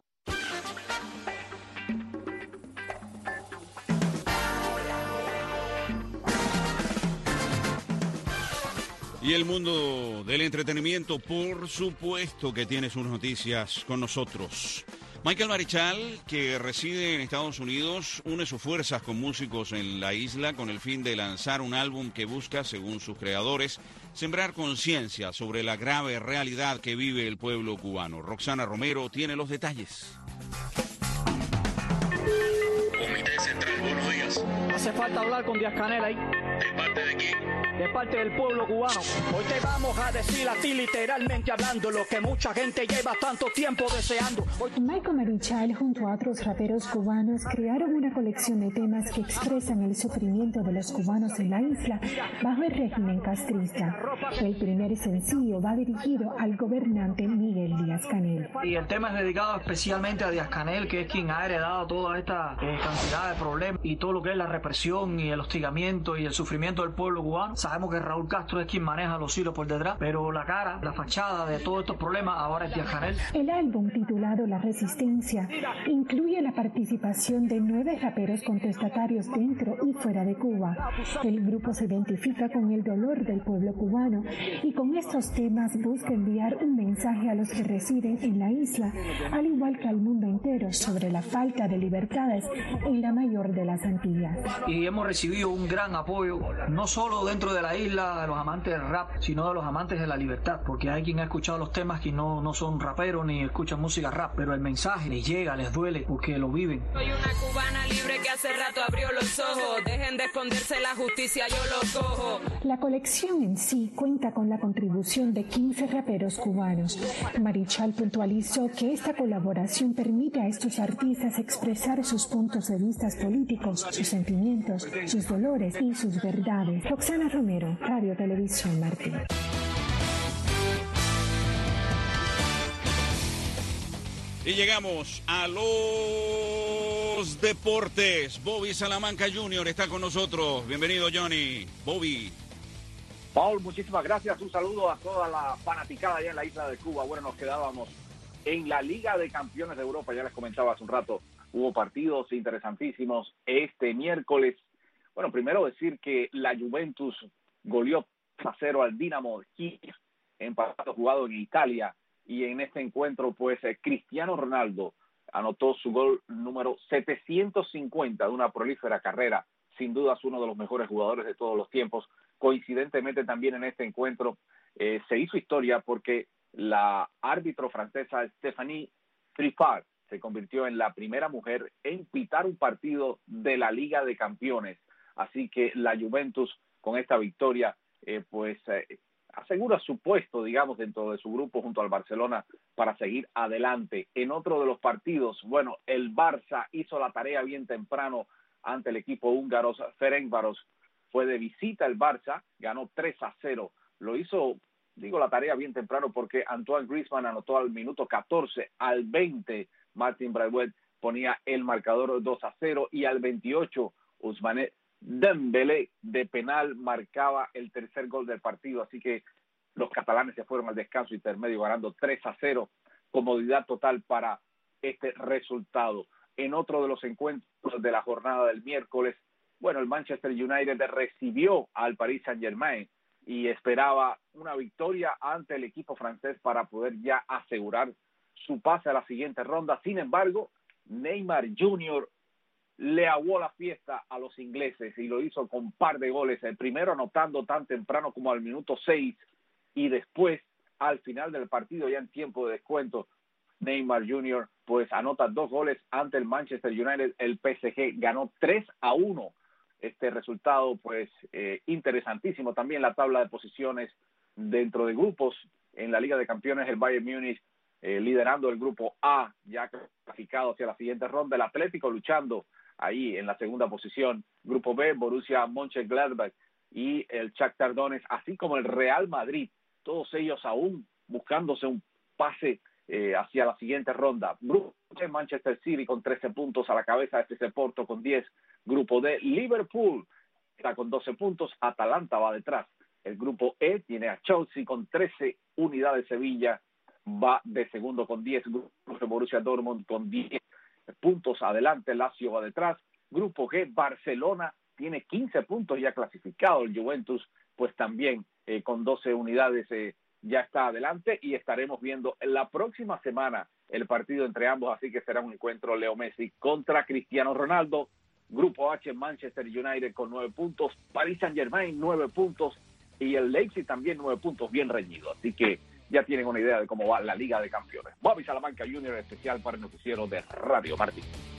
Y el mundo del entretenimiento, por supuesto que tiene sus noticias con nosotros. Michael Marichal, que reside en Estados Unidos, une sus fuerzas con músicos en la isla con el fin de lanzar un álbum que busca, según sus creadores, sembrar conciencia sobre la grave realidad que vive el pueblo cubano. Roxana Romero tiene los detalles. Comité Central, buenos días. Hace falta hablar con Díaz-Canel ahí. ¿De parte de quién? De parte del pueblo cubano. Hoy te vamos a decir a ti literalmente hablando lo que mucha gente lleva tanto tiempo deseando. Hoy... Michael Marichal junto a otros raperos cubanos crearon una colección de temas que expresan el sufrimiento de los cubanos en la isla bajo el régimen castrista. El primer sencillo va dirigido al gobernante Miguel Díaz-Canel. Y el tema es dedicado especialmente a Díaz-Canel, que es quien ha heredado toda esta eh, cantidad de problemas y todo lo que es la represión y el hostigamiento y el sufrimiento del pueblo cubano. Sabemos que Raúl Castro es quien maneja los hilos por detrás, pero la cara, la fachada de todos estos problemas ahora es Díaz-Canel. El álbum titulado La Resistencia incluye la participación de nueve raperos contestatarios dentro y fuera de Cuba. El grupo se identifica con el dolor del pueblo cubano y con estos temas busca enviar un mensaje a los que residen en la isla, al igual que al mundo entero, sobre la falta de libertades en la mayor de las Antillas. y hemos recibido un gran apoyo, no solo dentro de la isla de los amantes del rap, sino de los amantes de la libertad, porque hay quien ha escuchado los temas que no, no son raperos ni escuchan música rap, pero el mensaje les llega, les duele, porque lo viven. Soy una cubana libre que hace rato abrió los ojos, dejen de esconderse la justicia, yo los cojo. La colección en sí cuenta con la contribución de quince raperos cubanos. Marichal puntualizó que esta colaboración permite a estos artistas expresar sus puntos de vista políticos, sus sentimientos, sus dolores y sus verdades. Roxana Romero, Radio Televisión Martí. Y llegamos a los deportes. Bobby Salamanca junior está con nosotros. Bienvenido, Johnny. Bobby. Paul, muchísimas gracias. Un saludo a toda la fanaticada allá en la isla de Cuba. Bueno, nos quedábamos en la Liga de Campeones de Europa. Ya les comentaba hace un rato, hubo partidos interesantísimos este miércoles. Bueno, primero decir que la Juventus goleó a cero al Dinamo Kiev en partido jugado en Italia. Y en este encuentro, pues, eh, Cristiano Ronaldo anotó su gol número setecientos cincuenta de una prolífera carrera. Sin duda es uno de los mejores jugadores de todos los tiempos. Coincidentemente también en este encuentro eh, se hizo historia porque la árbitro francesa Stéphanie Triffard se convirtió en la primera mujer en pitar un partido de la Liga de Campeones. Así que la Juventus con esta victoria eh, pues eh, asegura su puesto, digamos, dentro de su grupo junto al Barcelona para seguir adelante. En otro de los partidos, bueno, el Barça hizo la tarea bien temprano ante el equipo húngaro Ferencváros. Fue de visita el Barça, ganó tres a cero. Lo hizo, digo, la tarea bien temprano porque Antoine Griezmann anotó al minuto catorce, al veinte Martin Braithwaite ponía el marcador dos a cero y al veintiocho Ousmane Dembélé de penal marcaba el tercer gol del partido. Así que los catalanes se fueron al descanso intermedio ganando tres a cero. Comodidad total para este resultado. En otro de los encuentros de la jornada del miércoles, bueno, el Manchester United recibió al Paris Saint-Germain y esperaba una victoria ante el equipo francés para poder ya asegurar su pase a la siguiente ronda. Sin embargo, Neymar junior le aguó la fiesta a los ingleses y lo hizo con un par de goles. El primero anotando tan temprano como al minuto seis y después, al final del partido, ya en tiempo de descuento, Neymar junior pues anota dos goles ante el Manchester United. El P S G ganó tres a uno. Este resultado pues eh, interesantísimo. También la tabla de posiciones dentro de grupos en la Liga de Campeones, el Bayern Múnich eh, liderando el grupo A, ya clasificado hacia la siguiente ronda. El Atlético luchando ahí en la segunda posición. Grupo B, Borussia Mönchengladbach y el Shakhtar Donetsk, así como el Real Madrid, todos ellos aún buscándose un pase eh, hacia la siguiente ronda. Grupo C, Manchester City con trece puntos a la cabeza, F C Porto con diez. Grupo D, Liverpool está con doce puntos, Atalanta va detrás. El grupo E tiene a Chelsea con trece unidades, Sevilla va de segundo con diez, grupo de Borussia Dortmund con diez puntos adelante, Lazio va detrás. Grupo G, Barcelona tiene quince puntos ya clasificado, el Juventus pues también eh, con doce unidades eh, ya está adelante y estaremos viendo la próxima semana el partido entre ambos, así que será un encuentro Leo Messi contra Cristiano Ronaldo. Grupo H, Manchester United con nueve puntos, Paris Saint-Germain nueve puntos y el Leipzig también nueve puntos, bien reñido. Así que ya tienen una idea de cómo va la Liga de Campeones. Bobby Salamanca junior especial para el noticiero de Radio Martí.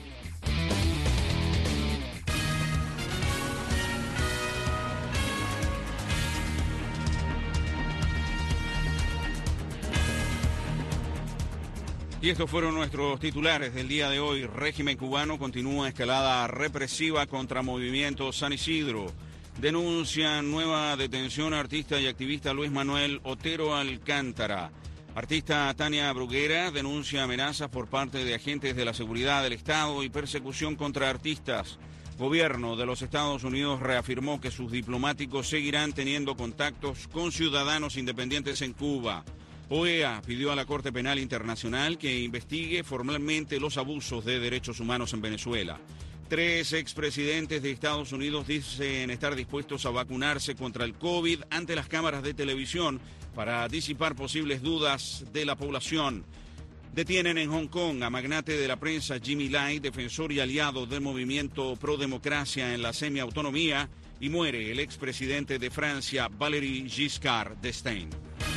Y estos fueron nuestros titulares del día de hoy. Régimen cubano continúa escalada represiva contra Movimiento San Isidro. Denuncian nueva detención a artista y activista Luis Manuel Otero Alcántara. Artista Tania Bruguera denuncia amenazas por parte de agentes de la seguridad del Estado y persecución contra artistas. Gobierno de los Estados Unidos reafirmó que sus diplomáticos seguirán teniendo contactos con ciudadanos independientes en Cuba. O E A pidió a la Corte Penal Internacional que investigue formalmente los abusos de derechos humanos en Venezuela. Tres expresidentes de Estados Unidos dicen estar dispuestos a vacunarse contra el COVID ante las cámaras de televisión para disipar posibles dudas de la población. Detienen en Hong Kong a magnate de la prensa Jimmy Lai, defensor y aliado del movimiento pro democracia en la semiautonomía, y muere el expresidente de Francia, Valéry Giscard d'Estaing.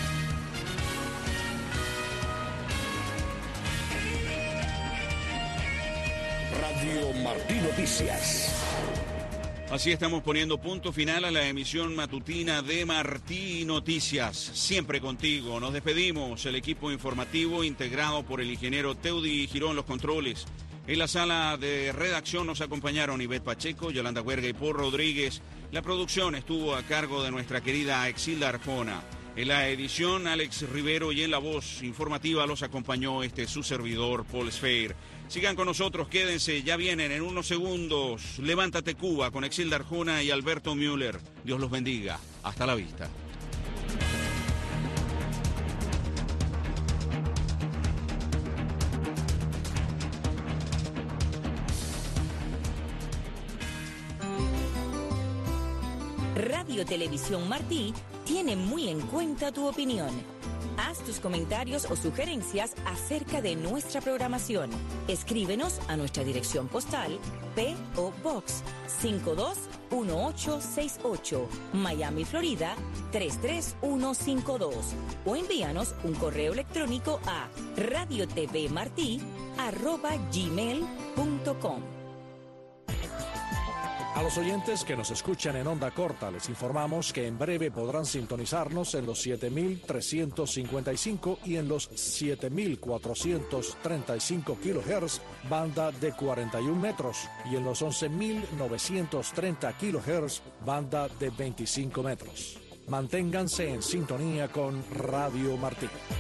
Radio Martí Noticias. Así estamos poniendo punto final a la emisión matutina de Martí Noticias. Siempre contigo. Nos despedimos. El equipo informativo integrado por el ingeniero Teudi Girón, los controles. En la sala de redacción nos acompañaron Ivette Pacheco, Yolanda Huerga y Paul Rodríguez. La producción estuvo a cargo de nuestra querida Exilda Arjona. En la edición, Alex Rivero, y en la voz informativa los acompañó este su servidor, Paul Sfeir. Sigan con nosotros, quédense, ya vienen en unos segundos. Levántate Cuba con Exilda Arjona y Alberto Müller. Dios los bendiga. Hasta la vista. Radio Televisión Martí tiene muy en cuenta tu opinión. Haz tus comentarios o sugerencias acerca de nuestra programación. Escríbenos a nuestra dirección postal P O Box cinco dos uno ocho seis ocho, Miami, Florida tres tres uno cinco dos, o envíanos un correo electrónico a radiotvmartí arroba gmail punto com. A los oyentes que nos escuchan en onda corta, les informamos que en breve podrán sintonizarnos en los siete mil trescientos cincuenta y cinco y en los siete mil cuatrocientos treinta y cinco kilohertz, banda de cuarenta y un metros, y en los once mil novecientos treinta kilohertz, banda de veinticinco metros. Manténganse en sintonía con Radio Martí.